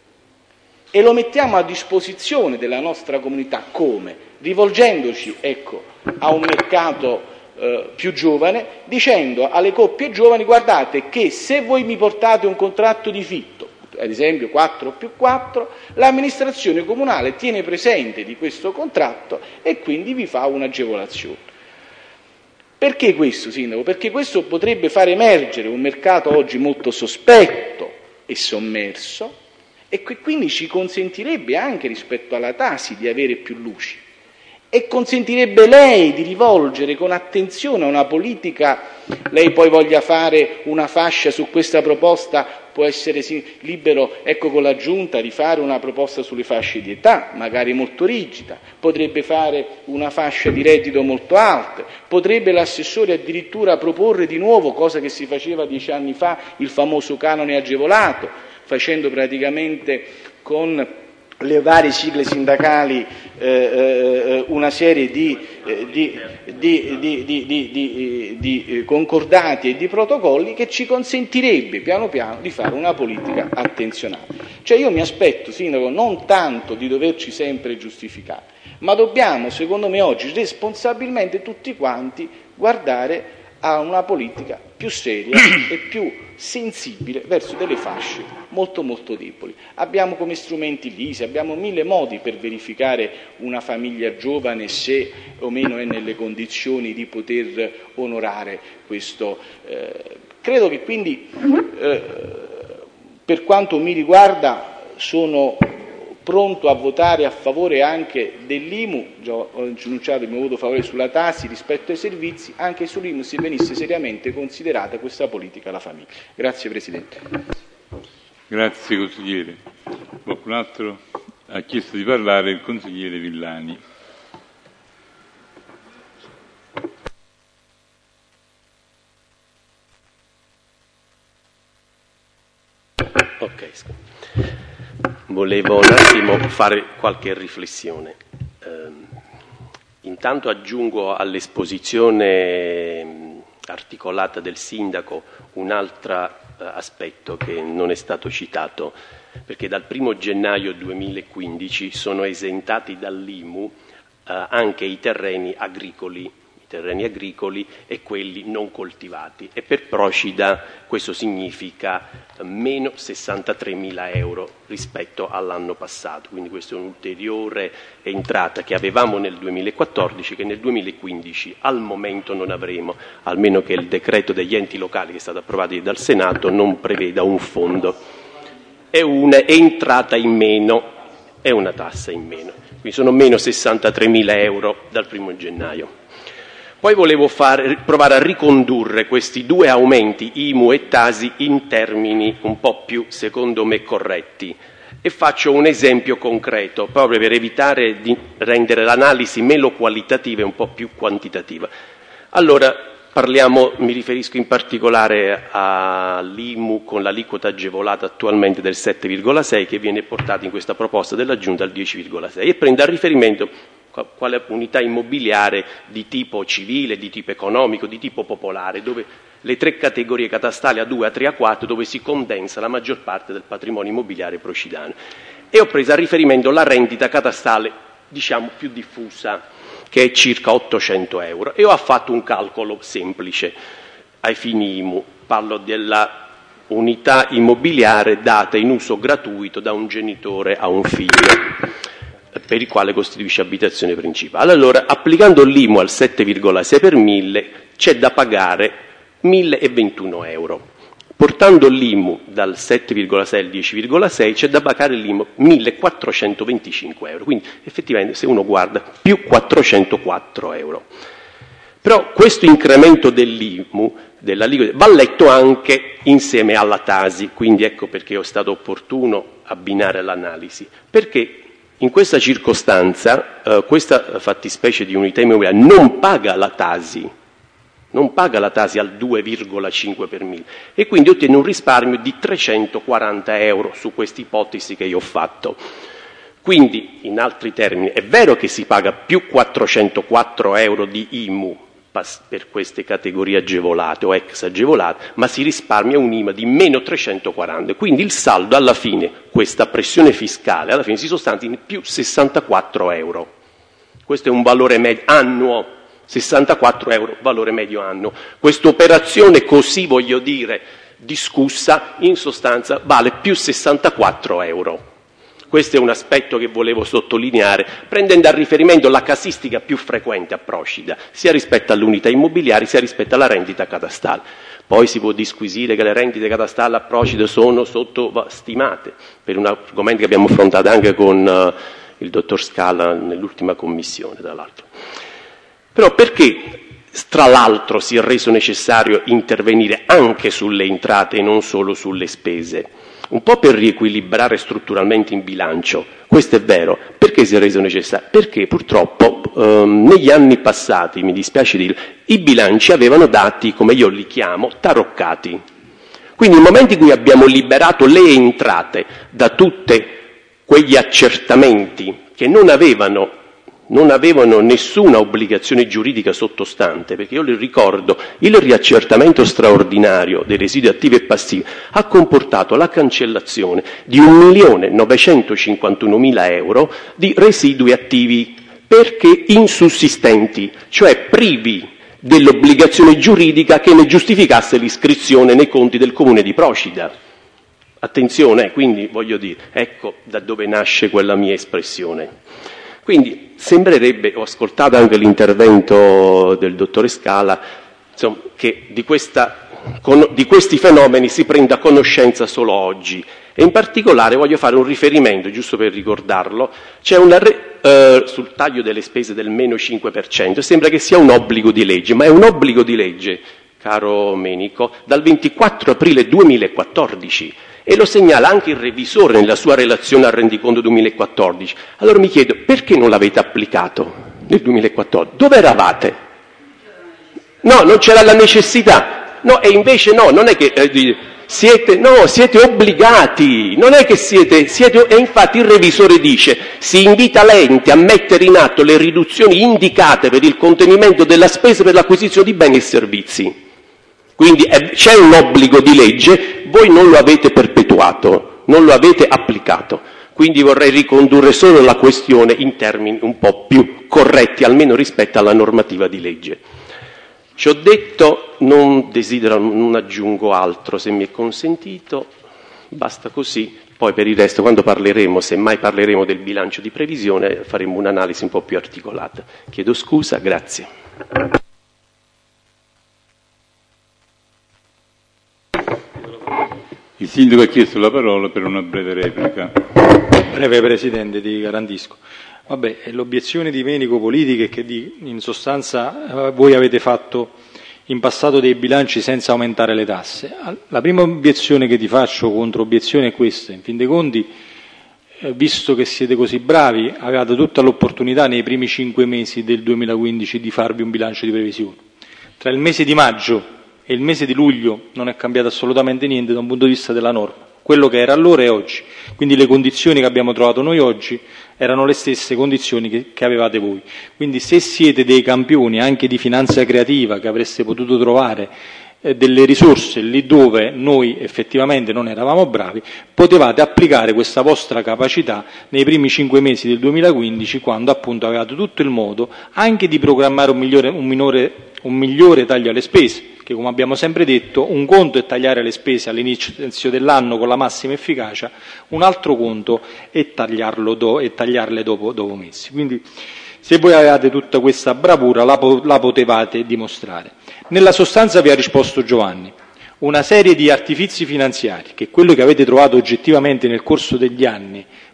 e lo mettiamo a disposizione della nostra comunità, come? Rivolgendoci, ecco, a un mercato eh, più giovane, dicendo alle coppie giovani: guardate che se voi mi portate un contratto di fitto, ad esempio quattro più quattro, l'amministrazione comunale tiene presente di questo contratto e quindi vi fa un'agevolazione. Perché questo, Sindaco? Perché questo potrebbe far emergere un mercato oggi molto sospetto e sommerso, e che quindi ci consentirebbe anche rispetto alla Tasi di avere più luci, e consentirebbe lei di rivolgere con attenzione a una politica. Lei poi voglia fare una fascia su questa proposta, può essere libero, ecco, con la Giunta di fare una proposta sulle fasce di età, magari molto rigida, potrebbe fare una fascia di reddito molto alta, potrebbe l'assessore addirittura proporre di nuovo, cosa che si faceva dieci anni fa, il famoso canone agevolato, facendo praticamente con le varie sigle sindacali eh, eh, una serie di, eh, di, di, di, di, di, di, di concordati e di protocolli che ci consentirebbe piano piano di fare una politica attenzionale. Cioè io mi aspetto, Sindaco, non tanto di doverci sempre giustificare, ma dobbiamo, secondo me oggi, responsabilmente tutti quanti guardare a una politica più seria e più sensibile verso delle fasce molto molto deboli. Abbiamo come strumenti l'I S E E, abbiamo mille modi per verificare una famiglia giovane se o meno è nelle condizioni di poter onorare questo. Eh, credo che quindi, eh, per quanto mi riguarda, sono pronto a votare a favore anche dell'I M U, già ho annunciato il mio voto favorevole sulla Tasi rispetto ai servizi, anche sull'I M U se venisse seriamente considerata questa politica alla famiglia. Grazie Presidente. Grazie consigliere. Qualcun altro ha chiesto di parlare? Il consigliere Villani. Ok. Volevo un attimo fare qualche riflessione. Eh, intanto aggiungo all'esposizione articolata del Sindaco un altro eh, aspetto che non è stato citato, perché dal primo gennaio duemilaquindici sono esentati dall'I M U eh, anche i terreni agricoli, i terreni agricoli e quelli non coltivati, e per Procida questo significa meno sessantatremila euro rispetto all'anno passato, quindi questa è un'ulteriore entrata che avevamo nel duemilaquattordici, che nel duemilaquindici al momento non avremo, almeno che il decreto degli enti locali che è stato approvato dal Senato non preveda un fondo. È un'entrata in meno, è una tassa in meno, quindi sono meno sessantatremila euro dal primo gennaio. Poi volevo fare, provare a ricondurre questi due aumenti, I M U e Tasi, in termini un po' più, secondo me, corretti. E faccio un esempio concreto, proprio per evitare di rendere l'analisi meno qualitativa e un po' più quantitativa. Allora, parliamo, mi riferisco in particolare all'I M U con l'aliquota agevolata attualmente del sette virgola sei, che viene portata in questa proposta della Giunta al dieci virgola sei, e prendo a riferimento quale unità immobiliare di tipo civile, di tipo economico, di tipo popolare, dove le tre categorie catastali A due, A tre, A quattro, dove si condensa la maggior parte del patrimonio immobiliare procidano. E ho preso a riferimento la rendita catastale, diciamo, più diffusa, che è circa ottocento euro, e ho fatto un calcolo semplice ai fini I M U. Parlo della unità immobiliare data in uso gratuito da un genitore a un figlio, per il quale costituisce abitazione principale. Allora, applicando l'I M U al sette virgola sei per mille, c'è da pagare milleventuno euro. Portando l'I M U dal sette virgola sei al dieci virgola sei, c'è da pagare l'I M U millequattrocentoventicinque euro. Quindi, effettivamente, se uno guarda, più quattrocentoquattro euro. Però questo incremento dell'I M U, dell'aliquota, va letto anche insieme alla Tasi. Quindi ecco perché è stato opportuno abbinare l'analisi. Perché in questa circostanza, eh, questa fattispecie di unità immobiliare non paga la Tasi, non paga la Tasi al due virgola cinque per mille e quindi ottiene un risparmio di trecentoquaranta euro su questa ipotesi che io ho fatto. Quindi, in altri termini, è vero che si paga più quattrocentoquattro euro di I M U per queste categorie agevolate o ex agevolate, ma si risparmia un I M A di meno trecentoquaranta. Quindi il saldo alla fine, questa pressione fiscale, alla fine si sostanzia in più sessantaquattro euro. Questo è un valore medio annuo, sessantaquattro euro valore medio annuo. Questa operazione così, voglio dire, discussa, in sostanza vale più sessantaquattro euro. Questo è un aspetto che volevo sottolineare, prendendo a riferimento la casistica più frequente a Procida, sia rispetto alle unità immobiliari, sia rispetto alla rendita catastale. Poi si può disquisire che le rendite catastali a Procida sono sottostimate, per un argomento che abbiamo affrontato anche con uh, il dottor Scala nell'ultima commissione, tra l'altro. Però perché, tra l'altro, si è reso necessario intervenire anche sulle entrate e non solo sulle spese? Un po' per riequilibrare strutturalmente in bilancio, questo è vero. Perché si è reso necessario? Perché purtroppo ehm, negli anni passati, mi dispiace dirlo, i bilanci avevano dati, come io li chiamo, taroccati. Quindi nel momento in cui abbiamo liberato le entrate da tutti quegli accertamenti che non avevano non avevano nessuna obbligazione giuridica sottostante, perché io le ricordo, il riaccertamento straordinario dei residui attivi e passivi ha comportato la cancellazione di un milione novecentocinquantunomila euro di residui attivi perché insussistenti, cioè privi dell'obbligazione giuridica che ne giustificasse l'iscrizione nei conti del comune di Procida. Attenzione, quindi voglio dire, ecco da dove nasce quella mia espressione. Quindi sembrerebbe, ho ascoltato anche l'intervento del dottore Scala, insomma, che di, questa, con, di questi fenomeni si prenda conoscenza solo oggi. E in particolare voglio fare un riferimento, giusto per ricordarlo, c'è una re, eh, sul taglio delle spese del meno cinque per cento, sembra che sia un obbligo di legge, ma è un obbligo di legge, caro Menico, dal ventiquattro aprile duemilaquattordici. E lo segnala anche il revisore nella sua relazione al rendiconto duemilaquattordici. Allora mi chiedo, perché non l'avete applicato nel duemilaquattordici? Dove eravate? No, non c'era la necessità. No, e invece no, non è che eh, siete, no, siete obbligati, non è che siete, siete, e infatti il revisore dice, si invita l'ente a mettere in atto le riduzioni indicate per il contenimento della spesa per l'acquisizione di beni e servizi. Quindi eh, c'è un obbligo di legge, voi non lo avete perpetuato, non lo avete applicato. Quindi vorrei ricondurre solo la questione in termini un po' più corretti, almeno rispetto alla normativa di legge. Ci ho detto, non desidero, non aggiungo altro, se mi è consentito, basta così. Poi per il resto, quando parleremo, se mai parleremo del bilancio di previsione, faremo un'analisi un po' più articolata. Chiedo scusa, grazie. Il Sindaco ha chiesto la parola per una breve replica. Breve Presidente, ti garantisco. Vabbè, l'obiezione di Menico politica è che di, in sostanza voi avete fatto in passato dei bilanci senza aumentare le tasse. La prima obiezione che ti faccio, contro obiezione, è questa. In fin dei conti, eh, visto che siete così bravi, avevate tutta l'opportunità nei primi cinque mesi del duemilaquindici di farvi un bilancio di previsione. Tra il mese di maggio e il mese di luglio non è cambiato assolutamente niente da un punto di vista della norma, quello che era allora è oggi, quindi le condizioni che abbiamo trovato noi oggi erano le stesse condizioni che, che avevate voi, quindi se siete dei campioni anche di finanza creativa che avreste potuto trovare eh, delle risorse lì dove noi effettivamente non eravamo bravi, potevate applicare questa vostra capacità nei primi cinque mesi del duemilaquindici, quando appunto avevate tutto il modo anche di programmare un migliore, un minore, un migliore taglio alle spese, che come abbiamo sempre detto, un conto è tagliare le spese all'inizio dell'anno con la massima efficacia, un altro conto è, tagliarlo do, è tagliarle dopo, dopo mesi. Quindi se voi avevate tutta questa bravura la, la potevate dimostrare. Nella sostanza vi ha risposto Giovanni, una serie di artifizi finanziari, che è quello che avete trovato oggettivamente nel corso degli anni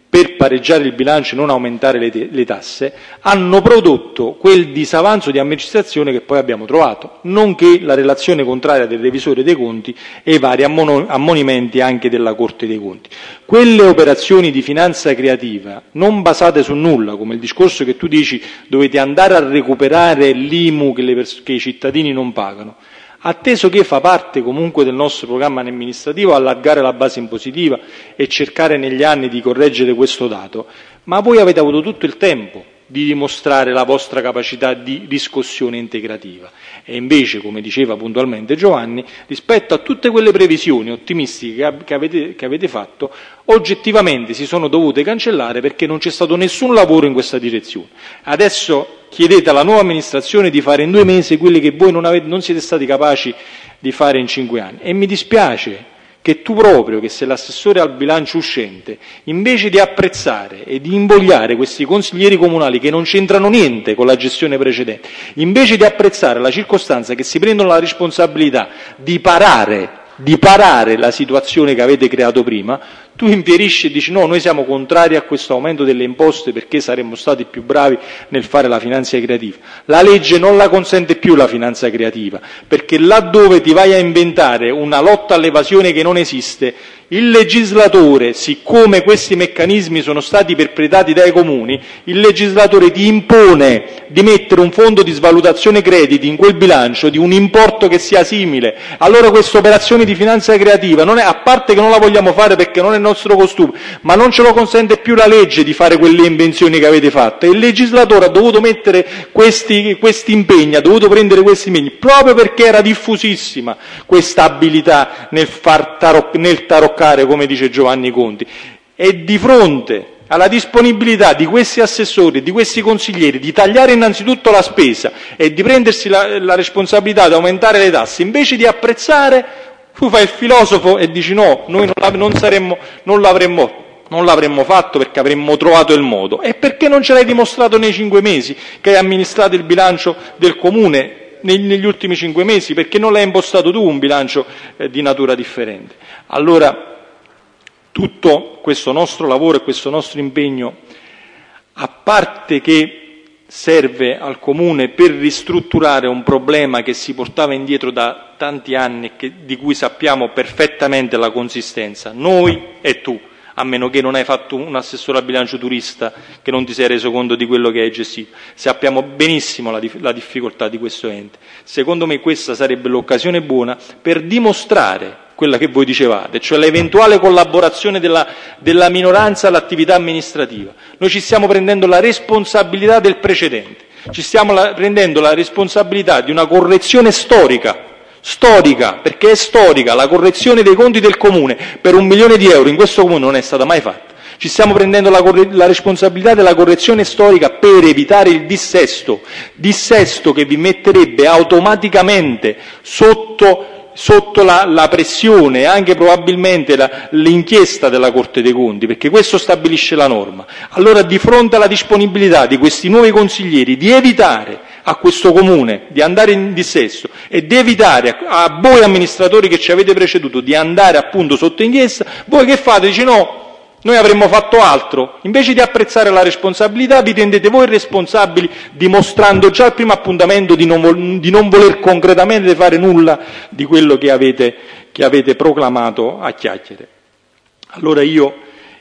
per pareggiare il bilancio e non aumentare le, te- le tasse, hanno prodotto quel disavanzo di amministrazione che poi abbiamo trovato, nonché la relazione contraria del revisore dei conti e i vari ammono- ammonimenti anche della Corte dei Conti. Quelle operazioni di finanza creativa, non basate su nulla, come il discorso che tu dici dovete andare a recuperare l'I M U che, le pers- che i cittadini non pagano, atteso che fa parte comunque del nostro programma amministrativo allargare la base impositiva e cercare negli anni di correggere questo dato, ma voi avete avuto tutto il tempo di dimostrare la vostra capacità di riscossione integrativa e invece, come diceva puntualmente Giovanni, rispetto a tutte quelle previsioni ottimistiche che avete, che avete fatto, oggettivamente si sono dovute cancellare perché non c'è stato nessun lavoro in questa direzione. Adesso chiedete alla nuova amministrazione di fare in due mesi quelli che voi non, avete, non siete stati capaci di fare in cinque anni. E mi dispiace che tu proprio, che sei l'assessore al bilancio uscente, invece di apprezzare e di invogliare questi consiglieri comunali che non c'entrano niente con la gestione precedente, invece di apprezzare la circostanza che si prendono la responsabilità di parare, di parare la situazione che avete creato prima, tu infierisci e dici no, noi siamo contrari a questo aumento delle imposte perché saremmo stati più bravi nel fare la finanza creativa. La legge non la consente più la finanza creativa, perché laddove ti vai a inventare una lotta all'evasione che non esiste, il legislatore, siccome questi meccanismi sono stati perpetrati dai comuni, il legislatore ti impone di mettere un fondo di svalutazione crediti in quel bilancio di un importo che sia simile. Allora questa operazione di finanza creativa, non è, a parte che non la vogliamo fare perché non è il nostro costume, ma non ce lo consente più la legge di fare quelle invenzioni che avete fatto. E il legislatore ha dovuto mettere questi, questi impegni, ha dovuto prendere questi impegni, proprio perché era diffusissima questa abilità nel, far taroc- nel taroccare, come dice Giovanni Conti. E di fronte alla disponibilità di questi assessori, di questi consiglieri, di tagliare innanzitutto la spesa e di prendersi la, la responsabilità di aumentare le tasse, invece di apprezzare, tu fai il filosofo e dici no, noi non, la, non, saremmo, non, l'avremmo, non l'avremmo fatto perché avremmo trovato il modo. E perché non ce l'hai dimostrato nei cinque mesi che hai amministrato il bilancio del comune negli ultimi cinque mesi? Perché non l'hai impostato tu un bilancio eh, di natura differente? Allora, tutto questo nostro lavoro e questo nostro impegno, a parte che serve al Comune per ristrutturare un problema che si portava indietro da tanti anni e che, di cui sappiamo perfettamente la consistenza, noi e tu, a meno che non hai fatto un assessore al bilancio turista che non ti sei reso conto di quello che hai gestito. Sappiamo benissimo la, dif- la difficoltà di questo ente. Secondo me questa sarebbe l'occasione buona per dimostrare quella che voi dicevate, cioè l'eventuale collaborazione della, della minoranza all'attività amministrativa. Noi ci stiamo prendendo la responsabilità del precedente, ci stiamo la, prendendo la responsabilità di una correzione storica, storica, perché è storica, la correzione dei conti del Comune per un milione di euro in questo Comune non è stata mai fatta. Ci stiamo prendendo la, corre- la responsabilità della correzione storica per evitare il dissesto, dissesto che vi metterebbe automaticamente sotto sotto la, la pressione e anche probabilmente la, l'inchiesta della Corte dei Conti, perché questo stabilisce la norma. Allora, di fronte alla disponibilità di questi nuovi consiglieri di evitare a questo Comune di andare in dissesto e di evitare a, a voi amministratori che ci avete preceduto di andare appunto sotto inchiesta, voi che fate? Dice no, noi avremmo fatto altro. Invece di apprezzare la responsabilità vi rendete voi responsabili, dimostrando già al primo appuntamento di non, vol- di non voler concretamente fare nulla di quello che avete, che avete proclamato a chiacchiere. Allora io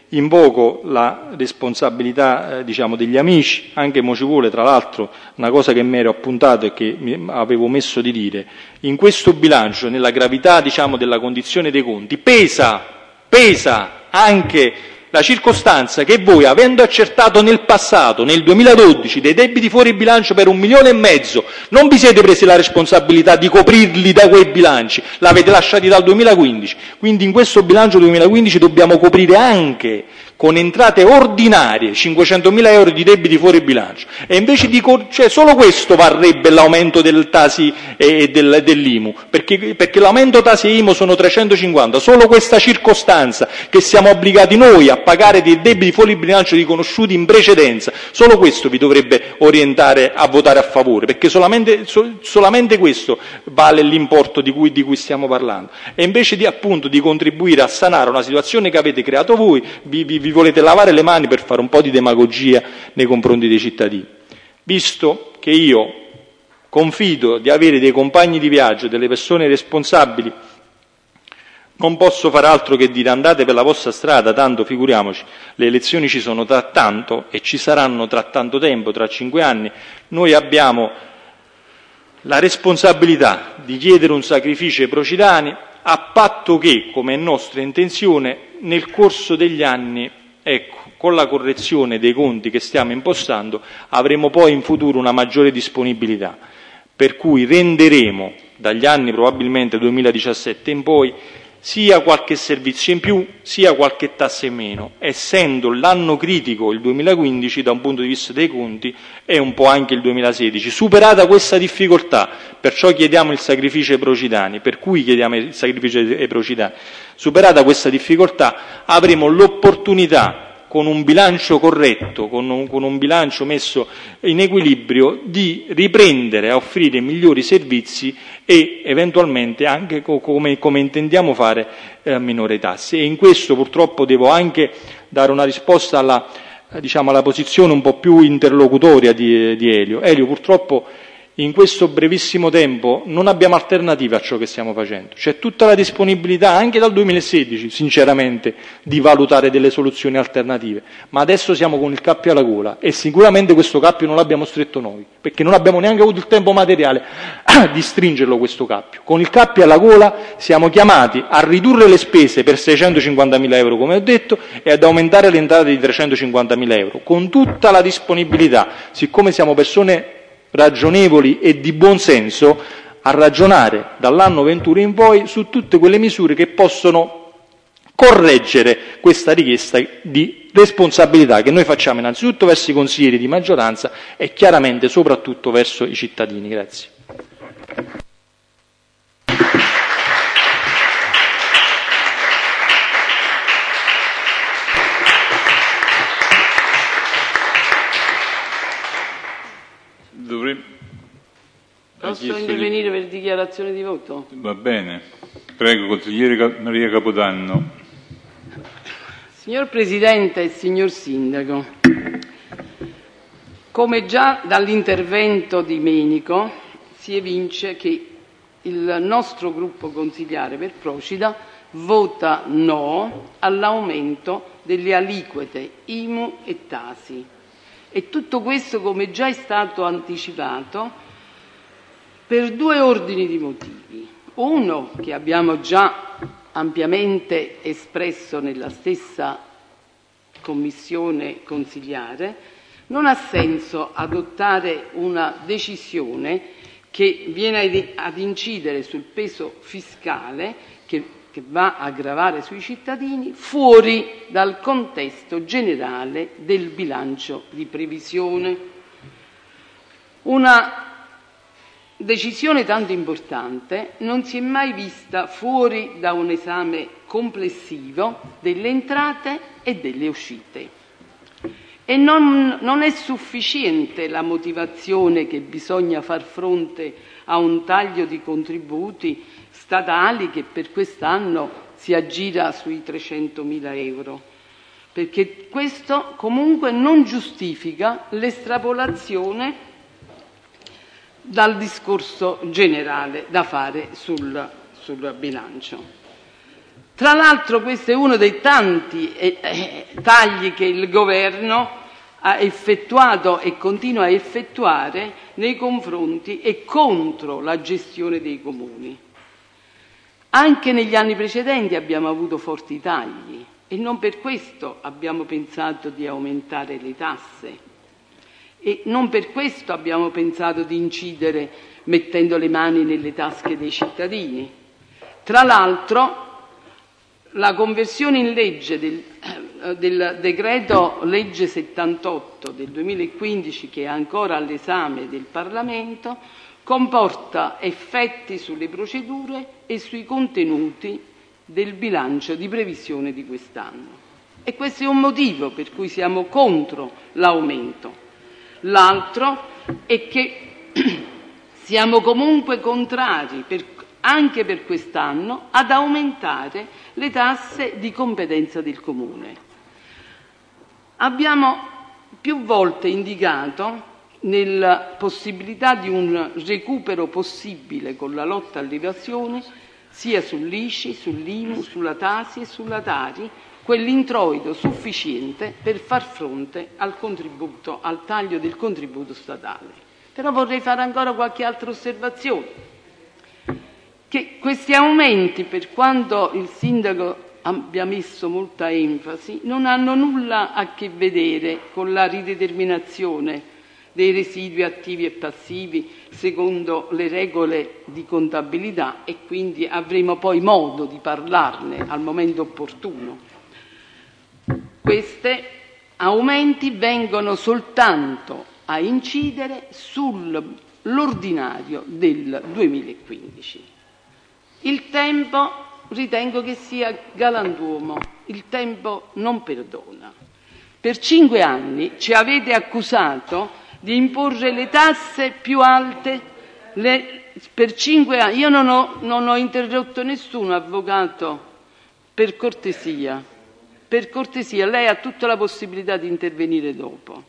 invoco la responsabilità eh, diciamo degli amici, anche mo ci vuole tra l'altro una cosa che mi ero appuntato e che mi avevo messo di dire. In questo bilancio, nella gravità diciamo della condizione dei conti, pesa, pesa anche la circostanza che voi, avendo accertato nel passato, nel duemiladodici, dei debiti fuori bilancio per un milione e mezzo, non vi siete presi la responsabilità di coprirli da quei bilanci, l'avete lasciati dal duemilaquindici. Quindi in questo bilancio duemilaquindici dobbiamo coprire anche con entrate ordinarie cinquecentomila euro di debiti fuori bilancio. E invece di, cioè solo questo varrebbe l'aumento del Tasi e del, dell'I M U, perché, perché l'aumento Tasi e I M U sono trecentocinquanta, solo questa circostanza che siamo obbligati noi a pagare dei debiti fuori bilancio riconosciuti in precedenza, solo questo vi dovrebbe orientare a votare a favore, perché solamente, so, solamente questo vale l'importo di cui, di cui stiamo parlando. E invece di appunto di contribuire a sanare una situazione che avete creato voi, vi, vi vi volete lavare le mani per fare un po' di demagogia nei confronti dei cittadini. Visto che io confido di avere dei compagni di viaggio, delle persone responsabili, non posso fare altro che dire andate per la vostra strada, tanto figuriamoci, le elezioni ci sono tra tanto e ci saranno tra tanto tempo, tra cinque anni. Noi abbiamo la responsabilità di chiedere un sacrificio ai procidani, a patto che, come è nostra intenzione, nel corso degli anni, ecco, con la correzione dei conti che stiamo impostando, avremo poi in futuro una maggiore disponibilità, per cui renderemo dagli anni probabilmente duemiladiciassette in poi sia qualche servizio in più, sia qualche tassa in meno, essendo l'anno critico il duemilaquindici da un punto di vista dei conti e un po' anche il duemilasedici. Superata questa difficoltà, perciò chiediamo il sacrificio ai procidani, per cui chiediamo il sacrificio ai procidani, superata questa difficoltà avremo l'opportunità, con un bilancio corretto, con un, con un bilancio messo in equilibrio, di riprendere a offrire migliori servizi e eventualmente anche co- come, come intendiamo fare eh, minore tasse. E in questo purtroppo devo anche dare una risposta alla, eh, diciamo, alla posizione un po' più interlocutoria di, di Elio. Elio, purtroppo in questo brevissimo tempo non abbiamo alternative a ciò che stiamo facendo. C'è tutta la disponibilità, anche dal duemilasedici, sinceramente, di valutare delle soluzioni alternative. Ma adesso siamo con il cappio alla gola e sicuramente questo cappio non l'abbiamo stretto noi, perché non abbiamo neanche avuto il tempo materiale di stringerlo questo cappio. Con il cappio alla gola siamo chiamati a ridurre le spese per seicentocinquantamila euro, come ho detto, e ad aumentare le entrate di trecentocinquantamila euro, con tutta la disponibilità, siccome siamo persone ragionevoli e di buon senso, a ragionare dall'anno ventuno in poi su tutte quelle misure che possono correggere questa richiesta di responsabilità che noi facciamo innanzitutto verso i consiglieri di maggioranza e chiaramente soprattutto verso i cittadini. Grazie. Posso intervenire per dichiarazione di voto? Va bene. Prego, consigliere Maria Capodanno. Signor Presidente e signor Sindaco, come già dall'intervento di Menico si evince che il nostro gruppo consigliare per Procida vota no all'aumento delle aliquote I M U e Tasi. E tutto questo, come già è stato anticipato, per due ordini di motivi. Uno, che abbiamo già ampiamente espresso nella stessa commissione consigliare, non ha senso adottare una decisione che viene ad incidere sul peso fiscale che, che va a gravare sui cittadini fuori dal contesto generale del bilancio di previsione. Una decisione tanto importante non si è mai vista fuori da un esame complessivo delle entrate e delle uscite. E non, non è sufficiente la motivazione che bisogna far fronte a un taglio di contributi statali che per quest'anno si aggira sui trecentomila euro, perché questo comunque non giustifica l'estrapolazione dal discorso generale da fare sul, sul bilancio. Tra l'altro questo è uno dei tanti eh, eh, tagli che il Governo ha effettuato e continua a effettuare nei confronti e contro la gestione dei comuni. Anche negli anni precedenti abbiamo avuto forti tagli e non per questo abbiamo pensato di aumentare le tasse. E non per questo abbiamo pensato di incidere mettendo le mani nelle tasche dei cittadini. Tra l'altro, la conversione in legge del, del decreto legge settantotto del duemilaquindici, che è ancora all'esame del Parlamento, comporta effetti sulle procedure e sui contenuti del bilancio di previsione di quest'anno. E questo è un motivo per cui siamo contro l'aumento. L'altro è che siamo comunque contrari, per, anche per quest'anno, ad aumentare le tasse di competenza del Comune. Abbiamo più volte indicato nella possibilità di un recupero possibile con la lotta all'evasione sia sull'I C I, sull'I M U, sulla Tasi e sulla Tari, quell'introito sufficiente per far fronte al contributo, al taglio del contributo statale. Però vorrei fare ancora qualche altra osservazione, che questi aumenti, per quanto il sindaco abbia messo molta enfasi, non hanno nulla a che vedere con la rideterminazione dei residui attivi e passivi secondo le regole di contabilità, e quindi avremo poi modo di parlarne al momento opportuno. Questi aumenti vengono soltanto a incidere sull'ordinario del duemilaquindici. Il tempo ritengo che sia galantuomo, il tempo non perdona. Per cinque anni ci avete accusato di imporre le tasse più alte, le, per cinque anni. Io non ho, non ho interrotto nessuno, avvocato, per cortesia, per cortesia, lei ha tutta la possibilità di intervenire dopo.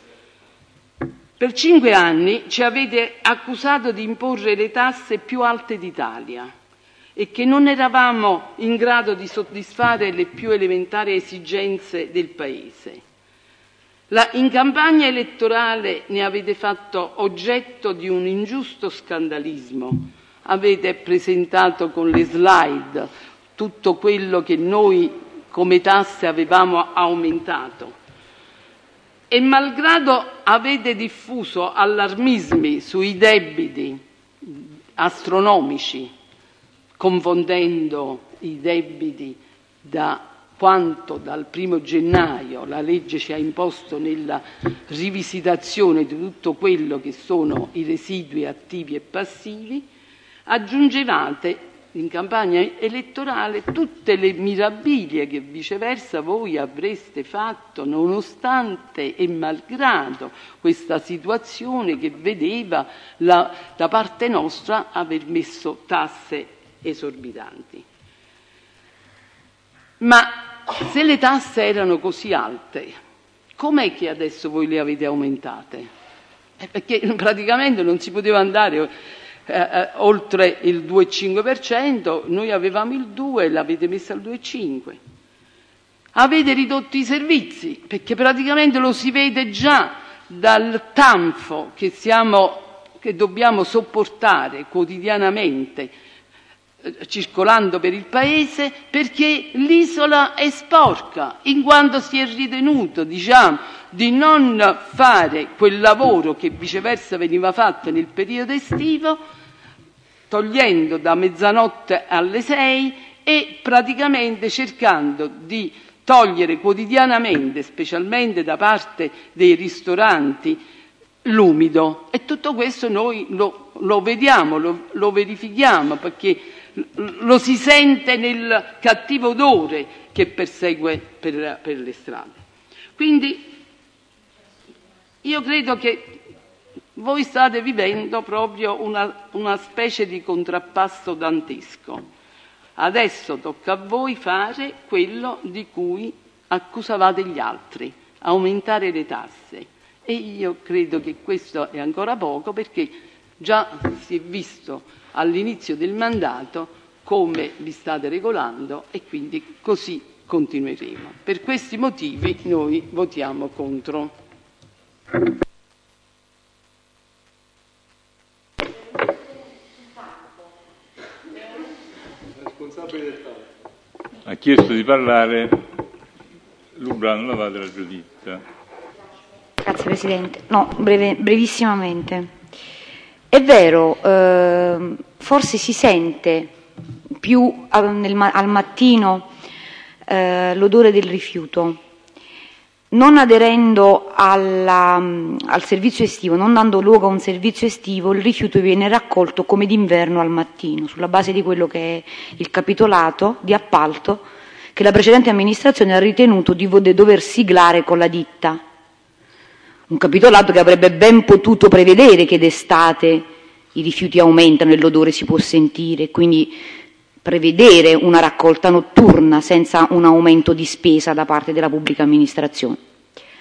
Per cinque anni ci avete accusato di imporre le tasse più alte d'Italia e che non eravamo in grado di soddisfare le più elementari esigenze del Paese. La, in campagna elettorale ne avete fatto oggetto di un ingiusto scandalismo. Avete presentato con le slide tutto quello che noi come tasse avevamo aumentato. E malgrado avete diffuso allarmismi sui debiti astronomici, confondendo i debiti da quanto dal primo gennaio la legge ci ha imposto nella rivisitazione di tutto quello che sono i residui attivi e passivi, aggiungevate in campagna elettorale tutte le mirabilie che viceversa voi avreste fatto nonostante e malgrado questa situazione che vedeva la, da parte nostra aver messo tasse esorbitanti. Ma se le tasse erano così alte, com'è che adesso voi le avete aumentate? Eh, perché praticamente non si poteva andare eh, eh, oltre il due virgola cinque per cento, noi avevamo il due e l'avete messa al due virgola cinque per cento. Avete ridotto i servizi, perché praticamente lo si vede già dal tanfo che, siamo, che dobbiamo sopportare quotidianamente circolando per il Paese, perché l'isola è sporca, in quanto si è ritenuto, diciamo, di non fare quel lavoro che viceversa veniva fatto nel periodo estivo, togliendo da mezzanotte alle sei e praticamente cercando di togliere quotidianamente, specialmente da parte dei ristoranti, l'umido. E tutto questo noi lo, lo vediamo, lo, lo verifichiamo, perché lo si sente nel cattivo odore che persegue per, per le strade. Quindi io credo che voi state vivendo proprio una, una specie di contrappasso dantesco. Adesso tocca a voi fare quello di cui accusavate gli altri, aumentare le tasse. E io credo che questo è ancora poco, perché già si è visto all'inizio del mandato come vi state regolando e quindi così continueremo. Per questi motivi noi votiamo contro. Ha chiesto di parlare Lubrano Lavate, la giudizia. Grazie Presidente. No, breve, brevissimamente. È vero, eh, forse si sente più al, nel, al mattino eh, l'odore del rifiuto. Non aderendo alla, al servizio estivo, non dando luogo a un servizio estivo, il rifiuto viene raccolto come d'inverno al mattino, sulla base di quello che è il capitolato di appalto che la precedente amministrazione ha ritenuto di dover siglare con la ditta. Un capitolato che avrebbe ben potuto prevedere che d'estate i rifiuti aumentano e l'odore si può sentire, quindi prevedere una raccolta notturna senza un aumento di spesa da parte della pubblica amministrazione.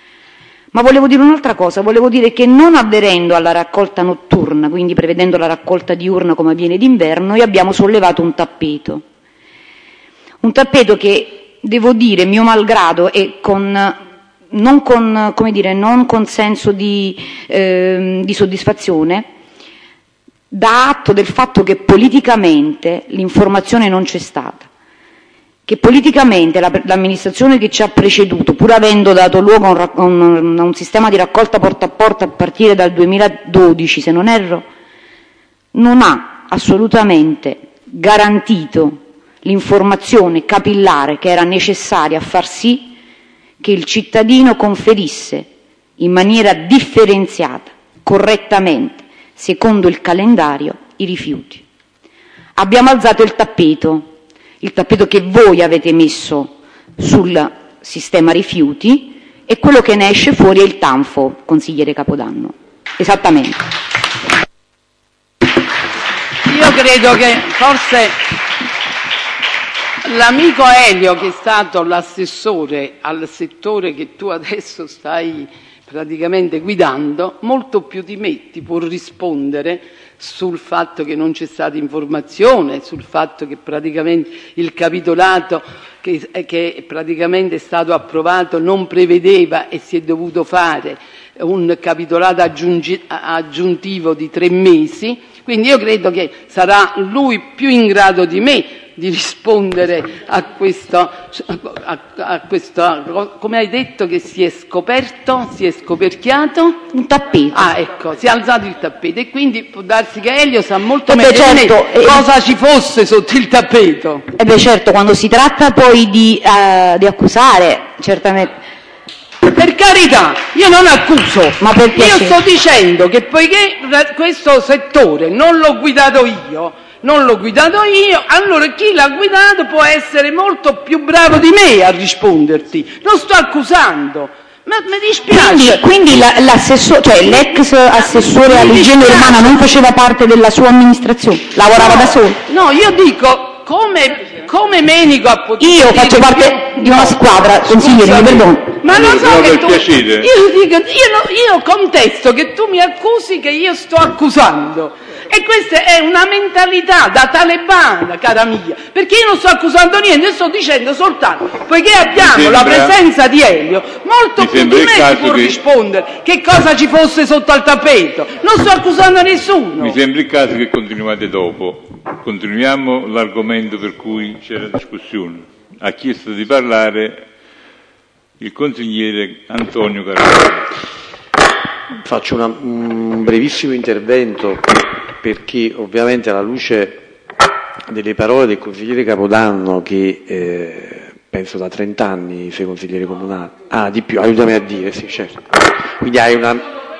Ma volevo dire un'altra cosa, volevo dire che non avverendo alla raccolta notturna, quindi prevedendo la raccolta diurna come avviene d'inverno, noi abbiamo sollevato un tappeto. Un tappeto che, devo dire, mio malgrado e con, non, con, come dire, non con senso di, eh, di soddisfazione, dà atto del fatto che politicamente l'informazione non c'è stata. Che politicamente l'amministrazione che ci ha preceduto, pur avendo dato luogo a un, un, un sistema di raccolta porta a porta a partire dal duemiladodici, se non erro, non ha assolutamente garantito l'informazione capillare che era necessaria a far sì che il cittadino conferisse in maniera differenziata, correttamente, secondo il calendario, i rifiuti. Abbiamo alzato il tappeto. Il tappeto che voi avete messo sul sistema rifiuti e quello che ne esce fuori è il tanfo, consigliere Capodanno. Esattamente. Io credo che forse l'amico Elio, che è stato l'assessore al settore che tu adesso stai praticamente guidando, molto più di me ti può rispondere sul fatto che non c'è stata informazione, sul fatto che praticamente il capitolato che, che praticamente è stato approvato non prevedeva e si è dovuto fare un capitolato aggiungi, aggiuntivo di tre mesi, quindi io credo che sarà lui più in grado di me di rispondere a questo, a, a questo, come hai detto che si è scoperto, si è scoperchiato? Un tappeto. Ah, ecco, si è alzato il tappeto e quindi può darsi che Elio sa molto eh meglio certo, di me cosa eh, ci fosse sotto il tappeto. E eh beh certo, quando si tratta poi di, uh, di accusare, certamente. Per carità, io non accuso, ma per io sto dicendo che poiché questo settore non l'ho guidato io, non l'ho guidato io, allora chi l'ha guidato può essere molto più bravo di me a risponderti. Non sto accusando, ma mi dispiace. Quindi, quindi la, l'assessore, cioè l'ex assessore all'igiene urbana non faceva parte della sua amministrazione, lavorava no, da solo? No, io dico come, come Menico ha potuto. Io faccio parte di una squadra, consigliere, mi perdono. Ma non so che tu, piacere. io, dico, io, no, io contesto che tu mi accusi che io sto accusando. E questa è una mentalità da talebana, cara mia, perché io non sto accusando niente, io sto dicendo soltanto, poiché abbiamo sembra, la presenza di Elio, molto più di me si può che, rispondere che cosa ci fosse sotto al tappeto. Non sto accusando nessuno. Mi sembra il caso che continuate dopo. Continuiamo l'argomento per cui c'era discussione. Ha chiesto di parlare il consigliere Antonio Carraro. Faccio una, un brevissimo intervento perché ovviamente alla luce delle parole del consigliere Capodanno che eh, penso da trenta anni sei consigliere comunale, ah di più, aiutami a dire, sì certo, quindi hai una...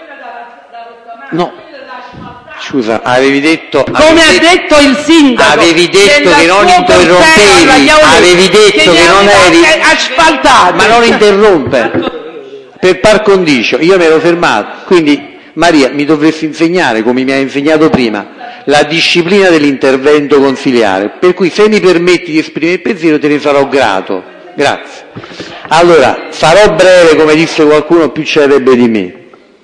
no, scusa, avevi detto... Come avevi ha detto il sindaco, avevi detto che non interrompevi, avevi detto che, che non eri... asfaltato. Ma non interrompere. Per par condicio, io mi ero fermato, quindi Maria mi dovresti insegnare, come mi hai insegnato prima, la disciplina dell'intervento consiliare, per cui se mi permetti di esprimere il pensiero te ne sarò grato, grazie. Allora, sarò breve, come disse qualcuno più celebre di me.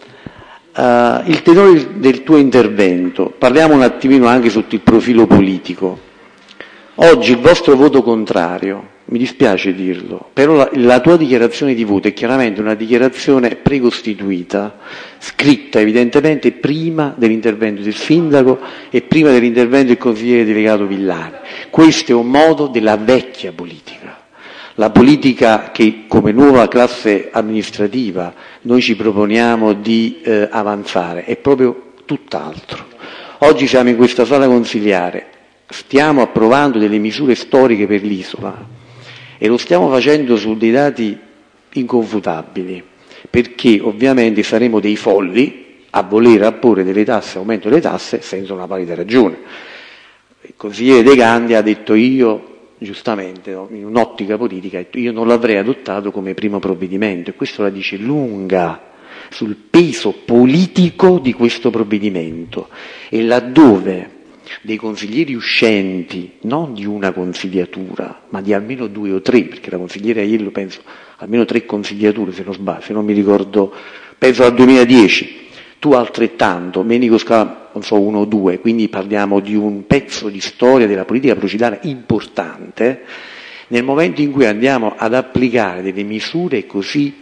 Uh, il tenore del tuo intervento, parliamo un attimino anche sotto il profilo politico. Oggi il vostro voto contrario, mi dispiace dirlo, però la, la tua dichiarazione di voto è chiaramente una dichiarazione precostituita, scritta evidentemente prima dell'intervento del sindaco e prima dell'intervento del consigliere delegato Villani. Questo è un modo della vecchia politica, la politica che come nuova classe amministrativa noi ci proponiamo di eh, avanzare, è proprio tutt'altro. Oggi siamo in questa sala consiliare, stiamo approvando delle misure storiche per l'isola, e lo stiamo facendo su dei dati inconfutabili, perché ovviamente saremo dei folli a voler apporre delle tasse, aumento delle tasse, senza una valida ragione. Il consigliere De Gandi ha detto io, giustamente, no, in un'ottica politica, io non l'avrei adottato come primo provvedimento, e questo la dice lunga sul peso politico di questo provvedimento, e laddove dei consiglieri uscenti, non di una consigliatura, ma di almeno due o tre, perché la consigliera Aiello penso almeno tre consigliature, se non sbaglio, se non mi ricordo, penso al duemiladieci, tu altrettanto, Menico Scala, non so, uno o due, quindi parliamo di un pezzo di storia della politica procedurale importante, nel momento in cui andiamo ad applicare delle misure così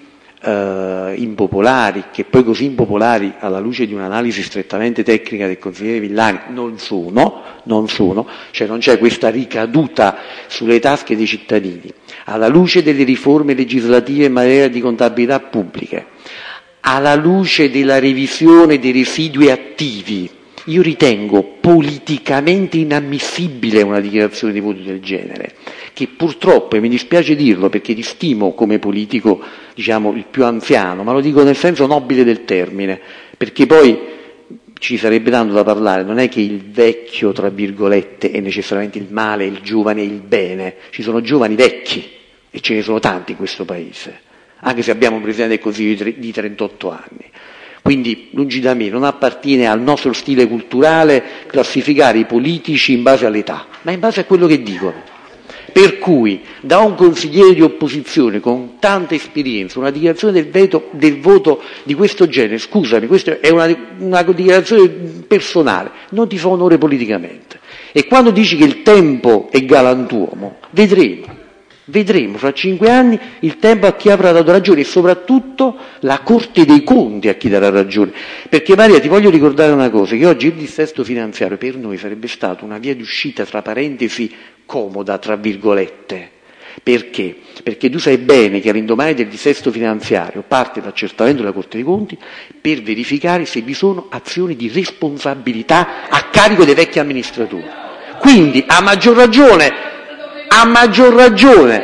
eh, impopolari, che poi così impopolari alla luce di un'analisi strettamente tecnica del consigliere Villani non sono, non sono, cioè non c'è questa ricaduta sulle tasche dei cittadini, alla luce delle riforme legislative in materia di contabilità pubbliche, alla luce della revisione dei residui attivi, io ritengo politicamente inammissibile una dichiarazione di voto del genere, che purtroppo, e mi dispiace dirlo perché ti stimo come politico, diciamo, il più anziano, ma lo dico nel senso nobile del termine, perché poi ci sarebbe tanto da parlare, non è che il vecchio, tra virgolette, è necessariamente il male, il giovane è il bene, ci sono giovani vecchi e ce ne sono tanti in questo Paese, anche se abbiamo un Presidente del Consiglio di trentotto anni. Quindi, lungi da me, non appartiene al nostro stile culturale classificare i politici in base all'età, ma in base a quello che dicono. Per cui, da un consigliere di opposizione con tanta esperienza, una dichiarazione del, veto, del voto di questo genere, scusami, questa è una, una dichiarazione personale, non ti fa onore politicamente. E quando dici che il tempo è galantuomo, vedremo. Vedremo fra cinque anni il tempo a chi avrà dato ragione e soprattutto la Corte dei Conti a chi darà ragione. Perché Maria, ti voglio ricordare una cosa, che oggi il dissesto finanziario per noi sarebbe stato una via d'uscita, tra parentesi, comoda, tra virgolette. Perché? Perché tu sai bene che all'indomani del dissesto finanziario parte l'accertamento della Corte dei Conti per verificare se vi sono azioni di responsabilità a carico dei vecchi amministratori. Quindi, a maggior ragione... A maggior ragione,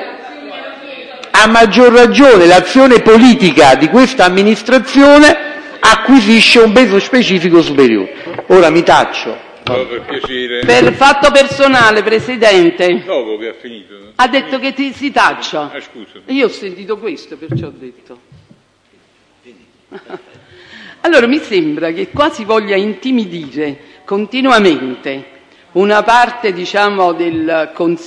a maggior ragione l'azione politica di questa amministrazione acquisisce un peso specifico superiore. Ora mi taccio. No, per piacere. Per fatto personale, Presidente. Dopo che ha finito. No? Ha detto che ti, si taccia. Ah, scusa. Io ho sentito questo, perciò ho detto. Allora mi sembra che qua si voglia intimidire continuamente una parte, diciamo, del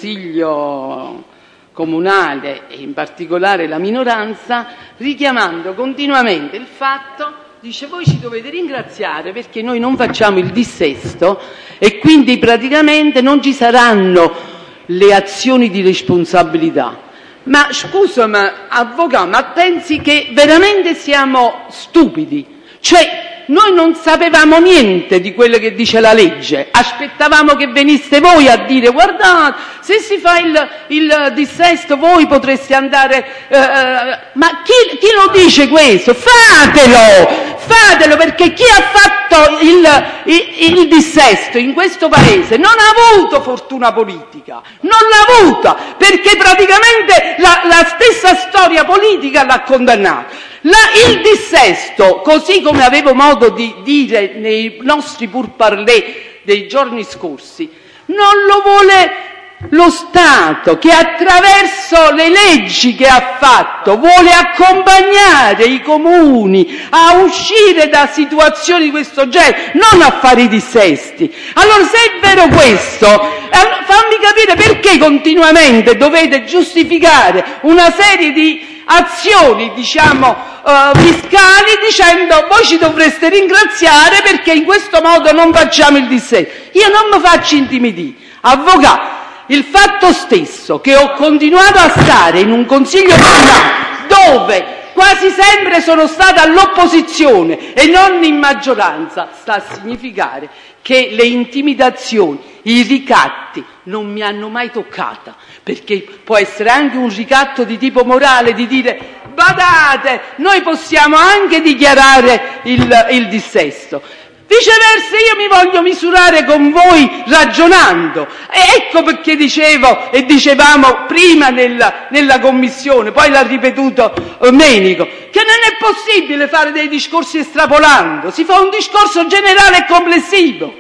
Consiglio comunale e in particolare la minoranza, richiamando continuamente il fatto, dice, voi ci dovete ringraziare perché noi non facciamo il dissesto e quindi praticamente non ci saranno le azioni di responsabilità. Ma scusa, ma avvocato, ma pensi che veramente siamo stupidi? Cioè, noi non sapevamo niente di quello che dice la legge, aspettavamo che veniste voi a dire guardate, se si fa il, il dissesto voi potreste andare, eh, ma chi, chi lo dice questo? Fatelo, fatelo, perché chi ha fatto il, il, il dissesto in questo paese non ha avuto fortuna politica, non l'ha avuta, perché praticamente la, la stessa storia politica l'ha condannato. La, il dissesto, così come avevo modo di dire nei nostri pourparlers dei giorni scorsi, non lo vuole lo Stato, che attraverso le leggi che ha fatto vuole accompagnare i comuni a uscire da situazioni di questo genere, non a fare i dissesti. Allora, se è vero questo, fammi capire perché continuamente dovete giustificare una serie di azioni, diciamo, Uh, fiscali, dicendo voi ci dovreste ringraziare perché in questo modo non facciamo il dissesto. Io non mi faccio intimidire. Avvocato, il fatto stesso che ho continuato a stare in un consiglio comunale dove quasi sempre sono stata all'opposizione e non in maggioranza, sta a significare che le intimidazioni, i ricatti non mi hanno mai toccata, perché può essere anche un ricatto di tipo morale di dire badate, noi possiamo anche dichiarare il, il dissesto. Viceversa, io mi voglio misurare con voi ragionando. E ecco perché dicevo e dicevamo prima nella, nella commissione, poi l'ha ripetuto Menico, che non è possibile fare dei discorsi estrapolando, si fa un discorso generale e complessivo.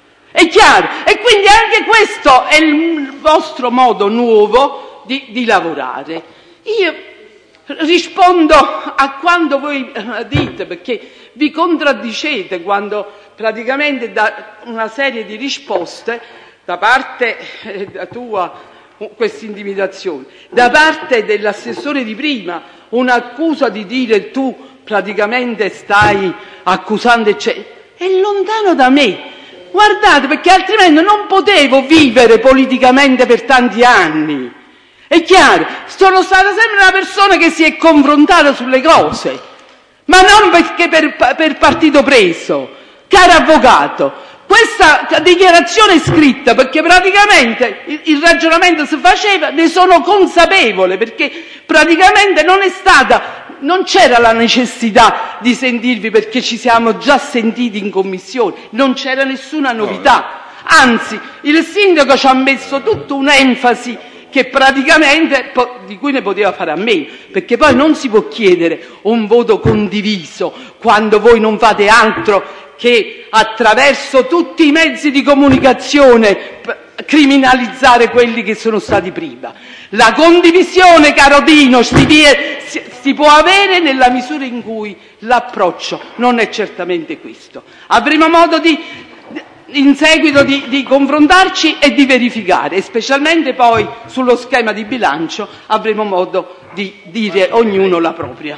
È chiaro? E quindi anche questo è il vostro modo nuovo di, di lavorare. Io rispondo a quando voi dite, perché vi contraddicete quando praticamente da una serie di risposte da parte eh, da tua questa intimidazione, da parte dell'assessore di prima, un'accusa di dire tu praticamente stai accusando, eccetera, è lontano da me. Guardate, perché altrimenti non potevo vivere politicamente per tanti anni. È chiaro, sono stata sempre una persona che si è confrontata sulle cose, ma non perché per, per partito preso. Caro avvocato, questa dichiarazione è scritta perché praticamente il, il ragionamento si faceva, ne sono consapevole, perché praticamente non è stata, non c'era la necessità di sentirvi perché ci siamo già sentiti in commissione, non c'era nessuna novità. Anzi, il sindaco ci ha messo tutta un'enfasi che praticamente di cui ne poteva fare a meno, perché poi non si può chiedere un voto condiviso quando voi non fate altro che attraverso tutti i mezzi di comunicazione criminalizzare quelli che sono stati prima. La condivisione, caro Dino, si, si, si può avere nella misura in cui l'approccio non è certamente questo. Avremo modo di, in seguito di, di confrontarci e di verificare, e specialmente poi sullo schema di bilancio avremo modo di dire ognuno la propria.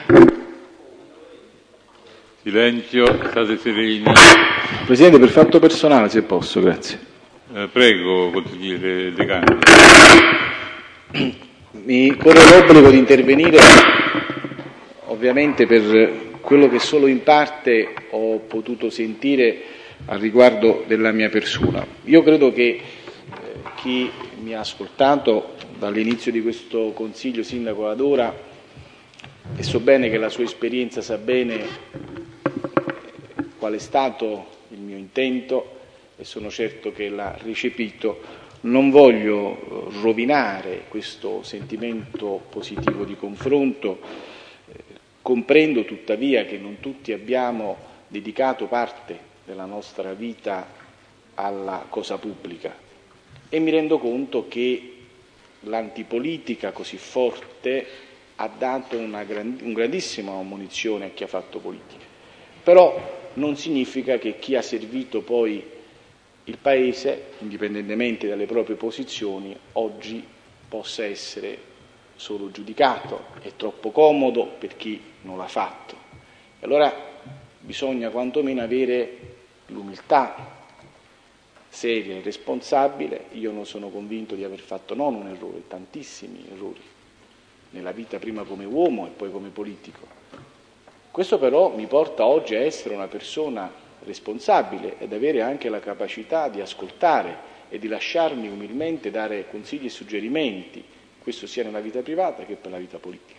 Silenzio, state sereni. Presidente, per fatto personale, se posso, grazie. Eh, prego, consigliere Decani. Mi corre l'obbligo di intervenire, ovviamente, per quello che solo in parte ho potuto sentire al riguardo della mia persona. Io credo che eh, chi mi ha ascoltato dall'inizio di questo Consiglio sindaco ad ora, e so bene che la sua esperienza sa bene qual è stato il mio intento e sono certo che l'ha recepito, non voglio rovinare questo sentimento positivo di confronto. Eh, comprendo tuttavia che non tutti abbiamo dedicato parte della nostra vita alla cosa pubblica e mi rendo conto che l'antipolitica così forte ha dato una grand- un grandissima munizione a chi ha fatto politica. Però non significa che chi ha servito poi il Paese, indipendentemente dalle proprie posizioni, oggi possa essere solo giudicato. È troppo comodo per chi non l'ha fatto. E allora bisogna quantomeno avere l'umiltà seria e responsabile. Io non sono convinto di aver fatto non un errore, tantissimi errori, nella vita prima come uomo e poi come politico. Questo però mi porta oggi a essere una persona responsabile ed avere anche la capacità di ascoltare e di lasciarmi umilmente dare consigli e suggerimenti, questo sia nella vita privata che per la vita politica.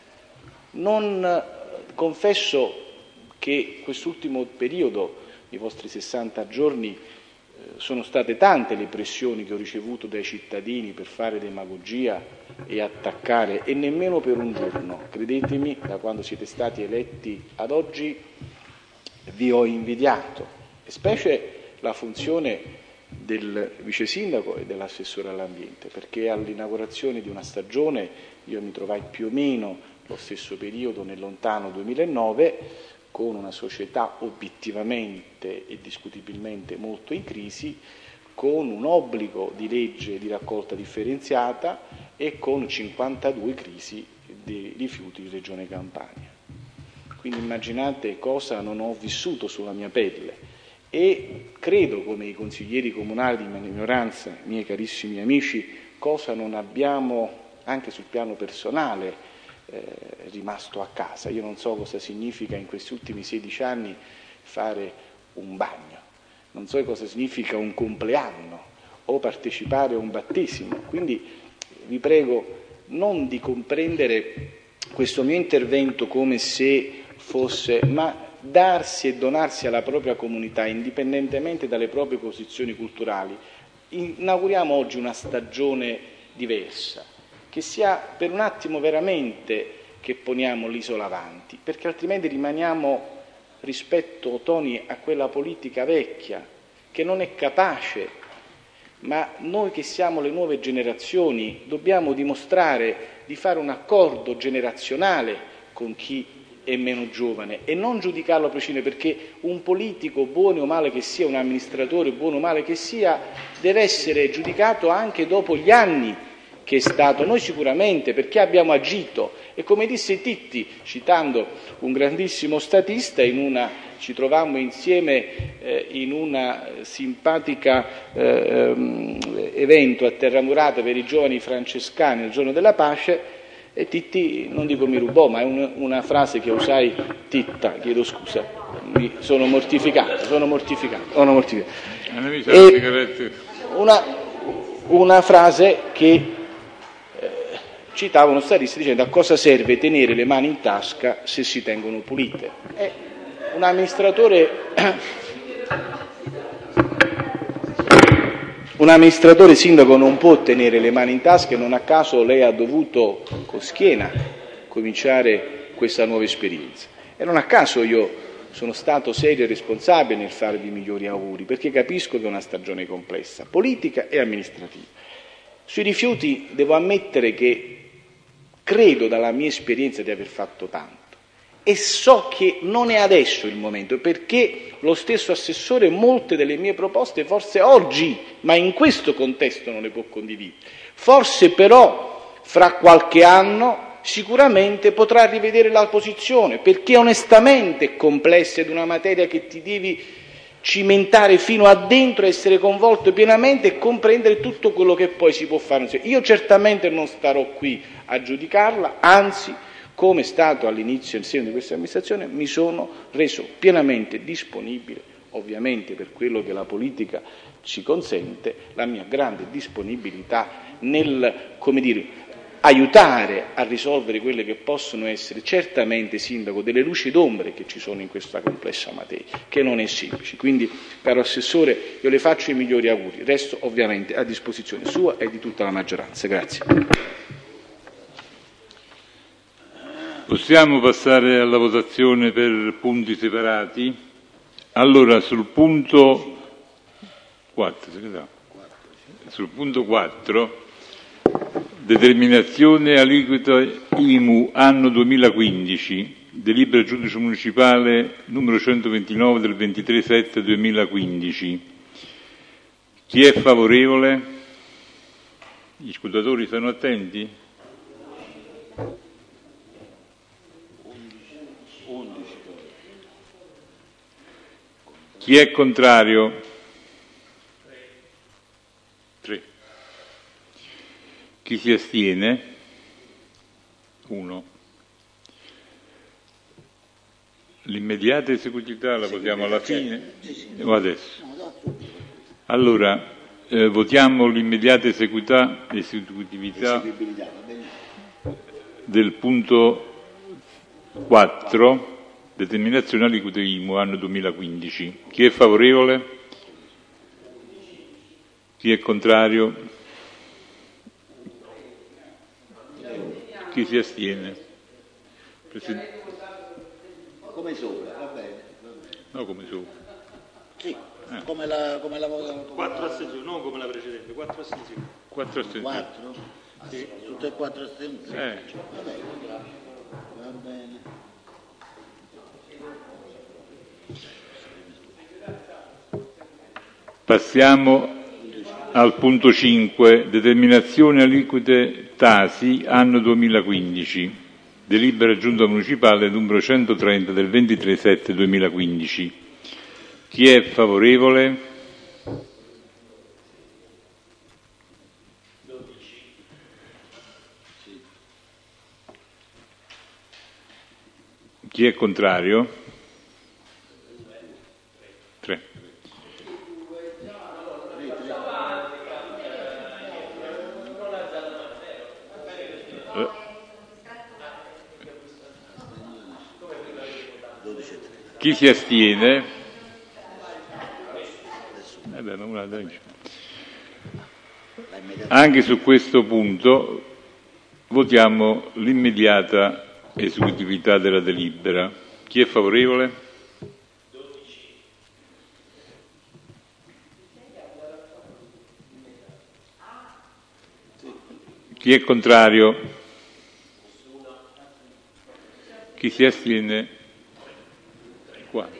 Non confesso che quest'ultimo periodo, i vostri sessanta giorni, sono state tante le pressioni che ho ricevuto dai cittadini per fare demagogia e attaccare, e nemmeno per un giorno, credetemi, da quando siete stati eletti ad oggi vi ho invidiato, e specie la funzione del vice sindaco e dell'assessore all'ambiente, perché all'inaugurazione di una stagione io mi trovai più o meno lo stesso periodo nel lontano duemilanove, con una società obiettivamente e discutibilmente molto in crisi, con un obbligo di legge di raccolta differenziata e con cinquantadue crisi di rifiuti in Regione Campania. Quindi immaginate cosa non ho vissuto sulla mia pelle, e credo, come i consiglieri comunali di minoranza, miei carissimi amici, cosa non abbiamo anche sul piano personale Eh, rimasto a casa. Io non so cosa significa in questi ultimi sedici anni fare un bagno, non so cosa significa un compleanno o partecipare a un battesimo, quindi vi prego non di comprendere questo mio intervento come se fosse, ma darsi e donarsi alla propria comunità indipendentemente dalle proprie posizioni culturali. Inauguriamo oggi una stagione diversa, che sia per un attimo veramente che poniamo l'isola avanti, perché altrimenti rimaniamo rispetto, Toni, a quella politica vecchia che non è capace, ma noi che siamo le nuove generazioni dobbiamo dimostrare di fare un accordo generazionale con chi e meno giovane, e non giudicarlo a prescindere, perché un politico, buono o male che sia, un amministratore, buono o male che sia, deve essere giudicato anche dopo gli anni che è stato. Noi sicuramente, perché abbiamo agito, e come disse Titti, citando un grandissimo statista, in una, ci trovammo insieme eh, in una simpatica eh, evento a Terramurata per i giovani francescani il giorno della pace, e Titti, non dico mi rubò, ma è un, una frase che usai, Titta, chiedo scusa, mi sono mortificato, sono mortificato, sono mortificato. E una, una frase che eh, citava uno statista dicendo: a cosa serve tenere le mani in tasca se si tengono pulite? E un amministratore Un amministratore sindaco non può tenere le mani in tasca, e non a caso lei ha dovuto con schiena cominciare questa nuova esperienza. E non a caso io sono stato serio e responsabile nel farvi i migliori auguri, perché capisco che è una stagione complessa, politica e amministrativa. Sui rifiuti devo ammettere che credo dalla mia esperienza di aver fatto tanto, e so che non è adesso il momento, perché lo stesso assessore molte delle mie proposte forse oggi, ma in questo contesto, non le può condividere. Forse però fra qualche anno sicuramente potrà rivedere la posizione, perché onestamente è complessa ed una materia che ti devi cimentare fino a dentro, essere coinvolto pienamente e comprendere tutto quello che poi si può fare. Io certamente non starò qui a giudicarla, anzi, come è stato all'inizio e in seno di questa amministrazione, mi sono reso pienamente disponibile, ovviamente per quello che la politica ci consente, la mia grande disponibilità nel, come dire, aiutare a risolvere quelle che possono essere certamente, Sindaco, delle luci d'ombre che ci sono in questa complessa materia, che non è semplice. Quindi, caro Assessore, io le faccio i migliori auguri, resto ovviamente a disposizione sua e di tutta la maggioranza. Grazie. Possiamo passare alla votazione per punti separati? Allora, sul punto quattro, sul punto quattro, determinazione aliquota I M U anno duemilaquindici, delibera giudice municipale numero centoventinove del ventitré sette duemilaquindici. Chi è favorevole? Gli scrutatori sono attenti? Chi è contrario? Tre. Chi si astiene? Uno. L'immediata esecutività la votiamo alla fine o adesso? Allora, eh, votiamo l'immediata esecutività, esecutività del punto quattro. Determinazione aliquote I M U anno duemilaquindici. Chi è favorevole? Chi è contrario? Chi si astiene? Presid- come sopra, va bene. Va bene. No, come sopra. Sì, eh. come la come la quattro astensioni, non come la precedente, quattro astensioni. Quattro astensioni. Quattro? Sì. Tutte e quattro astensioni? Eh. Va bene. Va bene. Passiamo al punto cinque, determinazione aliquote Tasi anno duemilaquindici, delibera giunta municipale numero centotrenta del ventitré sette duemilaquindici. Chi è favorevole? Chi è contrario? Tre. Chi si astiene? Eh beh, una... Anche su questo punto votiamo l'immediata esecutività della delibera. Chi è favorevole? Chi è contrario? Chi Chi si astiene? quattro.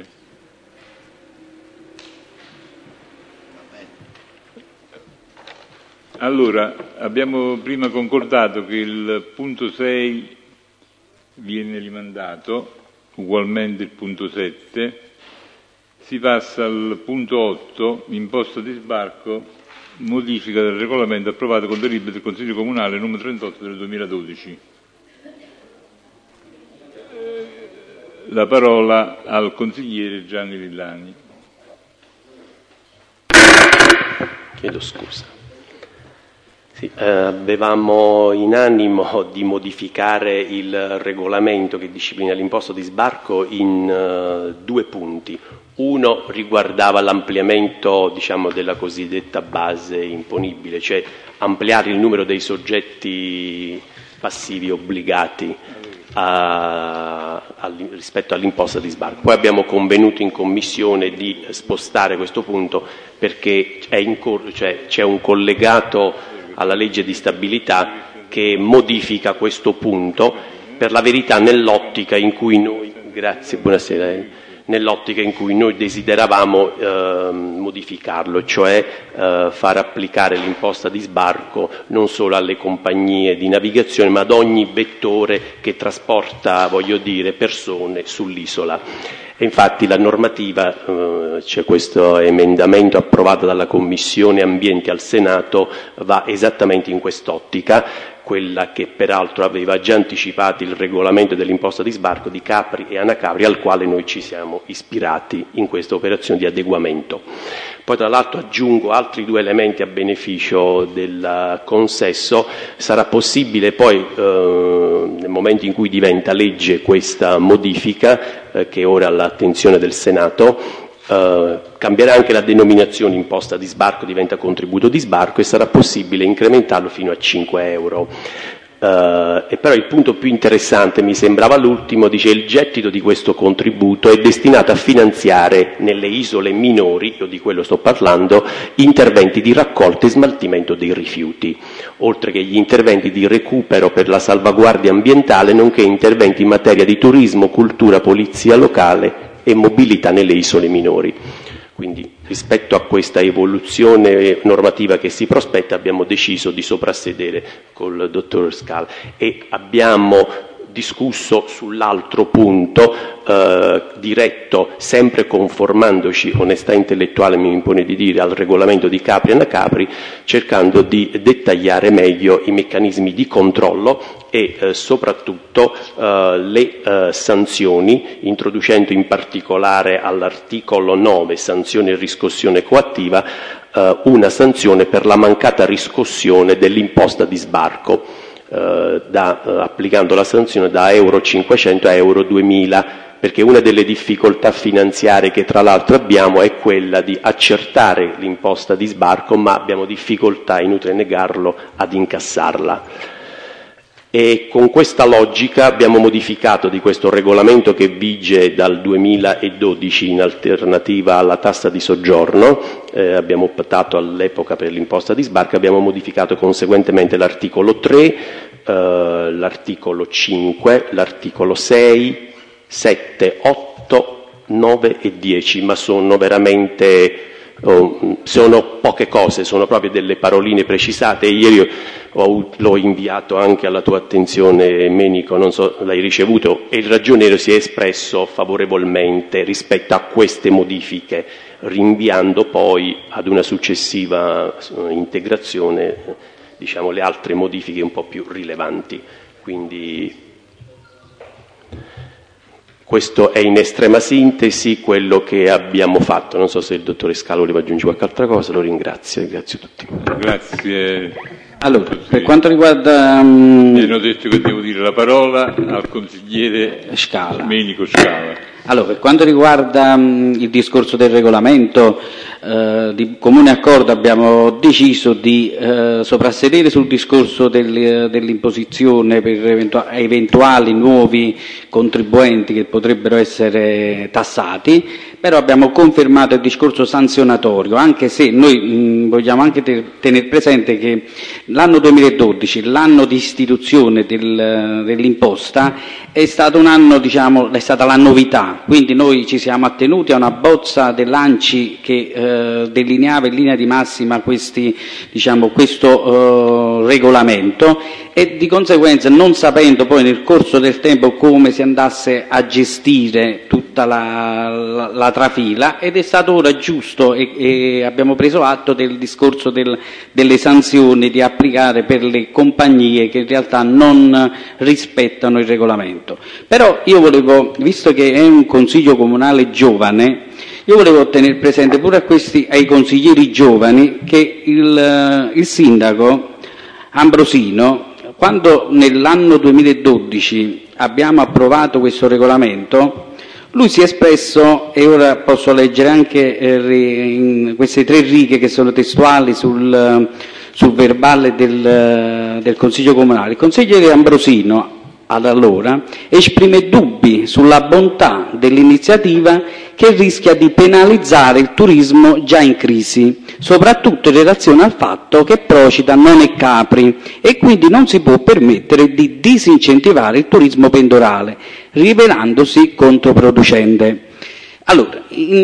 Allora, abbiamo prima concordato che il punto sei viene rimandato, ugualmente il punto sette, si passa al punto otto, imposta di sbarco, modifica del regolamento approvato con delibera del Consiglio Comunale numero trentotto del duemiladodici. La parola al consigliere Gianni Villani. Chiedo scusa. Sì, eh, avevamo in animo di modificare il regolamento che disciplina l'imposta di sbarco in uh, due punti. Uno riguardava l'ampliamento, diciamo, della cosiddetta base imponibile, cioè ampliare il numero dei soggetti passivi obbligati a, a, rispetto all'imposta di sbarco. Poi abbiamo convenuto in commissione di spostare questo punto perché è in cor- cioè, c'è un collegato alla legge di stabilità che modifica questo punto, per la verità nell'ottica in cui noi, grazie, buonasera, eh, nell'ottica in cui noi desideravamo eh, modificarlo, cioè eh, far applicare l'imposta di sbarco non solo alle compagnie di navigazione, ma ad ogni vettore che trasporta, voglio dire, persone sull'isola. E infatti la normativa, eh, c'è questo emendamento approvato dalla Commissione Ambiente al Senato, va esattamente in quest'ottica, quella che peraltro aveva già anticipato il regolamento dell'imposta di sbarco di Capri e Anacapri, al quale noi ci siamo ispirati in questa operazione di adeguamento. Poi tra l'altro aggiungo altri due elementi a beneficio del consesso. Sarà possibile poi, eh, nel momento in cui diventa legge questa modifica, eh, che è ora all'attenzione del Senato, Uh, cambierà anche la denominazione imposta di sbarco, diventa contributo di sbarco e sarà possibile incrementarlo fino a cinque euro. Uh, e però il punto più interessante mi sembrava l'ultimo, dice il gettito di questo contributo è destinato a finanziare nelle isole minori, io di quello sto parlando, interventi di raccolta e smaltimento dei rifiuti, oltre che gli interventi di recupero per la salvaguardia ambientale, nonché interventi in materia di turismo, cultura, polizia locale e mobilità nelle isole minori. Quindi rispetto a questa evoluzione normativa che si prospetta abbiamo deciso di soprassedere col dottor Scala e abbiamo discusso sull'altro punto eh, diretto, sempre conformandoci, onestà intellettuale mi impone di dire, al regolamento di Capri e Anacapri, cercando di dettagliare meglio i meccanismi di controllo e eh, soprattutto eh, le eh, sanzioni, introducendo in particolare all'articolo nove, sanzione e riscossione coattiva, eh, una sanzione per la mancata riscossione dell'imposta di sbarco. Uh, da, uh, applicando la sanzione da euro cinquecento a euro duemila, perché una delle difficoltà finanziarie che tra l'altro abbiamo è quella di accertare l'imposta di sbarco, ma abbiamo difficoltà, inutile negarlo, ad incassarla. E con questa logica abbiamo modificato di questo regolamento che vige dal duemiladodici in alternativa alla tassa di soggiorno, eh, abbiamo optato all'epoca per l'imposta di sbarco, abbiamo modificato conseguentemente l'articolo tre, eh, l'articolo cinque, l'articolo sei, sette, otto, nove e dieci, ma sono veramente... Oh, sono poche cose, sono proprio delle paroline precisate. Ieri ho, l'ho inviato anche alla tua attenzione, Menico, non so, l'hai ricevuto, e il ragioniere si è espresso favorevolmente rispetto a queste modifiche, rinviando poi ad una successiva integrazione, diciamo, le altre modifiche un po' più rilevanti. Quindi questo è in estrema sintesi quello che abbiamo fatto. Non so se il dottore Scalo voleva aggiungere qualche altra cosa, lo ringrazio. Grazie a tutti. Grazie. Allora, per quanto riguarda... Um... Mi hanno detto che devo dire la parola al consigliere Scala. Menico Scala. Allora, per quanto riguarda um, il discorso del regolamento, eh, di comune accordo abbiamo deciso di eh, soprassedere sul discorso del, dell'imposizione per eventu- eventuali nuovi contribuenti che potrebbero essere tassati, però abbiamo confermato il discorso sanzionatorio, anche se noi mh, vogliamo anche te- tenere presente che l'anno duemiladodici, l'anno di istituzione del, dell'imposta, è stato un anno, diciamo, è stata la novità, quindi noi ci siamo attenuti a una bozza dell'ANCI che eh, delineava in linea di massima questi, diciamo, questo eh, regolamento, e di conseguenza, non sapendo poi nel corso del tempo come si andasse a gestire tutta la, la, la trafila, ed è stato ora giusto e, e abbiamo preso atto del discorso del, delle sanzioni da applicare per le compagnie che in realtà non rispettano il regolamento. Però io volevo, visto che è un consiglio comunale giovane, io volevo tenere presente pure a questi, ai consiglieri giovani, che il, il sindaco Ambrosino, quando nell'anno duemiladodici abbiamo approvato questo regolamento, lui si è espresso, e ora posso leggere anche eh, in queste tre righe che sono testuali sul, sul verbale del, del Consiglio Comunale. Il consigliere Ambrosino, ad allora, esprime dubbi sulla bontà dell'iniziativa che rischia di penalizzare il turismo già in crisi, soprattutto in relazione al fatto che Procida non è Capri e quindi non si può permettere di disincentivare il turismo pendolare, rivelandosi controproducente. Allora,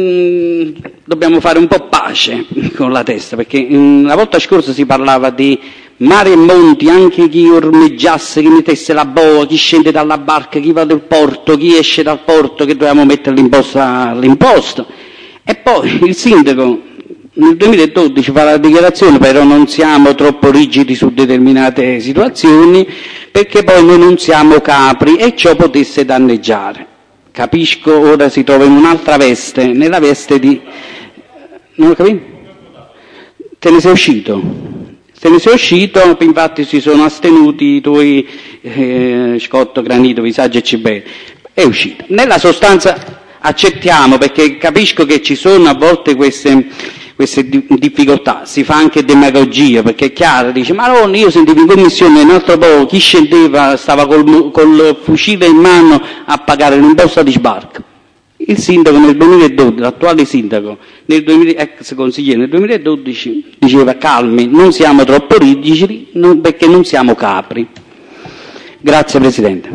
in, dobbiamo fare un po' pace con la testa, perché in, la volta scorsa si parlava di mare e monti, anche chi ormeggiasse, chi mettesse la boa, chi scende dalla barca, chi va del porto, chi esce dal porto, che dovevamo mettere l'imposta all'imposta. E poi il sindaco nel duemiladodici fa la dichiarazione, però non siamo troppo rigidi su determinate situazioni, perché poi noi non siamo Capri e ciò potesse danneggiare. Capisco, ora si trova in un'altra veste, nella veste di... non ho capito? Te ne sei uscito? Se ne sei uscito, infatti si sono astenuti i tuoi eh, Scotto, Granito, Visaggio e Ciberi. È uscito. Nella sostanza accettiamo, perché capisco che ci sono a volte queste, queste difficoltà, si fa anche demagogia, perché è chiaro, dice, ma no, io sentivo in commissione un altro po', chi scendeva stava col, col fucile in mano a pagare l'imposta di sbarco. Il sindaco nel duemiladodici, l'attuale sindaco, nel duemila, ex consigliere, nel duemiladodici diceva calmi, non siamo troppo rigidi non, perché non siamo Capri. Grazie Presidente.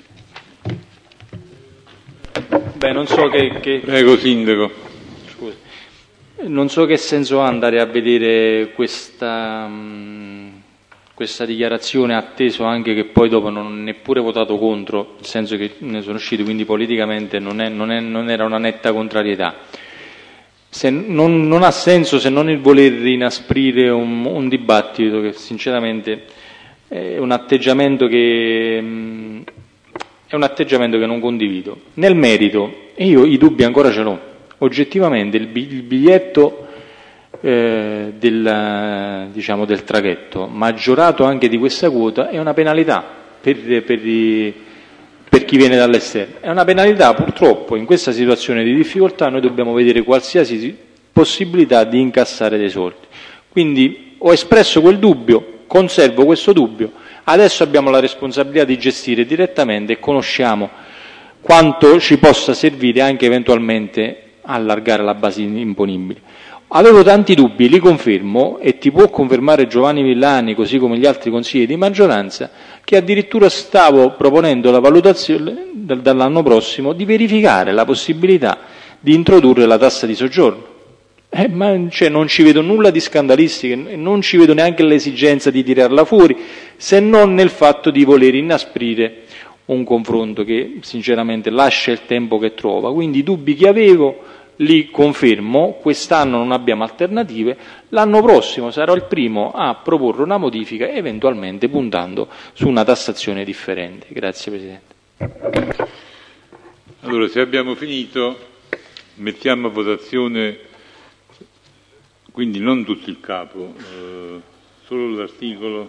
Beh, non so che, che... Prego Sindaco. Scusi. Non so che senso ha andare a vedere questa, mh, questa dichiarazione, atteso anche che poi dopo non ho neppure votato contro, nel senso che ne sono uscito, quindi politicamente non, è, non, è, non era una netta contrarietà. Se non, non ha senso, se non il voler inasprire un, un dibattito che sinceramente è un atteggiamento che mh, è un atteggiamento che non condivido. Nel merito, e io i dubbi ancora ce l'ho, oggettivamente il, il biglietto Eh, del, diciamo, del traghetto maggiorato anche di questa quota è una penalità per, per, i, per chi viene dall'esterno, è una penalità. Purtroppo in questa situazione di difficoltà noi dobbiamo vedere qualsiasi possibilità di incassare dei soldi, quindi ho espresso quel dubbio, conservo questo dubbio, adesso abbiamo la responsabilità di gestire direttamente e conosciamo quanto ci possa servire anche eventualmente allargare la base imponibile. Avevo tanti dubbi, li confermo, e ti può confermare Giovanni Villani, così come gli altri consiglieri di maggioranza, che addirittura stavo proponendo la valutazione dall'anno prossimo di verificare la possibilità di introdurre la tassa di soggiorno. Eh, ma cioè, non ci vedo nulla di scandalistico, e non ci vedo neanche l'esigenza di tirarla fuori, se non nel fatto di voler inasprire un confronto che sinceramente lascia il tempo che trova. Quindi i dubbi che avevo li confermo, quest'anno non abbiamo alternative, l'anno prossimo sarò il primo a proporre una modifica, eventualmente puntando su una tassazione differente. Grazie Presidente. Allora, se abbiamo finito, mettiamo a votazione, quindi non tutto il capo, eh, solo l'articolo.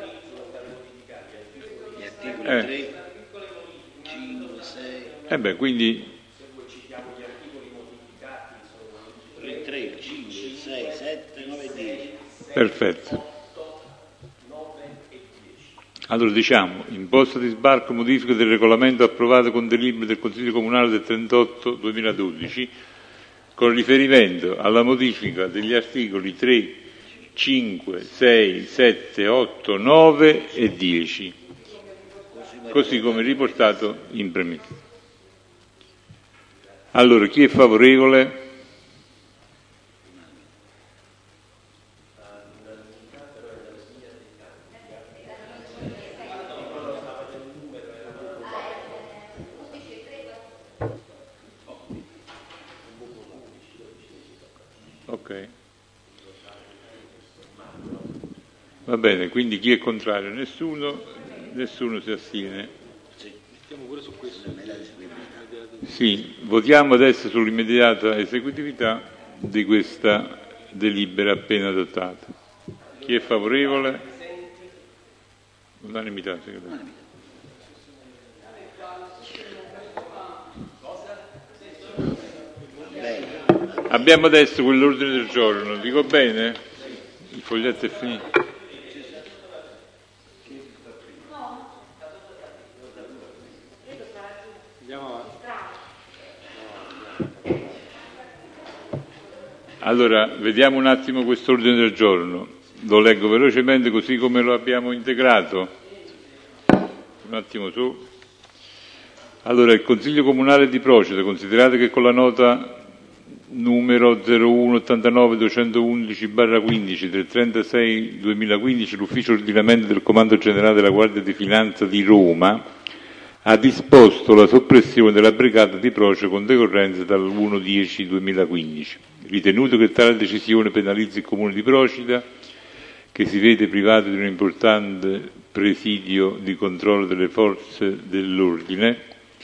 Gli articoli Eh. tre, cinque, sei. Eh beh, quindi tre, cinque, sei, sette, nove e dieci. perfetto. Allora diciamo, imposta di sbarco, modifica del regolamento approvato con delibera del Consiglio Comunale del trentotto duemiladodici, con riferimento alla modifica degli articoli tre, cinque, sei, sette, otto, nove e dieci, così come riportato in premessa. Allora, chi è favorevole? Ok. Va bene, quindi chi è contrario? Nessuno, nessuno si astiene. Mettiamo pure su questo. Sì, votiamo adesso sull'immediata esecutività di questa delibera appena adottata. Chi è favorevole? Unanimità, segretario. Abbiamo adesso quell'ordine del giorno, dico bene? Il foglietto è finito. Allora, vediamo un attimo quest'ordine del giorno, lo leggo velocemente così come lo abbiamo integrato. Un attimo su. Allora, il Consiglio Comunale di Procida, considerato che con la nota numero zero uno ottantanove duecentoundici barra quindici del trentasei duemilaquindici l'Ufficio Ordinamento del Comando Generale della Guardia di Finanza di Roma ha disposto la soppressione della brigata di Procida con decorrenza dal primo dieci duemilaquindici. Ritenuto che tale decisione penalizzi il Comune di Procida, che si vede privato di un importante presidio di controllo delle forze dell'ordine,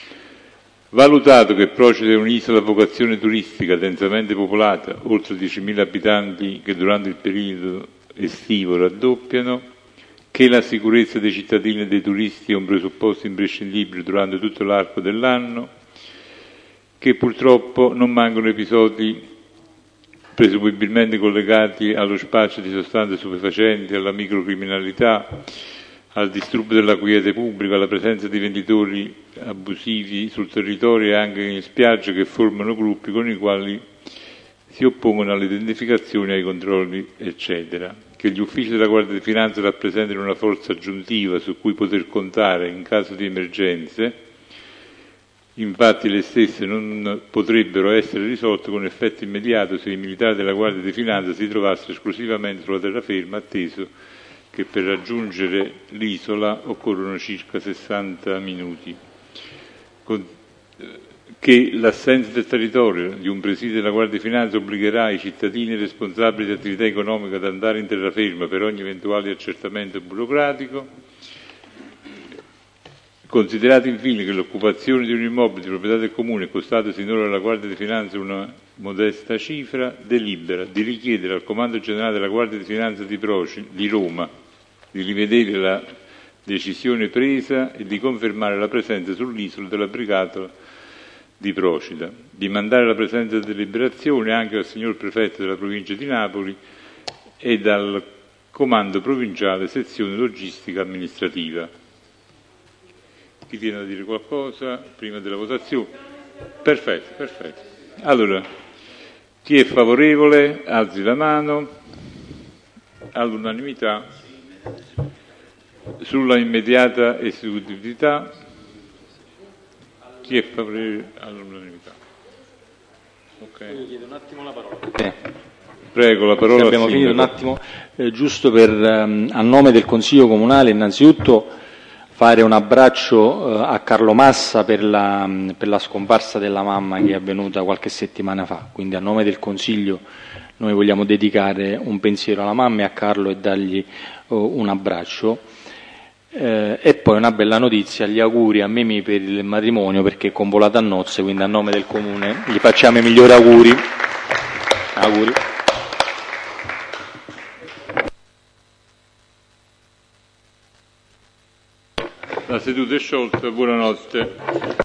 valutato che Procida è un'isola a vocazione turistica densamente popolata, oltre diecimila abitanti che durante il periodo estivo raddoppiano, che la sicurezza dei cittadini e dei turisti è un presupposto imprescindibile durante tutto l'arco dell'anno, che purtroppo non mancano episodi presumibilmente collegati allo spaccio di sostanze stupefacenti, alla microcriminalità, al disturbo della quiete pubblica, alla presenza di venditori abusivi sul territorio e anche in spiagge che formano gruppi con i quali si oppongono all'identificazione, ai controlli, eccetera. Che gli uffici della Guardia di Finanza rappresentino una forza aggiuntiva su cui poter contare in caso di emergenze, infatti le stesse non potrebbero essere risolte con effetto immediato se i militari della Guardia di Finanza si trovassero esclusivamente sulla terraferma, atteso che per raggiungere l'isola occorrono circa sessanta minuti. Con, che l'assenza del territorio di un presidio della Guardia di Finanza obbligherà i cittadini responsabili di attività economiche ad andare in terraferma per ogni eventuale accertamento burocratico. Considerato infine che l'occupazione di un immobile di proprietà del Comune è costato sinora alla Guardia di Finanza una modesta cifra, delibera di richiedere al Comando Generale della Guardia di Finanza di, Proci, di Roma di rivedere la decisione presa e di confermare la presenza sull'isola della brigata di Procida, di mandare la presente deliberazione anche al signor Prefetto della Provincia di Napoli e dal Comando Provinciale Sezione Logistica Amministrativa. Chi tiene a dire qualcosa prima della votazione? Perfetto, perfetto. Allora, chi è favorevole alzi la mano. All'unanimità sulla immediata esecutività. Chi è favorevole all'unanimità? Ok. Chiedo un attimo la parola. Eh. Prego, la parola. Se abbiamo finito un attimo, eh, giusto per, ehm, a nome del Consiglio Comunale, innanzitutto fare un abbraccio eh, a Carlo Massa per la, per la scomparsa della mamma che è avvenuta qualche settimana fa. Quindi a nome del Consiglio noi vogliamo dedicare un pensiero alla mamma e a Carlo e dargli oh, un abbraccio. Eh, e poi una bella notizia, gli auguri a Mimì per il matrimonio, perché è convolata a nozze, quindi a nome del Comune gli facciamo i migliori auguri. Auguri. La seduta è sciolta, buonanotte.